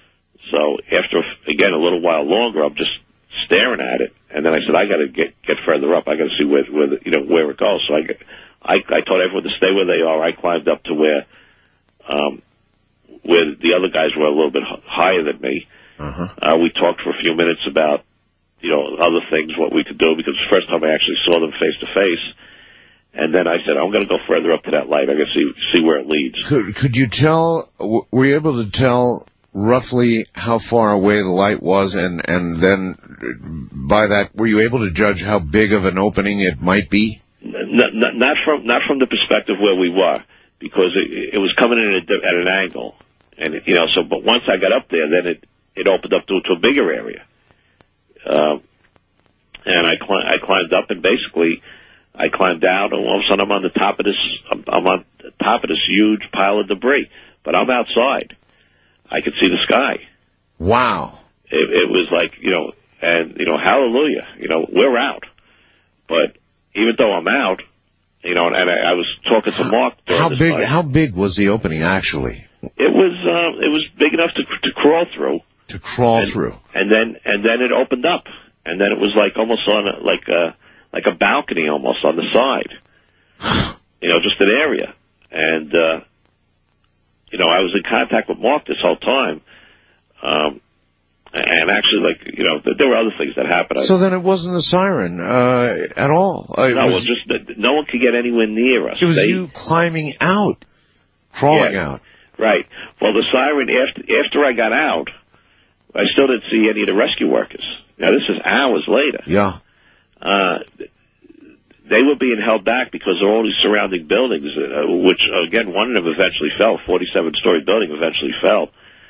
So after again a little while longer, I'm just staring at it, and then I said, "I got to get get further up. I got to see where where the, you know where it goes." So I, I I told everyone to stay where they are. I climbed up to where um, where the other guys were a little bit h- higher than me. Uh-huh. Uh, we talked for a few minutes about you know other things, what we could do, because the first time I actually saw them face to face. And then I said, I'm going to go further up to that light. I'm going to see see where it leads. Could could you tell? Were you able to tell roughly how far away the light was, and and then by that, were you able to judge how big of an opening it might be? Not, not, not from not from the perspective where we were, because it, it was coming in at, a, at an angle, and it, you know. So, but once I got up there, then it it opened up to, to a bigger area, uh, and I cli- I climbed up, and basically I climbed down, and all of a sudden I'm on the top of this I'm, I'm on the top of this huge pile of debris, but I'm outside. I could see the sky. Wow. It, it was like, you know, and, you know, hallelujah, you know, we're out. But even though I'm out, you know, and I, I was talking to Mark during How this big, time. how big was the opening actually? It was, um, it was big enough to, to crawl through. To crawl and, through. And then, and then it opened up. And then it was like almost on a, like a, like a balcony almost on the side. You know, just an area. And, uh, you know, I was in contact with Mark this whole time, um, and actually, like, you know, there were other things that happened. So then it wasn't a siren uh, at all. Uh, no, it was, well, just that no one could get anywhere near us. It was they, you climbing out, crawling yeah, out. Right. Well, the siren after after I got out, I still didn't see any of the rescue workers. Now this is hours later. Yeah. Uh, They were being held back because of all these surrounding buildings, uh, which, again, one of them eventually fell. forty-seven story building eventually fell.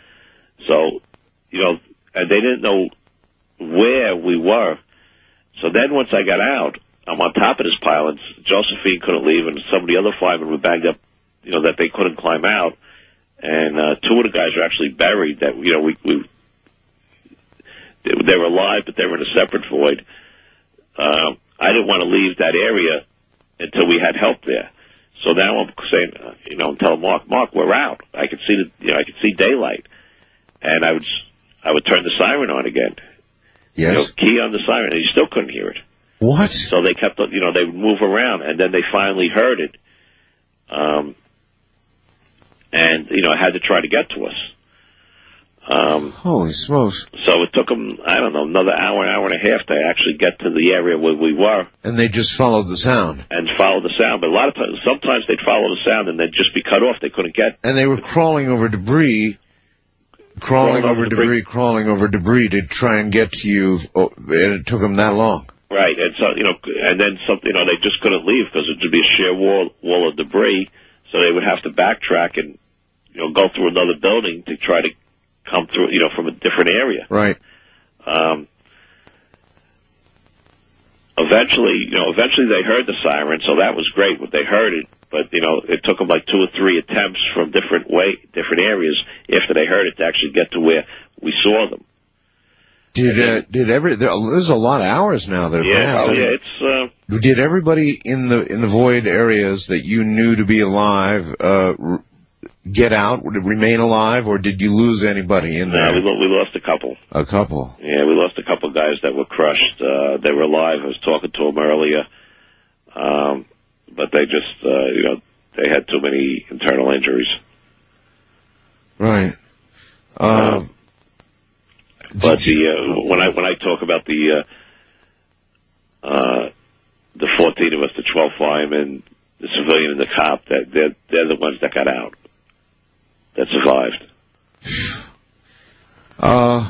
So, you know, and they didn't know where we were. So then once I got out, I'm on top of this pile, and Josephine couldn't leave, and some of the other firemen were banged up, you know, that they couldn't climb out. And uh, two of the guys were actually buried that, you know, we, we they, they were alive, but they were in a separate void. um, I didn't want to leave that area until we had help there. So now I'm saying, uh, you know, I'm telling Mark, Mark, we're out. I could see the, you know, I could see daylight, and I would, I would turn the siren on again. Yes. You know, key on the siren, and you still couldn't hear it. What? So they kept, you know, they would move around, and then they finally heard it, um, and you know, had to try to get to us. Um, Holy smokes. So it took them, I don't know, another hour, hour and a half to actually get to the area where we were. And they just followed the sound. And followed the sound. But a lot of times, sometimes they'd follow the sound and they'd just be cut off. They couldn't get. And they were crawling over debris, crawling, crawling over, over debris, debris, crawling over debris to try and get to you. Oh, and it took them that long. Right. And so, you know, and then something, you know, they just couldn't leave because it would be a sheer wall, wall of debris. So they would have to backtrack and, you know, go through another building to try to come through, you know, from a different area. Right. Um, eventually, you know, eventually they heard the siren, so that was great when they heard it. But, you know, it took them like two or three attempts from different way, different areas after they heard it to actually get to where we saw them. Did, uh, did every, there, there's a lot of hours now that have yeah, passed. Oh, yeah, it's, uh. Did everybody in the, in the void areas that you knew to be alive, uh, r- get out, would it remain alive, or did you lose anybody in there? No, we, lo- we lost a couple. A couple? Yeah, we lost a couple guys that were crushed. Uh, they were alive. I was talking to them earlier. Um, but they just, uh, you know, they had too many internal injuries. Right. Um, um, but the, uh, when I, when I talk about the, uh, uh, the fourteen of us, the twelve firemen, the civilian and the cop, that they're, they're the ones that got out. That survived. Uh,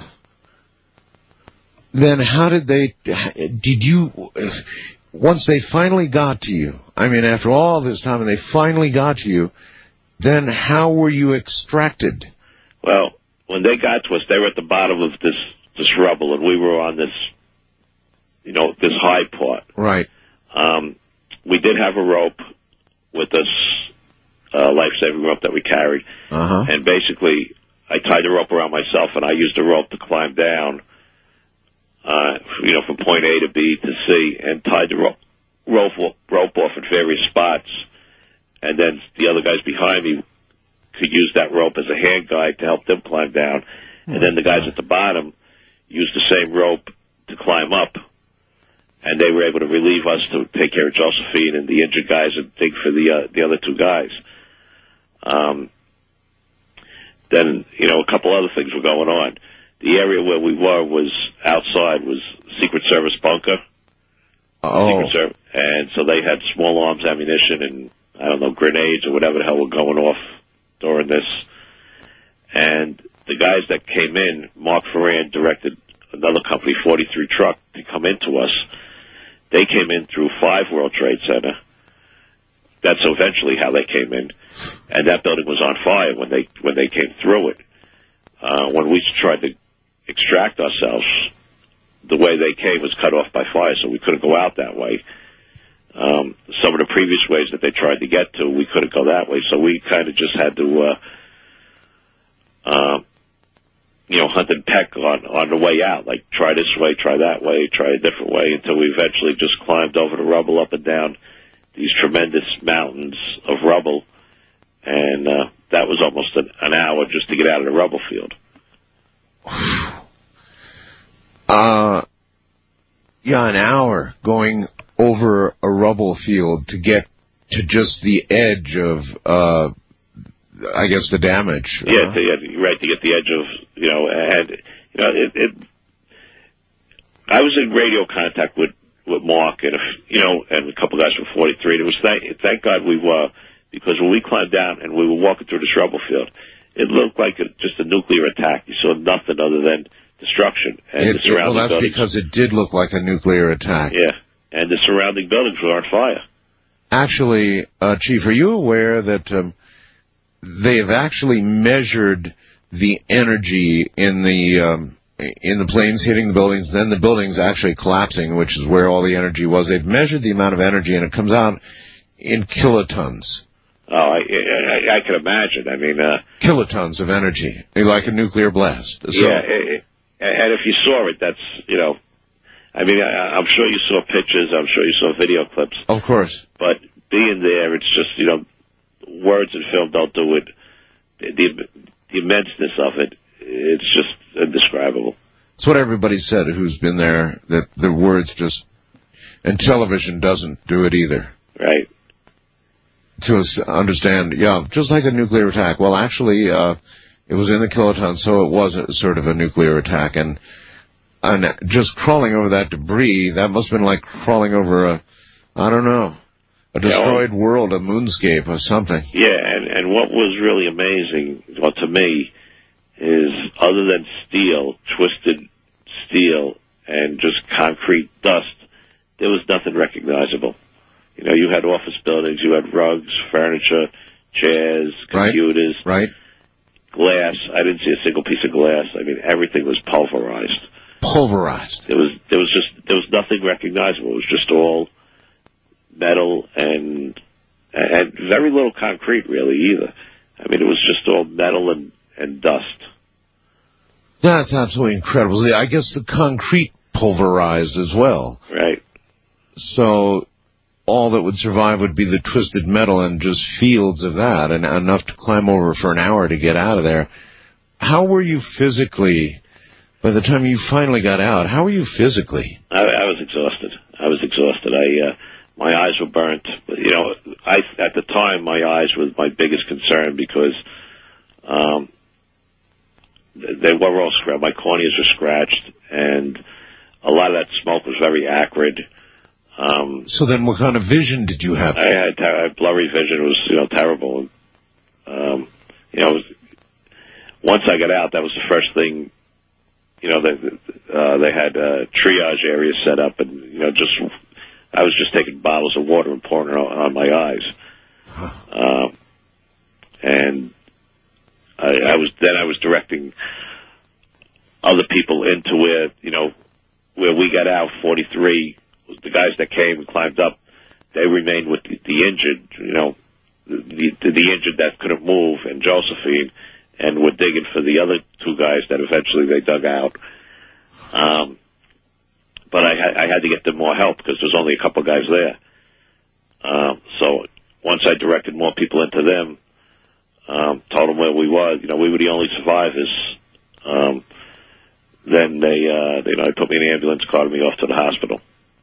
then how did they, did you, once they finally got to you, I mean, after all this time and they finally got to you, then how were you extracted? Well, when they got to us, they were at the bottom of this, this rubble, and we were on this, you know, this high part. Right. Um, we did have a rope with us, uh, life-saving rope that we carried. Uh-huh. And basically, I tied the rope around myself, and I used the rope to climb down, uh, you know, from point A to B to C, and tied the rope, rope, rope off at various spots. And then the other guys behind me could use that rope as a hand guide to help them climb down. And then the guys at the bottom used the same rope to climb up. And they were able to relieve us to take care of Josephine and the injured guys and dig for the uh, the other two guys. Um, then, you know, a couple other things were going on. The area where we were was outside, was Secret Service bunker. Oh. Secret Service, and so they had small arms ammunition and, I don't know, grenades or whatever the hell were going off during this. And the guys that came in, Mark Ferran directed another company, forty-three Truck, to come into us. They came in through five World Trade Center. That's eventually how they came in. And that building was on fire when they when they came through it. Uh, when we tried to extract ourselves, the way they came was cut off by fire, so we couldn't go out that way. Um, some of the previous ways that they tried to get to, we couldn't go that way, so we kind of just had to, uh, uh, you know, hunt and peck on, on the way out, like try this way, try that way, try a different way, until we eventually just climbed over the rubble up and down these tremendous mountains of rubble, and uh, that was almost an, an hour just to get out of the rubble field. Uh, yeah, an hour going over a rubble field to get to just the edge of, uh, I guess, the damage. Yeah, uh, to, yeah, right, to get the edge of, you know, and, you know, it, it I was in radio contact with, with Mark and, if, you know, and a couple guys from forty-three. It was, thank, thank God we were, because when we climbed down and we were walking through this rubble field, it looked like a, just a nuclear attack. You saw nothing other than destruction. And it, the surrounding well, that's buildings, because it did look like a nuclear attack. Yeah, and the surrounding buildings were on fire. Actually, uh, Chief, are you aware that um, they have actually measured the energy in the um, in the planes hitting the buildings, then the buildings actually collapsing, which is where all the energy was? They've measured the amount of energy, and it comes out in kilotons. Oh, I, I, I can imagine. I mean, uh, kilotons of energy, like a nuclear blast. So, yeah, it, and if you saw it, that's, you know, I mean, I, I'm sure you saw pictures. I'm sure you saw video clips. Of course. But being there, it's just, you know, words and film don't do it. The, the immenseness of it, it's just indescribable. It's what everybody said who's been there, that the words just, and television doesn't do it either. Right. To understand, yeah, just like a nuclear attack. Well, actually, uh, it was in the kiloton, so it was a, sort of a nuclear attack. And, and just crawling over that debris, that must have been like crawling over a, I don't know, a destroyed yeah, well, world, a moonscape or something. Yeah, and, and what was really amazing, well, to me, is other than steel, twisted steel, and just concrete dust, there was nothing recognizable. You know, you had office buildings, you had rugs, furniture, chairs, computers, right, right. glass. I didn't see a single piece of glass. I mean, everything was pulverized. Pulverized. There was, there was just, there was nothing recognizable. It was just all metal and, and very little concrete, really, either. I mean, it was just all metal and, and dust. That's absolutely incredible. I guess the concrete pulverized as well. Right. So all that would survive would be the twisted metal and just fields of that, and enough to climb over for an hour to get out of there. How were you physically, by the time you finally got out, how were you physically? I, I was exhausted. I was exhausted. I, uh, my eyes were burnt. But, you know, I, at the time, my eyes were my biggest concern because, um, they were all scratched. My corneas were scratched, and a lot of that smoke was very acrid. Um, so then what kind of vision did you have? I had, ter- I had blurry vision. It was, you know, terrible. Um, you know, it was, once I got out, that was the first thing, you know, they, uh, they had, uh, triage areas set up, and, you know, just, I was just taking bottles of water and pouring it on, on my eyes. Huh. Um, and, I, I was then I was directing other people into where, you know, where we got out, forty-three, the guys that came and climbed up, they remained with the, the injured, you know, the, the, the injured that couldn't move, and Josephine, and were digging for the other two guys that eventually they dug out. Um, but I had, I had to get them more help because there's only a couple guys there. Um, so once I directed more people into them, Um, told them where we were. You know, we were the only survivors. Um, then they, uh, they, you know, they put me in the ambulance, carted me off to the hospital.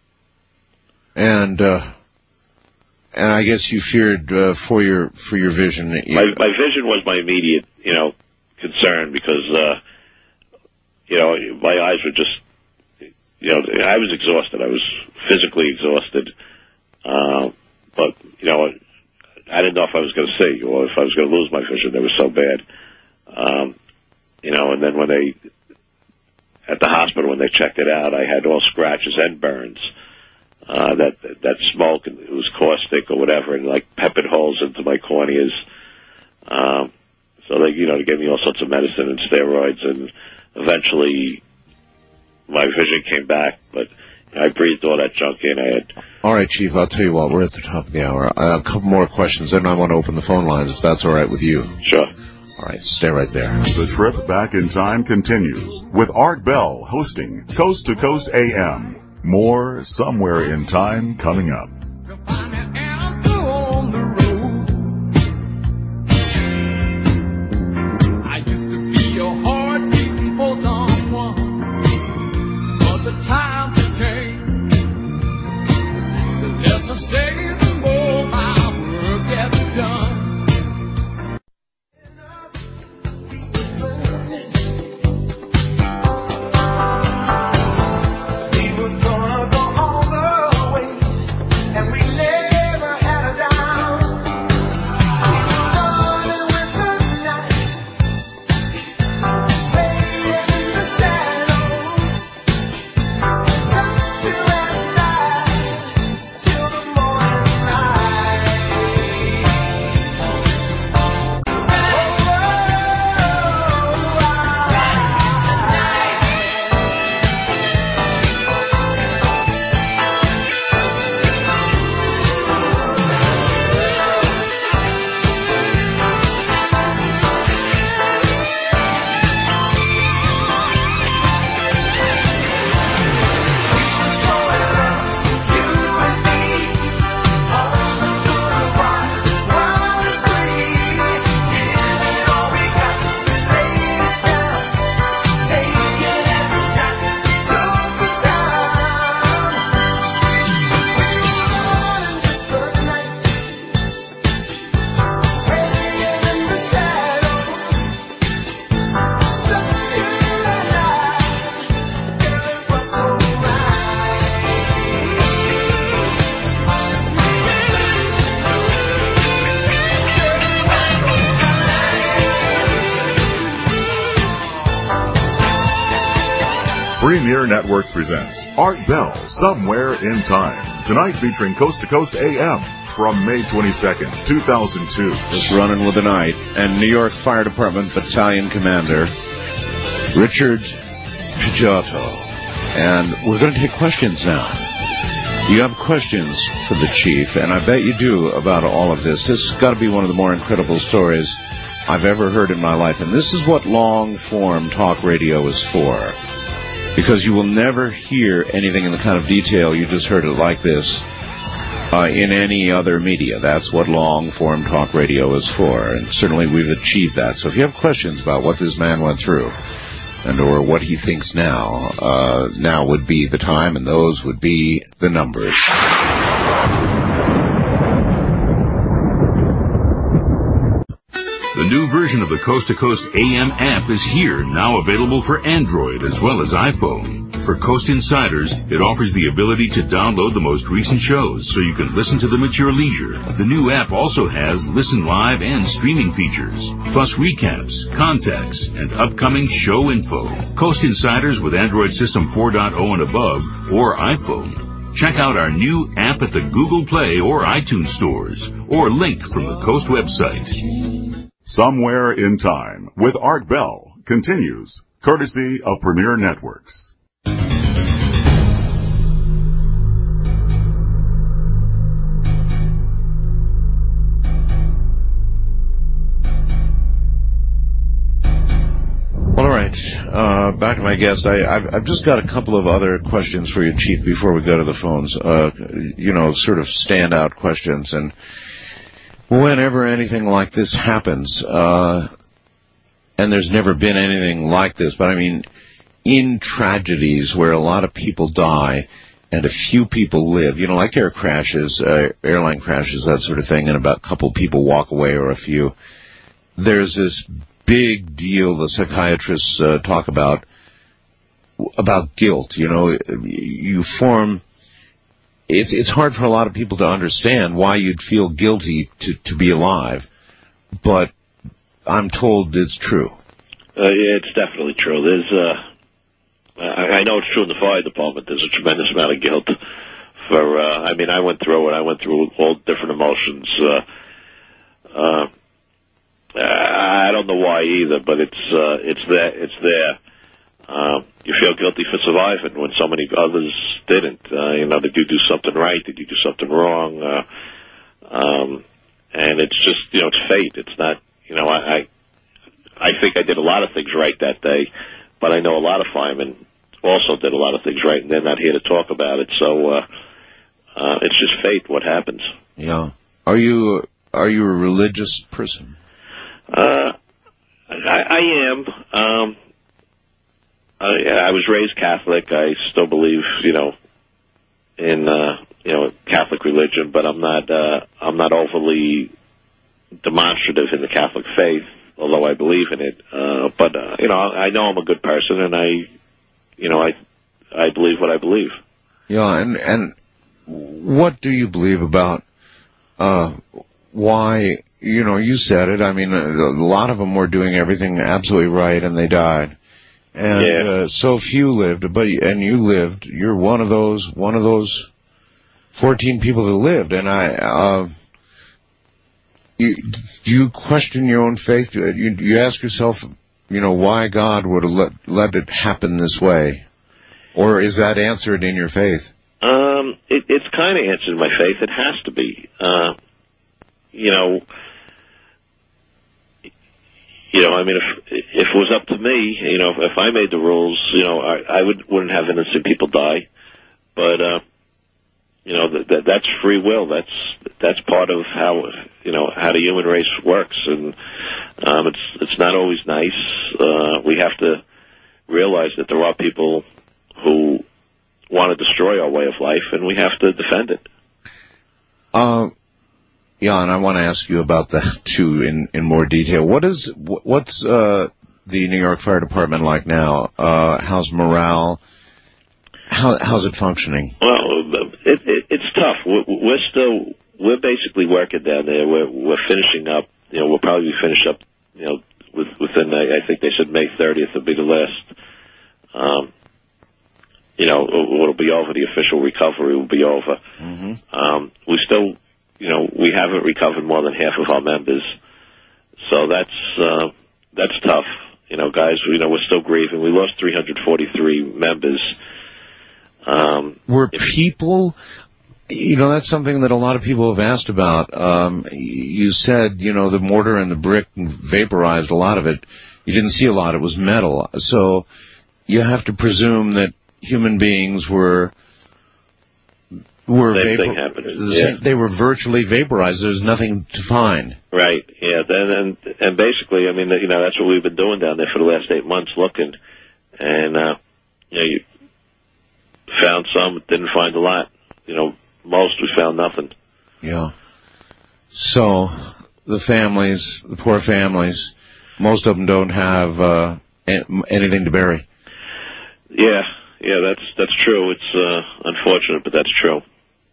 And, uh, and I guess you feared, uh, for your, for your vision. You... My, my vision was my immediate, you know, concern because, uh, you know, my eyes were just, you know, I was exhausted. I was physically exhausted. Uh, but, you know, I didn't know if I was going to see or if I was going to lose my vision. They were so bad. Um, you know, and then when they, at the hospital, when they checked it out, I had all scratches and burns. Uh, that, that smoke, and it was caustic or whatever, and like peppered holes into my corneas. Um, so they, you know, they gave me all sorts of medicine and steroids, and eventually my vision came back, but I breathed all that junk in. I had. All right, Chief, I'll tell you what, we're at the top of the hour. Uh, a couple more questions, then I want to open the phone lines, if that's all right with you. Sure. All right, stay right there. The trip back in time continues with Art Bell hosting Coast to Coast A M. More Somewhere in Time coming up. I used to be a heart beating for someone, but the times have changed. The less I say, the more my work gets done. Premier Networks presents Art Bell, Somewhere in Time. Tonight featuring Coast to Coast A M from May twenty-second, two thousand two. Just running with the night. And New York Fire Department Battalion Commander Richard Pijotto. And we're going to take questions now. You have questions for the chief, and I bet you do, about all of this. This has got to be one of the more incredible stories I've ever heard in my life. And this is what long-form talk radio is for. Because you will never hear anything in the kind of detail you just heard it like this uh, in any other media. That's what long-form talk radio is for. And certainly we've achieved that. So if you have questions about what this man went through, and or what he thinks now, uh, now would be the time, and those would be the numbers. The new version of the Coast to Coast A M app is here, now available for Android as well as iPhone. For Coast Insiders, it offers the ability to download the most recent shows so you can listen to them at your leisure. The new app also has listen live and streaming features, plus recaps, contacts, and upcoming show info. Coast Insiders with Android System four point oh and above, or iPhone. Check out our new app at the Google Play or iTunes stores, or link from the Coast website. Somewhere in Time with Art Bell continues, courtesy of Premier Networks. Well, all right. Uh, back to my guest. I, I've, I've just got a couple of other questions for you, Chief, before we go to the phones. Uh, you know, sort of standout questions. And whenever anything like this happens, uh, and there's never been anything like this, but I mean, in tragedies where a lot of people die and a few people live, you know, like air crashes, uh, airline crashes, that sort of thing, and about a couple people walk away or a few, there's this big deal the psychiatrists uh, talk about, about guilt. You know, you form... It's it's hard for a lot of people to understand why you'd feel guilty to, to be alive, but I'm told it's true. Uh, yeah, it's definitely true. There's, uh, I, I know it's true in the fire department. There's a tremendous amount of guilt for. Uh, I mean, I went through it. I went through all different emotions. Uh, uh, I don't know why either, but it's uh, it's there. It's there. Uh, you feel guilty for surviving when so many others didn't. Uh, you know, did you do something right? Did you do something wrong? Uh, um, and it's just, you know, it's fate. It's not, you know, I, I, I think I did a lot of things right that day, but I know a lot of firemen also did a lot of things right, and they're not here to talk about it. So, uh, uh, it's just fate, what happens. Yeah. Are you, are you a religious person? Uh, I, I am. Um, I, I was raised Catholic. I still believe, you know, in uh, you know Catholic religion, but I'm not uh, I'm not overly demonstrative in the Catholic faith, although I believe in it. Uh, but uh, you know, I know I'm a good person, and I, you know, I I believe what I believe. Yeah, and and what do you believe about uh, why? You know, you said it. I mean, a, a lot of them were doing everything absolutely right, and they died. And yeah. uh, so few lived, but and you lived. You're one of those, one of those fourteen people that lived. And I, uh, you, do you question your own faith? You, you ask yourself, you know, why God would have let let it happen this way, or is that answered in your faith? Um, it, it's kind of answered in my faith. It has to be. Uh, you know. You know, I mean, if if it was up to me, you know, if, if I made the rules, you know, I, I would wouldn't have innocent people die. But uh, you know, that, that that's free will. That's that's part of how you know how the human race works, and um, it's it's not always nice. Uh, we have to realize that there are people who want to destroy our way of life, and we have to defend it. Um. Yeah, and I want to ask you about that too in, in more detail. What is what's uh, the New York Fire Department like now? Uh, how's morale? How how's it functioning? Well, it, it, it's tough. We're, we're still we're basically working down there. We're we're finishing up. You know, we'll probably finish up. You know, with, within I think they said May thirtieth will be the last um, you know, it'll be over. The official recovery will be over. Mm-hmm. Um, we still, you know, we haven't recovered more than half of our members. So that's, uh, that's tough. You know, guys, you know, we're still grieving. We lost three hundred forty-three members. Um, Were people, you know, that's something that a lot of people have asked about. Um, you said, you know, the mortar and the brick vaporized a lot of it. You didn't see a lot. It was metal. So you have to presume that human beings were were same vapor- thing happened. the Yeah. same, they were virtually vaporized. There's nothing to find. Right. Yeah. Then and and basically, I mean, you know, that's what we've been doing down there for the last eight months, looking, and uh, you know, you found some, didn't find a lot. You know, most we found nothing. Yeah. So the families, the poor families, most of them don't have uh, anything to bury. Yeah. Yeah. That's that's true. It's uh, unfortunate, but that's true.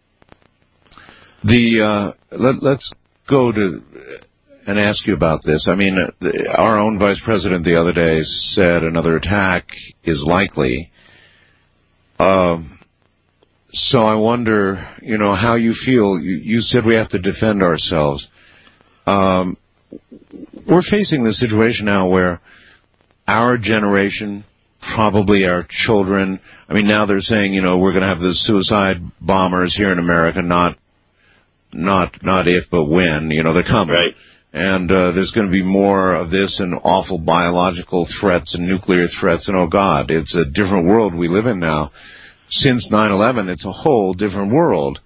The uh, let, let's go to and ask you about this. I mean, uh, the, our own vice president the other day said another attack is likely. Um, so I wonder, you know, how you feel. You, you said we have to defend ourselves. Um, we're facing this situation now where our generation, probably our children, I mean, now they're saying, you know, we're going to have the suicide bombers here in America, not Not not if, but when. You know, they're coming. Right. And uh, there's going to be more of this and awful biological threats and nuclear threats. And, oh, God, it's a different world we live in now. Since nine eleven, it's a whole different world.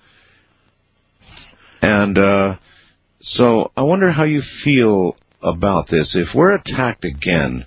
And uh, so I wonder how you feel about this. If we're attacked again,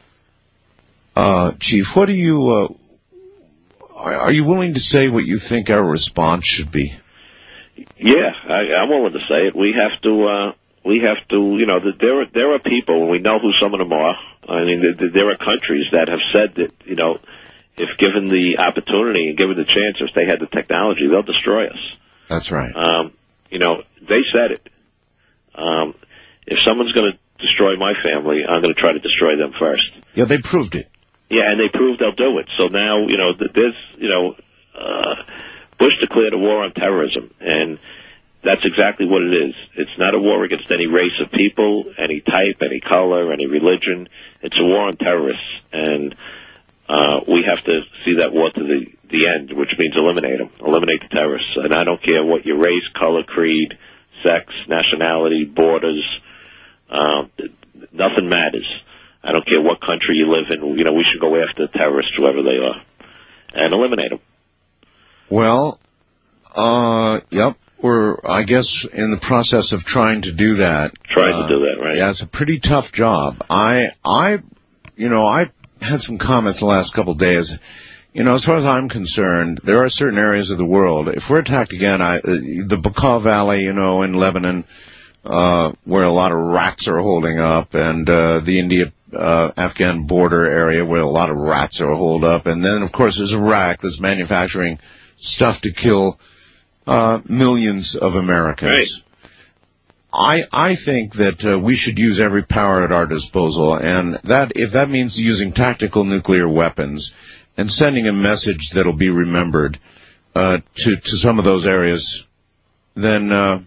uh, Chief, what do you uh, are, are you willing to say what you think our response should be? Yeah, I, I'm willing to say it. We have to, uh, we have to, you know, there are, there are people, and we know who some of them are. I mean, there, there are countries that have said that, you know, if given the opportunity and given the chance, if they had the technology, they'll destroy us. That's right. Um, you know, they said it. Um, if someone's going to destroy my family, I'm going to try to destroy them first. Yeah, they proved it. Yeah, and they proved they'll do it. So now, you know, there's, you know, uh, Bush declared a war on terrorism, and that's exactly what it is. It's not a war against any race of people, any type, any color, any religion. It's a war on terrorists, and uh, we have to see that war to the, the end, which means eliminate them, eliminate the terrorists. And I don't care what your race, color, creed, sex, nationality, borders, uh, nothing matters. I don't care what country you live in. You know, we should go after terrorists, whoever they are, and eliminate them. Well, uh, yep, we're, I guess, in the process of trying to do that. Trying uh, to do that, right? Yeah, it's a pretty tough job. I, I, you know, I had some comments the last couple of days. You know, as far as I'm concerned, there are certain areas of the world, if we're attacked again, I, the Bekaa Valley, you know, in Lebanon, uh, where a lot of rats are holding up, and, uh, the India, uh, Afghan border area where a lot of rats are holed up, and then, of course, there's Iraq that's manufacturing stuff to kill uh, millions of Americans. Right. I I think that uh, we should use every power at our disposal, and that if that means using tactical nuclear weapons and sending a message that'll be remembered uh, to to some of those areas, then uh,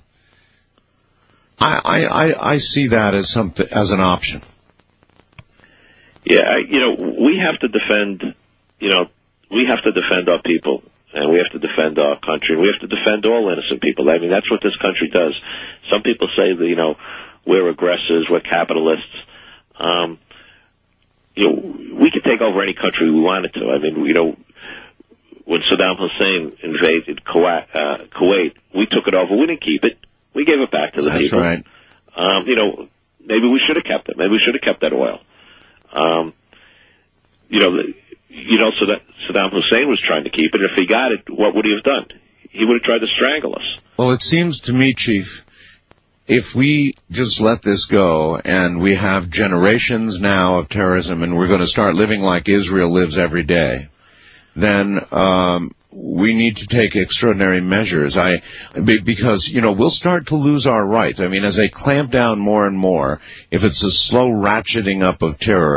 I, I I I see that as something as an option. Yeah, you know, we have to defend. You know, we have to defend our people. And we have to defend our country. We have to defend all innocent people. I mean, that's what this country does. Some people say that, you know, we're aggressors, we're capitalists. Um, you know, we could take over any country we wanted to. I mean, you know, when Saddam Hussein invaded Kuwait, uh, Kuwait, we took it over. We didn't keep it. We gave it back to the that's people. Right. Um, you know, maybe we should have kept it. Maybe we should have kept that oil. Um, you know, the, You know, so that Saddam Hussein was trying to keep it. If he got it, what would he have done? He would have tried to strangle us. Well, it seems to me, Chief, if we just let this go and we have generations now of terrorism and we're going to start living like Israel lives every day, then um, we need to take extraordinary measures. I because, you know, we'll start to lose our rights. I mean, as they clamp down more and more, if it's a slow ratcheting up of terror,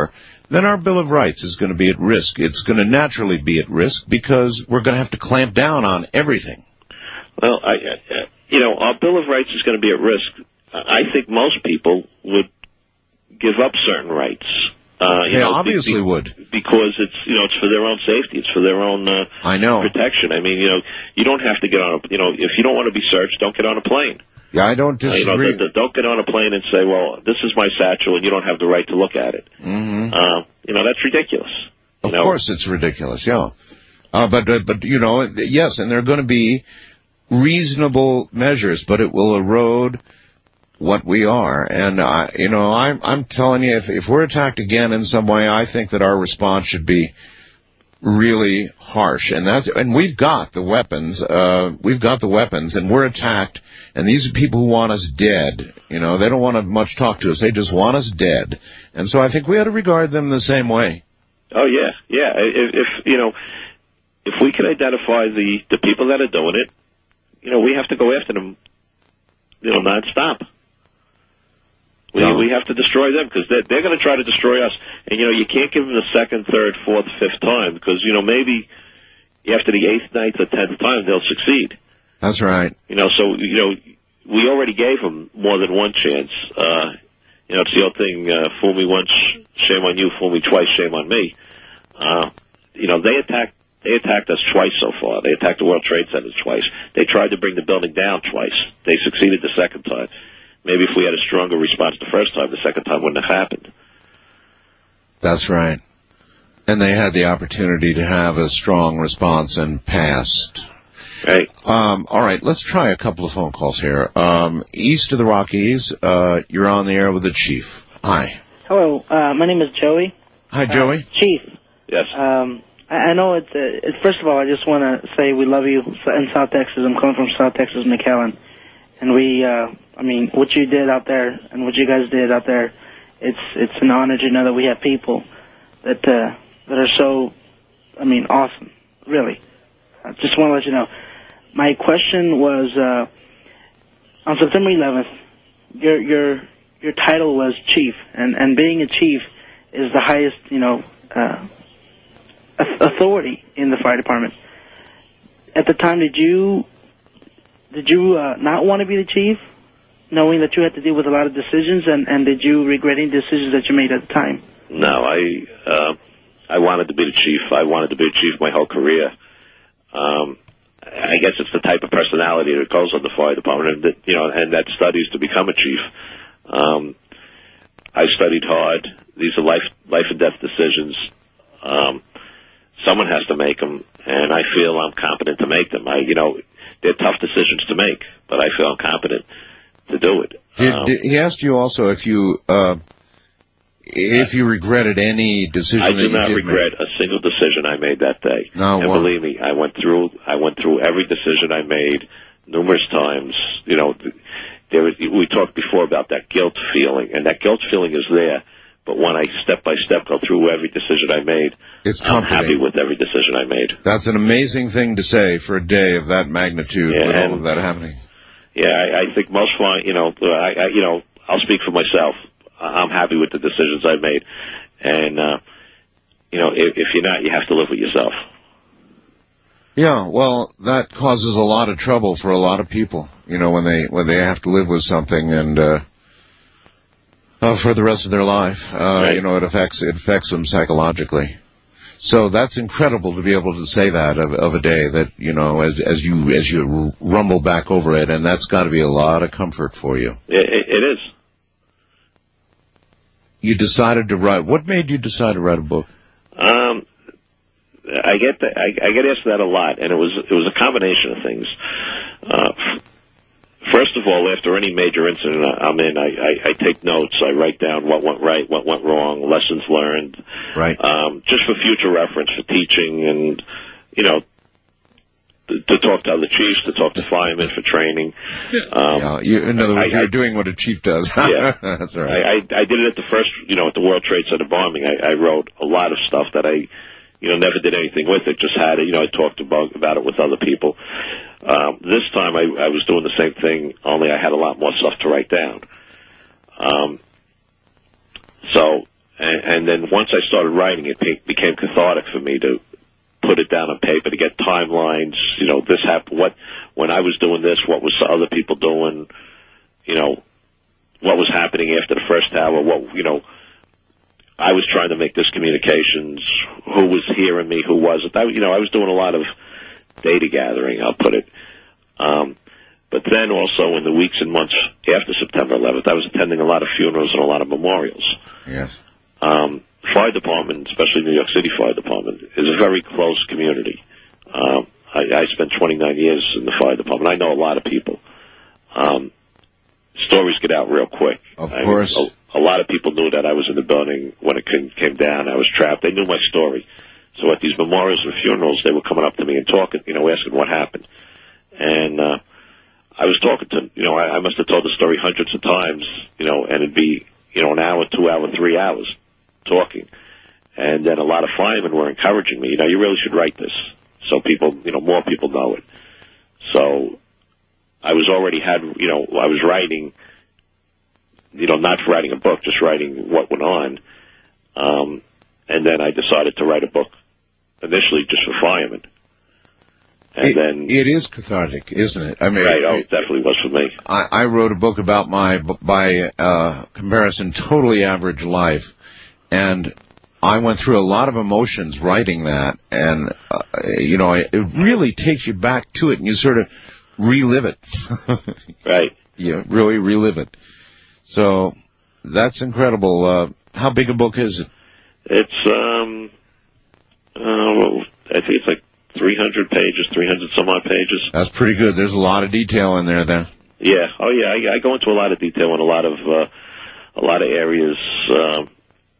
then our Bill of Rights is going to be at risk. It's going to naturally be at risk because we're going to have to clamp down on everything. Well, I, uh, you know, our Bill of Rights is going to be at risk. I think most people would give up certain rights. Uh, you they know, obviously be, be, would. Because it's, you know, it's for their own safety. It's for their own uh, I know. protection. I mean, you know, you don't have to get on a, you know, if you don't want to be searched, don't get on a plane. Yeah, I don't disagree. Uh, you know, the, the, don't get on a plane and say, well, this is my satchel and you don't have the right to look at it. Mm-hmm. Uh, you know, that's ridiculous. Of you know? course it's ridiculous, yeah. Uh, but, uh, but, you know, yes, and there are going to be reasonable measures, but it will erode what we are. And, I, you know, I'm, I'm telling you, if, if we're attacked again in some way, I think that our response should be really harsh. And that's, and we've got the weapons, uh, we've got the weapons, and we're attacked, and these are people who want us dead. You know, they don't want to much talk to us. They just want us dead. And so I think we ought to regard them the same way. Oh, yeah, yeah. If, if you know, if we can identify the, the people that are doing it, you know, we have to go after them, you know, nonstop. We, no. we have to destroy them because they're, they're going to try to destroy us. And, you know, you can't give them the second, third, fourth, fifth time because, you know, maybe after the eighth, ninth, or tenth time they'll succeed. That's right. You know, so, you know, we already gave them more than one chance. Uh, you know, it's the old thing, uh, fool me once, shame on you, fool me twice, shame on me. Uh, you know, they attacked, they attacked us twice so far. They attacked the World Trade Center twice. They tried to bring the building down twice. They succeeded the second time. Maybe if we had a stronger response the first time, the second time wouldn't have happened. That's right. And they had the opportunity to have a strong response and passed. Right. Um, all right, let's try a couple of phone calls here. Um, east of the Rockies, uh, you're on the air with the Chief. Hi. Hello, uh, my name is Joey. Hi, Joey. Uh, Chief. Yes. Um, I, I know it's, uh, it's, first of all, I just want to say we love you in South Texas. I'm calling from South Texas, McAllen. And we, uh, I mean, what you did out there and what you guys did out there, it's, it's an honor to know that we have people that, uh, that are so, I mean, awesome. Really. I just want to let you know. My question was, uh, on September eleventh, your, your, your title was Chief, and, and being a chief is the highest, you know, uh, authority in the fire department. At the time, did you, did you, uh, not want to be the chief, knowing that you had to deal with a lot of decisions, and, and did you regret any decisions that you made at the time? No, I, uh, I wanted to be the chief. I wanted to be a chief my whole career. Um, I guess it's the type of personality that goes on the fire department, and that, you know, and that studies to become a chief. Um, I studied hard. These are life, life and death decisions. Um, someone has to make them, and I feel I'm competent to make them. I, you know, they're tough decisions to make, but I feel I'm competent to do it. Did, um, did, he asked you also if you, uh, if you regretted any decision I that do you not did regret make. a single decision I made that day. No, and well, believe me, I went through I went through every decision I made numerous times. You know, there was, we talked before about that guilt feeling, and that guilt feeling is there. But when I step by step go through every decision I made, it's I'm comforting. happy with every decision I made. That's an amazing thing to say for a day of that magnitude, Yeah, with and- all of that happening. Yeah, I, I think most fine. You know, I, I you know I'll speak for myself. I'm happy with the decisions I made, and uh, you know, if, if you're not, you have to live with yourself. Yeah, well, that causes a lot of trouble for a lot of people. You know, when they when they have to live with something and uh, uh, for the rest of their life, uh, Right. you know, it affects it affects them psychologically. So that's incredible to be able to say that of, of a day that, you know, as as you as you rumble back over it, and that's got to be a lot of comfort for you. It, it, it is. You decided to write. What made you decide to write a book? Um, I get that. I, I get asked that a lot, and it was it was a combination of things. Uh, f- first of all, after any major incident I'm in, I, I, I take notes. I write down what went right, what went wrong, lessons learned. Right. Um, just for future reference, for teaching, and you know, to, to talk to other chiefs, to talk to firemen for training. Um, yeah, you, in other words, I, you're I, doing what a chief does. Yeah, that's all right. I, I, I did it at the first, you know, at the World Trade Center bombing. I, I wrote a lot of stuff that I, you know, never did anything with it. Just had it, you know, I talked about about it with other people. Um, this time, I, I was doing the same thing, only I had a lot more stuff to write down. Um, so and, and then once I started writing, it be, became cathartic for me to put it down on paper, to get timelines. You know, this happened. What when I was doing this, what was other people doing? You know, what was happening after the first hour? What you know, I was trying to make this communications. Who was hearing me? Who wasn't? I, you know, I was doing a lot of data gathering. I'll put it. Um, but then also in the weeks and months after September eleventh, I was attending a lot of funerals and a lot of memorials. Yes. Um, fire department, especially New York City Fire Department, is a very close community. Um, I, I spent twenty-nine years in the fire department. I know a lot of people. Um, stories get out real quick. Of I course. Mean, a, a lot of people knew that I was in the building when it came, came down. I was trapped. They knew my story. So at these memorials and funerals, they were coming up to me and talking, you know, asking what happened. And, uh, I was talking to, you know, I, I must have told the story hundreds of times, you know, and it'd be, you know, an hour, two hour, three hours talking. And then a lot of firemen were encouraging me, you know, you really should write this so people, you know, more people know it. So I was already had, you know, I was writing, you know, not writing a book, just writing what went on. Um, and then I decided to write a book initially just for firemen. And it, then it is cathartic, isn't it? I mean, right, oh, it definitely was for me. I, I wrote a book about my, by uh, comparison, totally average life, and I went through a lot of emotions writing that, and uh, you know, it, it really takes you back to it, and you sort of relive it. Right. You really relive it. So that's incredible. Uh, how big a book is it? It's um, uh, I think it's like three hundred pages, three hundred some odd pages. That's pretty good. There's a lot of detail in there then. Yeah. Oh, yeah. I, I go into a lot of detail in a lot of uh, a lot of areas. Um,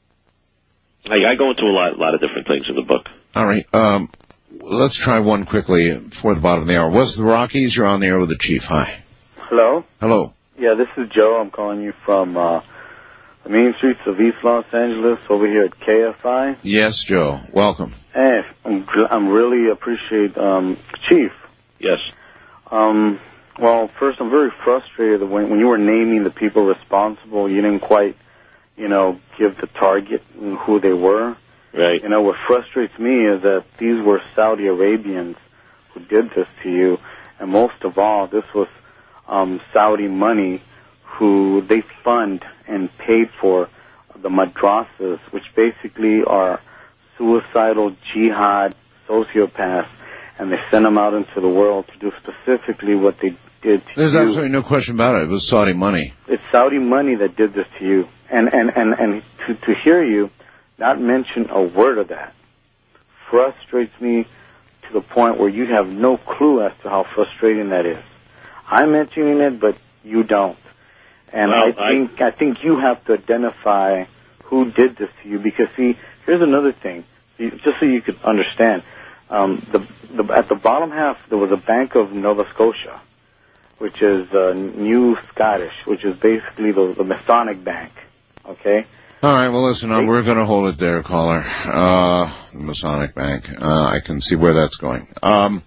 I, I go into a lot, lot of different things in the book. All right. Um, let's try one quickly before the bottom of the hour. What's the Rockies? You're on the air with the Chief. Hi. Hello. Hello. Yeah, this is Joe. I'm calling you from uh, the main streets of East Los Angeles over here at K F I. Yes, Joe. Welcome. Hey, I'm, I'm really appreciate um, Chief. Yes. Um. Well, first, I'm very frustrated that when, when you were naming the people responsible, you didn't quite, you know, give the target and who they were. Right. You know, what frustrates me is that these were Saudi Arabians who did this to you, and most of all, this was um, Saudi money who they fund and paid for the madrasas, which basically are suicidal jihad sociopaths, and they send them out into the world to do specifically what they did to There's you. absolutely no question about it. It was Saudi money. It's Saudi money that did this to you. And, and, and, and to, to hear you not mention a word of that frustrates me to the point where you have no clue as to how frustrating that is. I'm mentioning it, but you don't. And well, I think I, I think you have to identify who did this to you, because, see, here's another thing, just so you could understand. Um, the, the, at the bottom half, there was a Bank of Nova Scotia, which is uh, New Scottish, which is basically the, the Masonic Bank, okay? All right, well, listen, uh, we're going to hold it there, caller. Uh, the Masonic Bank. Uh, I can see where that's going. Um,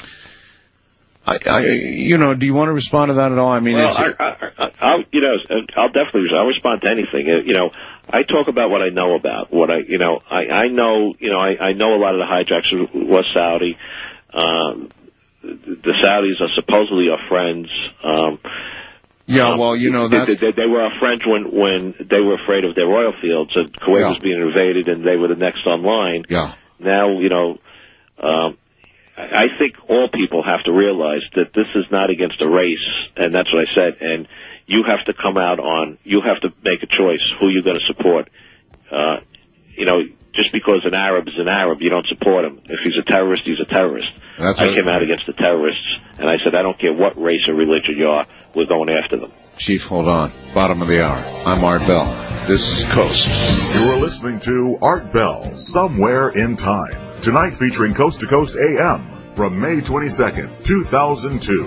I, I, you know, do you want to respond to that at all? I mean, well, is it... I, I, I'll, you know, I'll definitely, I'll respond to anything. You know, I talk about what I know about. What I, you know, I, I know, you know, I, I know a lot of the hijacks was Saudi. Um, the Saudis are supposedly our friends. Um, yeah, well, you know, that they, they, they were our friends when, when they were afraid of their oil fields, and Kuwait yeah. was being invaded, and they were the next online. Yeah. Now, you know, um, I think all people have to realize that this is not against a race, and that's what I said. And you have to come out on, you have to make a choice who you're going to support. Uh, you know, just because an Arab is an Arab, you don't support him. If he's a terrorist, he's a terrorist. That's I what, came out against the terrorists, and I said, I don't care what race or religion you are, we're going after them. Chief, hold on. Bottom of the hour. I'm Art Bell. This is Coast. You're listening to Art Bell, Somewhere in Time. Tonight featuring Coast to Coast A M from May twenty-second, two thousand two.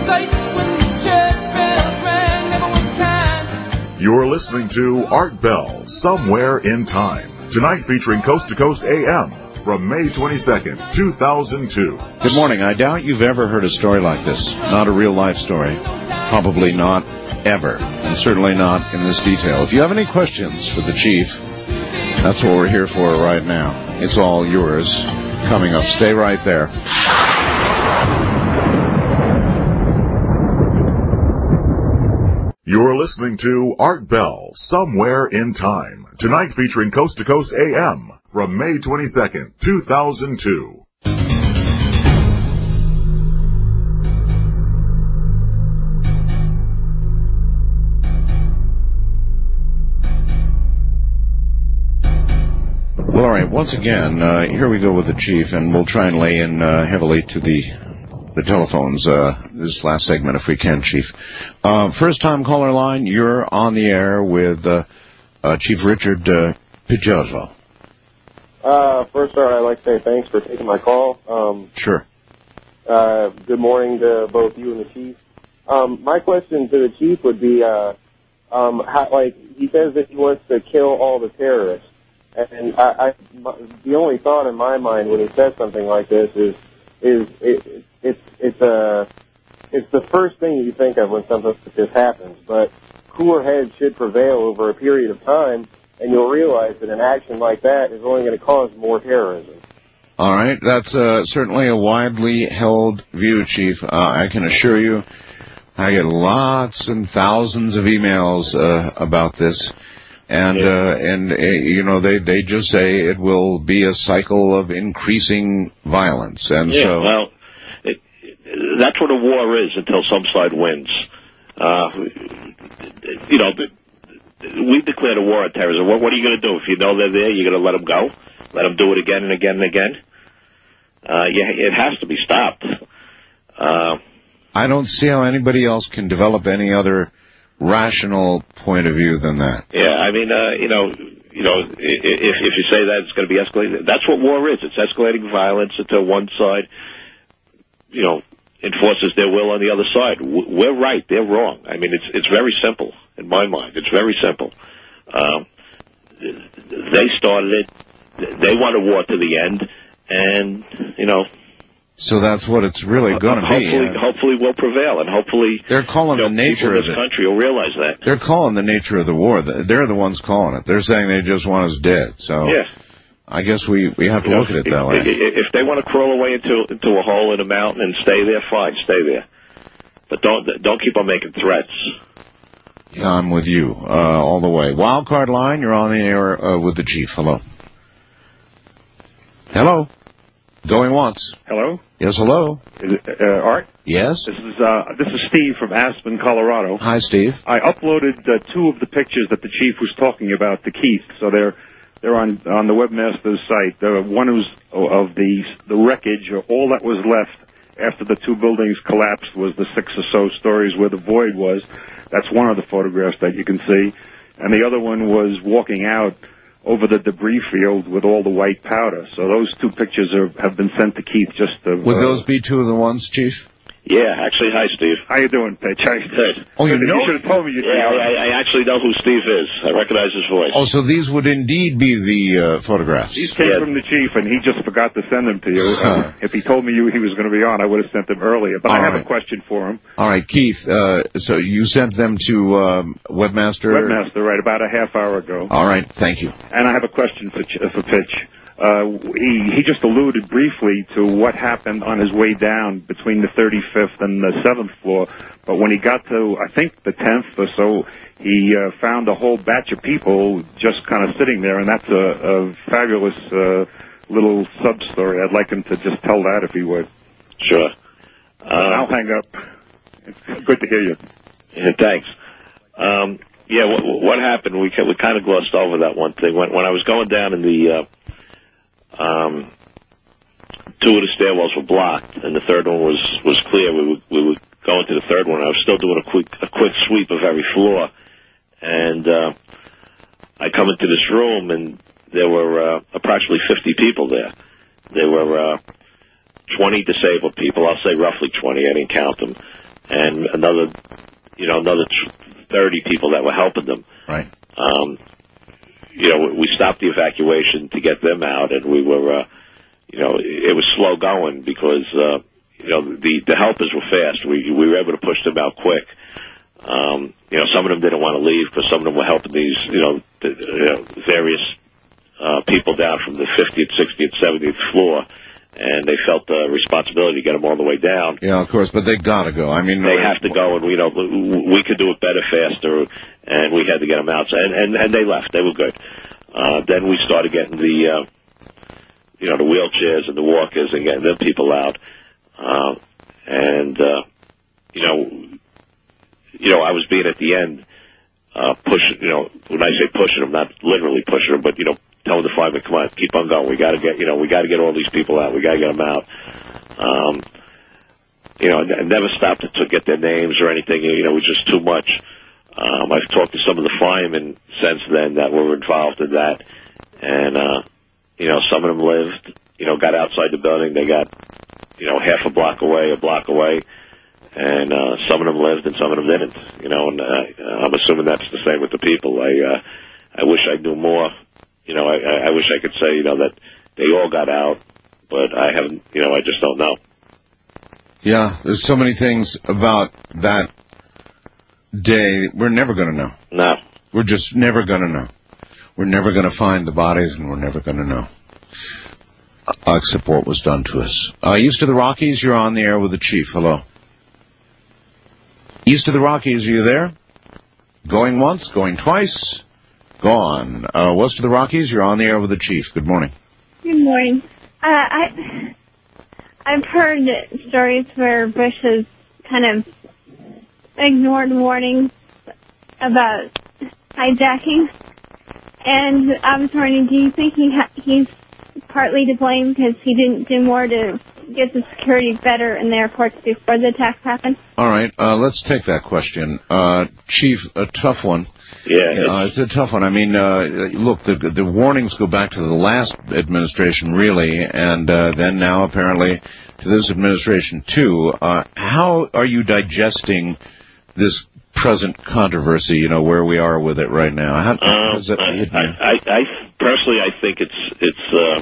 sight when the church bells rang. Never was kind. You're listening to Art Bell, Somewhere in Time. Tonight featuring Coast to Coast A M from May twenty-second, two thousand two. Good morning. I doubt you've ever heard a story like this. Not a real-life story. Probably not ever. And certainly not in this detail. If you have any questions for the chief, that's what we're here for right now. It's all yours. Coming up. Stay right there. You're listening to Art Bell, Somewhere in Time. Tonight featuring Coast to Coast A M from May twenty-second, two thousand two. Well, all right. Once again, uh, here we go with the chief, and we'll try and lay in uh, heavily to the the telephones uh, this last segment, if we can, Chief. Uh, first-time caller line, you're on the air with uh, uh, Chief Richard uh, Pizzioso. Uh, first, sir, I'd like to say thanks for taking my call. Um, sure. Uh, good morning to both you and the chief. Um, my question to the chief would be, uh, um, how, like, he says that he wants to kill all the terrorists. And I, I, the only thought in my mind when he says something like this is, is it, it's it's a it's the first thing you think of when something like this happens. But cooler heads should prevail over a period of time, and you'll realize that an action like that is only going to cause more terrorism. All right, that's uh, certainly a widely held view, Chief. Uh, I can assure you, I get lots and thousands of emails uh, about this. And, uh, and, uh, you know, they, they just say it will be a cycle of increasing violence. And yeah, so. Well, it, it, that's what a war is until some side wins. Uh, you know, we declared a war on terrorism. What, what are you going to do? If you know they're there, you're going to let them go? Let them do it again and again and again? Uh, yeah, it has to be stopped. Uh, I don't see how anybody else can develop any other rational point of view than that. Yeah, I mean, uh, you know, you know, if, if you say that it's going to be escalated, that's what war is. It's escalating violence until one side, you know, enforces their will on the other side. We're right, they're wrong. I mean, it's it's very simple in my mind. It's very simple. Um, they started it. They want a war to the end, and you know. So that's what it's really going to hopefully, be. Uh, hopefully we'll prevel, and hopefully they're calling you know, the nature people of in this it. country will realize that. They're calling the nature of the war. They're the ones calling it. They're saying they just want us dead. So yeah. I guess we, we have to you look know, at it that if, way. If they want to crawl away into into a hole in a mountain and stay there, fine, stay there. But don't don't keep on making threats. Yeah, I'm with you uh, all the way. Wildcard line, you're on the air uh, with the chief. Hello. Hello. Going once. Hello? Yes, hello. Is it, uh, Art? Yes? This is uh, this is Steve from Aspen, Colorado. Hi, Steve. I uploaded uh, two of the pictures that the chief was talking about to Keith, so they're they're on on the webmaster's site. The one was of the the wreckage, all that was left after the two buildings collapsed was the six or so stories where the void was. That's one of the photographs that you can see, and the other one was walking out over the debris field with all the white powder. So those two pictures are, have been sent to Keith just to... Would uh, those be two of the ones, Chief? Yeah, actually, hi, Steve. How you doing, Pitch? How you doing? Oh, you know? You should have told me you'd Yeah, be I, I actually know who Steve is. I recognize his voice. Oh, so these would indeed be the uh, photographs. These came Yeah. from the chief, and he just forgot to send them to you. Huh. Uh, if he told me you, he was going to be on, I would have sent them earlier. But All I have right. a question for him. All right, Keith, uh, so you sent them to um, Webmaster? Webmaster, right, about a half hour ago. All right, thank you. And I have a question for, Ch- for Pitch. Uh, he, he just alluded briefly to what happened on his way down between the thirty-fifth and the seventh floor. But when he got to, I think, the tenth or so, he uh, found a whole batch of people just kind of sitting there, and that's a, a fabulous uh, little sub-story. I'd like him to just tell that if he would. Sure. Uh, I'll hang up. It's good to hear you. Yeah, thanks. Um, yeah, what, what happened? We we kind of glossed over that one thing. When, when I was going down in the, uh, um, two of the stairwells were blocked, and the third one was was clear. We would we would go into the third one. I was still doing a quick a quick sweep of every floor, and uh, I come into this room, and there were uh, approximately fifty people there. There were uh, twenty disabled people. I'll say roughly twenty. I didn't count them. and another, you know, another thirty people that were helping them. Right. Um, you know, we stopped the evacuation to get them out, and we were, uh, you know, it was slow going because, uh, you know, the, the helpers were fast. We, we were able to push them out quick. Um, you know, some of them didn't want to leave because some of them were helping these, you know, the, you know various, uh, people down from the fiftieth, sixtieth, seventieth floor. And they felt the responsibility to get them all the way down. Yeah, of course, but they gotta go. I mean, they have to go, and you know, we could do it better, faster, and we had to get them out. And and, and they left; they were good. Uh, then we started getting the, uh, you know, the wheelchairs and the walkers, and getting them people out. Uh, and uh, you know, you know, I was being at the end, uh, pushing. You know, when I say pushing them, not literally pushing them, but you know. Telling the firemen, come on, keep on going. We got to get, you know, we got to get all these people out. We got to get them out. Um, you know, I never stopped to, to get their names or anything. You know, it was just too much. Um, I've talked to some of the firemen since then that were involved in that, and uh, you know, some of them lived. You know, got outside the building. They got, you know, half a block away, a block away, and uh, some of them lived and some of them didn't. You know, and uh, I'm assuming that's the same with the people. I, uh, I wish I knew more. You know, I, I wish I could say, you know, that they all got out, but I haven't, you know, I just don't know. Yeah, there's so many things about that day we're never going to know. No. We're just never going to know. We're never going to find the bodies, and we're never going to know. Uh, except what was done to us. Uh, east of the Rockies, you're on the air with the Chief. Hello. East of the Rockies, are you there? Going once, going twice? Gone. Uh, west of the Rockies, you're on the air with the Chief. Good morning. Good morning. Uh, I, I've heard stories where Bush has kind of ignored warnings about hijacking. And I was wondering, do you think he ha- he's partly to blame because he didn't do more to get the security better in the airports before the attacks happened? All right. Uh, let's take that question. Uh, Chief, a tough one. Yeah, uh, it's a tough one. I mean, uh, look, the the warnings go back to the last administration, really, and uh, then now apparently to this administration too. Uh, how are you digesting this present controversy? You know, where we are with it right now. How, how does that hit you? I, I, I personally, I think it's it's uh,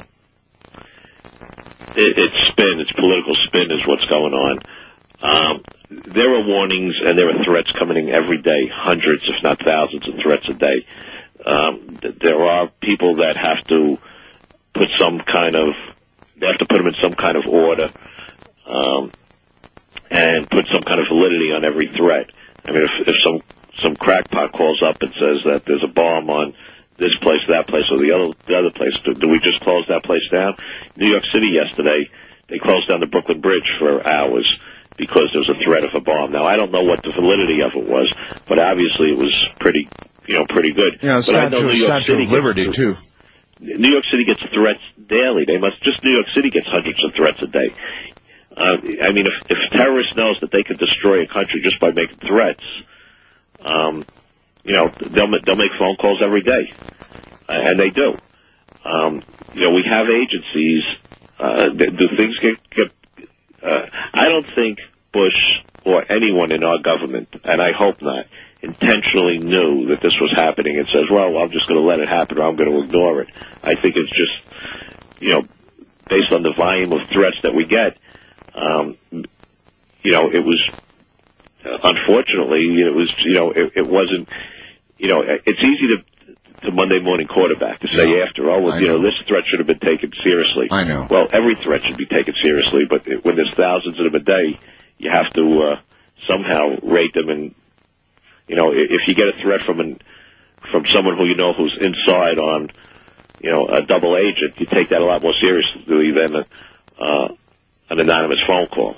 it, it's spin, it's political spin, is what's going on. Um, there are warnings and there are threats coming in every day, hundreds, if not thousands, of threats a day. Um, th- there are people that have to put some kind of, they have to put them in some kind of order, um, and put some kind of validity on every threat. I mean, if, if some some crackpot calls up and says that there's a bomb on this place, that place, or the other the other place, do, do we just close that place down? New York City yesterday, they closed down the Brooklyn Bridge for hours because there was a threat of a bomb. Now, I don't know what the validity of it was, but obviously it was pretty, you know, pretty good. Yeah, but I know New York City of Liberty, gets, too. New York City gets threats daily. They must, just New York City gets hundreds of threats a day. Uh, I mean, if, if terrorists knows that they can destroy a country just by making threats, um, you know, they'll, they'll make phone calls every day. Uh, and they do. Um, you know, we have agencies, uh, do things get, get Uh, I don't think Bush or anyone in our government, and I hope not, intentionally knew that this was happening and says, well, I'm just going to let it happen or I'm going to ignore it. I think it's just, you know, based on the volume of threats that we get, um, you know, it was, uh, unfortunately, it was, you know, it, it wasn't, you know, it's easy to, to Monday morning quarterback to say yeah. after, oh, well, I you know. know, this threat should have been taken seriously. I know. Well, every threat should be taken seriously, but when there's thousands of them a day, you have to uh, somehow rate them. And, you know, if you get a threat from an, from someone who you know who's inside on, you know, a double agent, you take that a lot more seriously than a, uh, an anonymous phone call.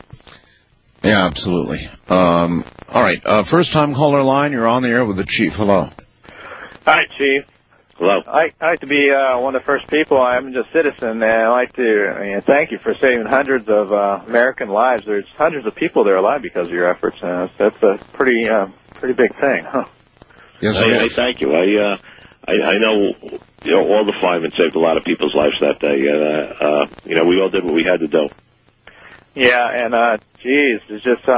Yeah, absolutely. Um, all right. Uh, first time caller line, you're on the air with the Chief. Hello. Hi, Chief. Hello. I, I like to be uh, one of the first people. I'm just a citizen, and I like to I mean, thank you for saving hundreds of uh, American lives. There's hundreds of people that are alive because of your efforts, and that's a pretty uh, pretty big thing, huh? Yes, I, I thank you. I, uh, I I know you know all the firemen saved a lot of people's lives that day. Uh, uh, you know, we all did what we had to do. Yeah, and uh, geez, it's just um,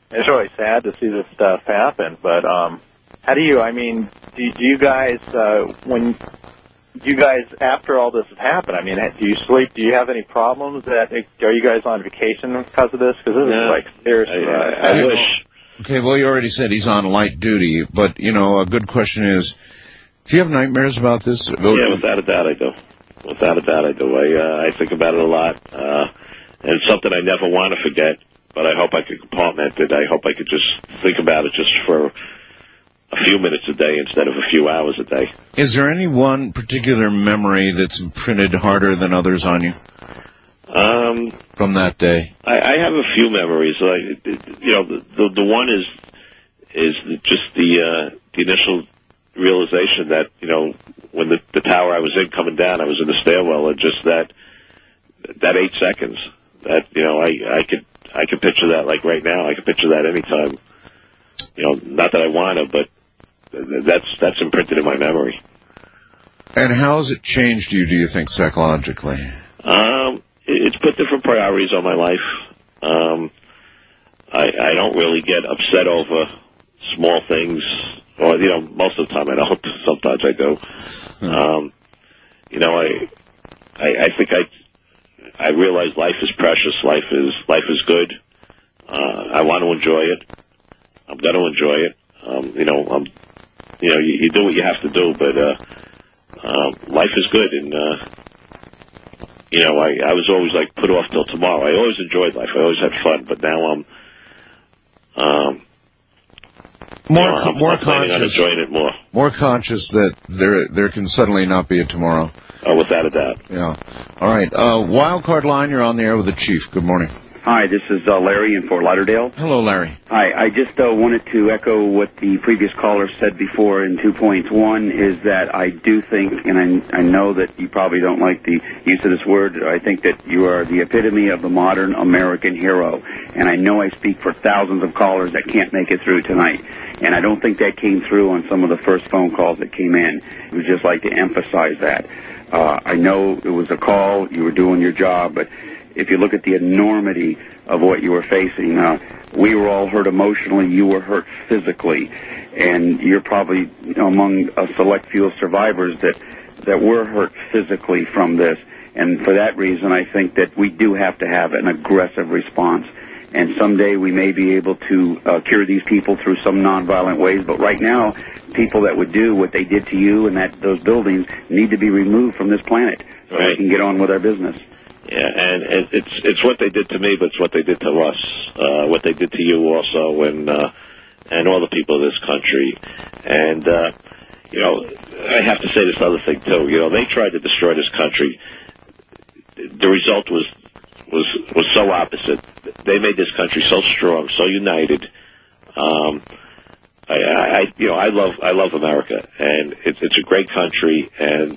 it's really sad to see this stuff happen. But um, how do you? I mean, do, do you guys uh, when do you guys after all this has happened? I mean, do you sleep? Do you have any problems? That are you guys on vacation because of this? Because this No. is like seriously. I, I, I wish. Okay, well, you already said he's on light duty, but, you know, a good question is, do you have nightmares about this? Yeah, without a doubt I do. Without a doubt I do. I, uh, I think about it a lot. Uh, and it's something I never want to forget, but I hope I could compartment it. I hope I could just think about it just for a few minutes a day instead of a few hours a day. Is there any one particular memory that's imprinted harder than others on you? Um, From that day? I, I have a few memories. Like, you know, the, the, the one is, is just the, uh, the initial realization that, you know, when the, the tower I was in coming down, I was in the stairwell, and just that, that eight seconds, that, you know, I, I could, I could picture that like right now. I could picture that anytime. You know, not that I want to, but that's, that's imprinted in my memory. And how has it changed you, do you think, psychologically? Um, it's put different priorities on my life. Um, I, I don't really get upset over small things, or, you know, most of the time I don't. Sometimes I do. Hmm. Um, you know, I, I, I think I, I realize life is precious. Life is, life is good. Uh, I want to enjoy it. I'm going to enjoy it. Um, you know, I'm, you know, you, you do what you have to do, but, uh, uh, life is good, and, uh, you know, I, I was always like put off till tomorrow. I always enjoyed life. I always had fun, but now I'm, um, more, you know, I'm, more I'm planning on conscious, enjoying it more. More conscious that there, there can suddenly not be a tomorrow. Oh, without a doubt. Yeah. All right. Uh, wild card line, you're on the air with the Chief. Good morning. Hi, this is uh, Larry in Fort Lauderdale. Hello, Larry. Hi, I just uh, wanted to echo what the previous caller said before in two points. One is that I do think, and I, I know that you probably don't like the use of this word, I think that you are the epitome of the modern American hero. And I know I speak for thousands of callers that can't make it through tonight. And I don't think that came through on some of the first phone calls that came in. I would just like to emphasize that. Uh, I know it was a call, you were doing your job, but if you look at the enormity of what you were facing, uh, we were all hurt emotionally, you were hurt physically, and you're probably among a select few of survivors that, that were hurt physically from this. And for that reason, I think that we do have to have an aggressive response. And someday we may be able to uh, cure these people through some nonviolent ways, but right now, people that would do what they did to you and that those buildings need to be removed from this planet so Right. we can get on with our business. Yeah, and, and it's it's what they did to me, but it's what they did to us, uh, what they did to you also, and uh, and all the people of this country. And uh, you know, I have to say this other thing too. You know, they tried to destroy this country. The result was was was so opposite. They made this country so strong, so united. Um, I, I you know I love I love America, and it's it's a great country, and.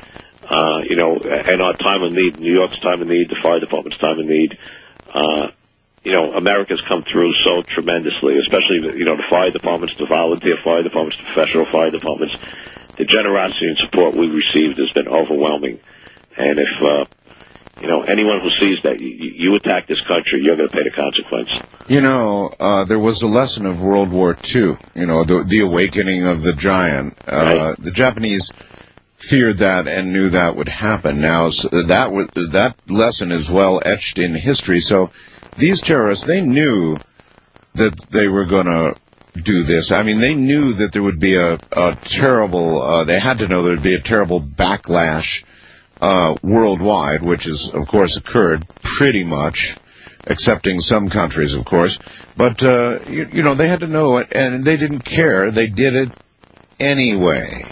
Uh, you know, and our time of need, New York's time of need, the fire department's time of need, uh, you know, America's come through so tremendously, especially, you know, the fire departments, the volunteer fire departments, the professional fire departments. The generosity and support we've received has been overwhelming. And if, uh, you know, anyone who sees that you, you attack this country, you're going to pay the consequence. You know, uh, there was a lesson of World War Two, you know, the, the awakening of the giant. Uh, right. The Japanese feared that and knew that would happen. Now, so that was, that lesson is well etched in history. So these terrorists, they knew that they were going to do this. I mean, they knew that there would be a, a terrible, uh, they had to know there would be a terrible backlash uh, worldwide, which has, of course, occurred pretty much, excepting some countries, of course. But, uh, you, you know, they had to know it, and they didn't care. They did it anyway.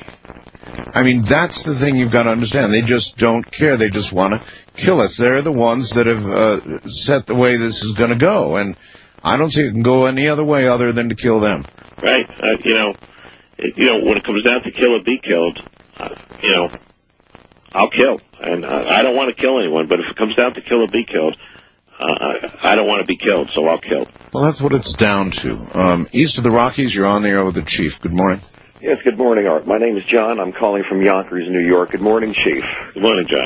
I mean, that's the thing you've got to understand. They just don't care. They just want to kill us. They're the ones that have uh, set the way this is going to go. And I don't see it can go any other way other than to kill them. Right. Uh, you know, it, you know, when it comes down to kill or be killed, uh, you know, I'll kill. And uh, I don't want to kill anyone, but if it comes down to kill or be killed, uh, I, I don't want to be killed, so I'll kill. Well, that's what it's down to. Um, east of the Rockies, you're on the air with the Chief. Good morning. Yes, good morning, Art. My name is John. I'm calling from Yonkers, New York. Good morning, Chief. Good morning, John.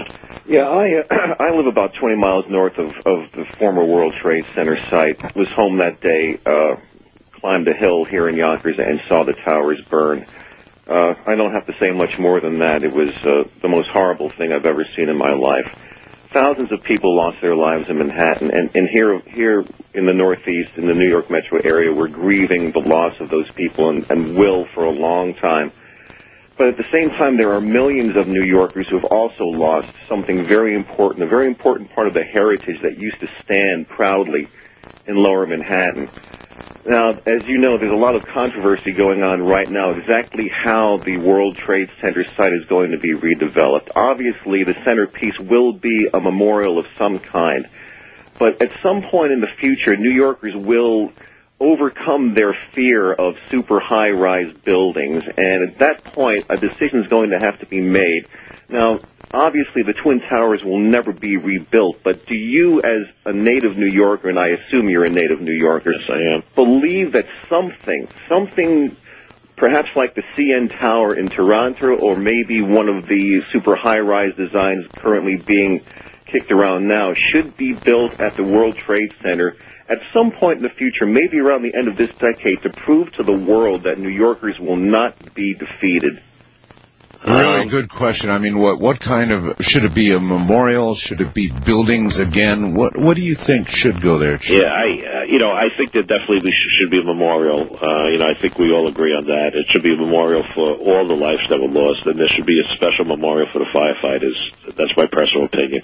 Yeah, I uh, I live about twenty miles north of, of the former World Trade Center site. Was home that day, uh, climbed a hill here in Yonkers and saw the towers burn. Uh, I don't have to say much more than that. It was uh, the most horrible thing I've ever seen in my life. Thousands of people lost their lives in Manhattan, and, and here here in the Northeast, in the New York metro area, we're grieving the loss of those people and, and will for a long time. But at the same time, there are millions of New Yorkers who have also lost something very important, a very important part of the heritage that used to stand proudly in Lower Manhattan. Now, as you know, there's a lot of controversy going on right now exactly how the World Trade Center site is going to be redeveloped. Obviously, the centerpiece will be a memorial of some kind. But at some point in the future, New Yorkers will overcome their fear of super high-rise buildings, and at that point, a decision is going to have to be made. Now, obviously, the Twin Towers will never be rebuilt, but do you, as a native New Yorker, and I assume you're a native New Yorker, yes, I am, believe that something, something perhaps like the C N Tower in Toronto, or maybe one of the super high-rise designs currently being kicked around now, should be built at the World Trade Center at some point in the future, maybe around the end of this decade, to prove to the world that New Yorkers will not be defeated? Really Um, good question. I mean, what what kind of, should it be a memorial? Should it be buildings again? What what do you think should go there, Chief? Yeah, I, uh, you know, I think that definitely should, should be a memorial. Uh, you know, I think we all agree on that. It should be a memorial for all the lives that were lost, and there should be a special memorial for the firefighters. That's my personal opinion.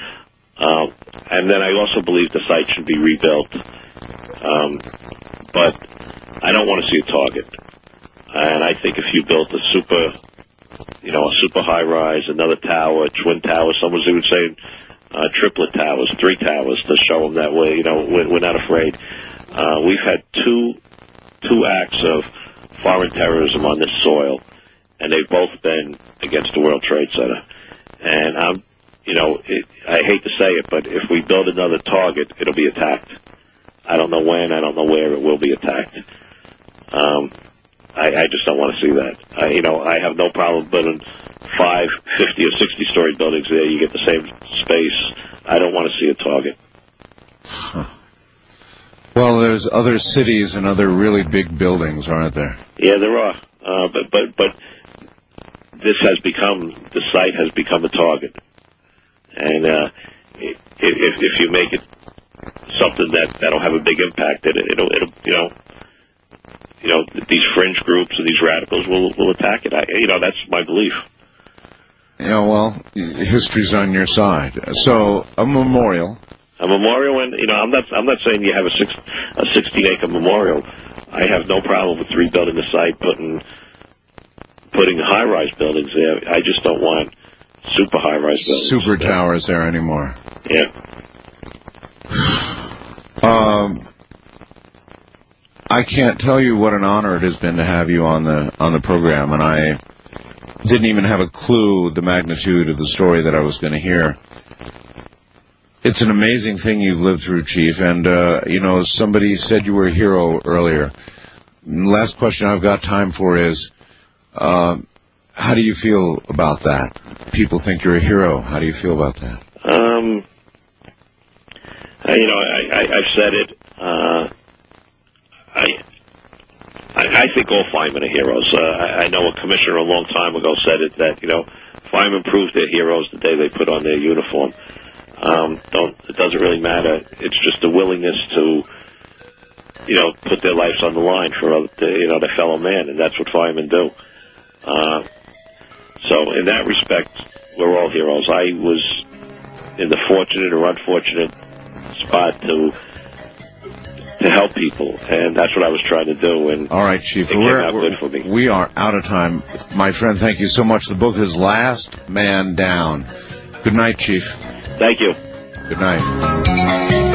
Um, and then I also believe the site should be rebuilt. Um, but I don't want to see a target. And I think if you built a super, you know, a super high rise, another tower, a twin tower, someone would say uh, triplet towers, three towers, to show them that way, you know, we're, we're not afraid. Uh, we've had two, two acts of foreign terrorism on this soil, and they've both been against the World Trade Center. And I'm, you know, it, I hate to say it, but if we build another target, it'll be attacked. I don't know when, I don't know where it will be attacked. Um, I, I just don't want to see that. I, you know, I have no problem building five, fifty, or sixty-story buildings there. You get the same space. I don't want to see a target. Huh. Well, there's other cities and other really big buildings, aren't there? Yeah, there are. Uh, but, but, but this has become, the site has become a target. And uh, if, if you make it something that that'll have a big impact, it, it'll, it'll, you know, you know, these fringe groups and these radicals will will attack it. I, you know, that's my belief. Yeah, well, history's on your side. So a memorial. A memorial, and you know, I'm not I'm not saying you have a six a sixteen acre memorial. I have no problem with rebuilding the site, putting putting high rise buildings there. I just don't want super high-rise buildings. Super towers there anymore. Yeah. Um, I can't tell you what an honor it has been to have you on the on the program, and I didn't even have a clue the magnitude of the story that I was going to hear. It's an amazing thing you've lived through, Chief, and, uh, you know, somebody said you were a hero earlier. Last question I've got time for is, uh, how do you feel about that? People think you're a hero. How do you feel about that? Um, I, you know, I, I, I've said it. Uh, I, I, I think all firemen are heroes. Uh, I, I know a commissioner a long time ago said it that, you know, firemen prove they're heroes the day they put on their uniform. Um, don't, it doesn't really matter. It's just a willingness to, you know, put their lives on the line for, other, you know, their fellow man, and that's what firemen do. Uh, so in that respect, we're all heroes. I was in the fortunate or unfortunate spot to to help people, and that's what I was trying to do. And all right, Chief, it we're, came out we're, good for me. We are out of time. My friend, thank you so much. The book is Last Man Down. Good night, Chief. Thank you. Good night.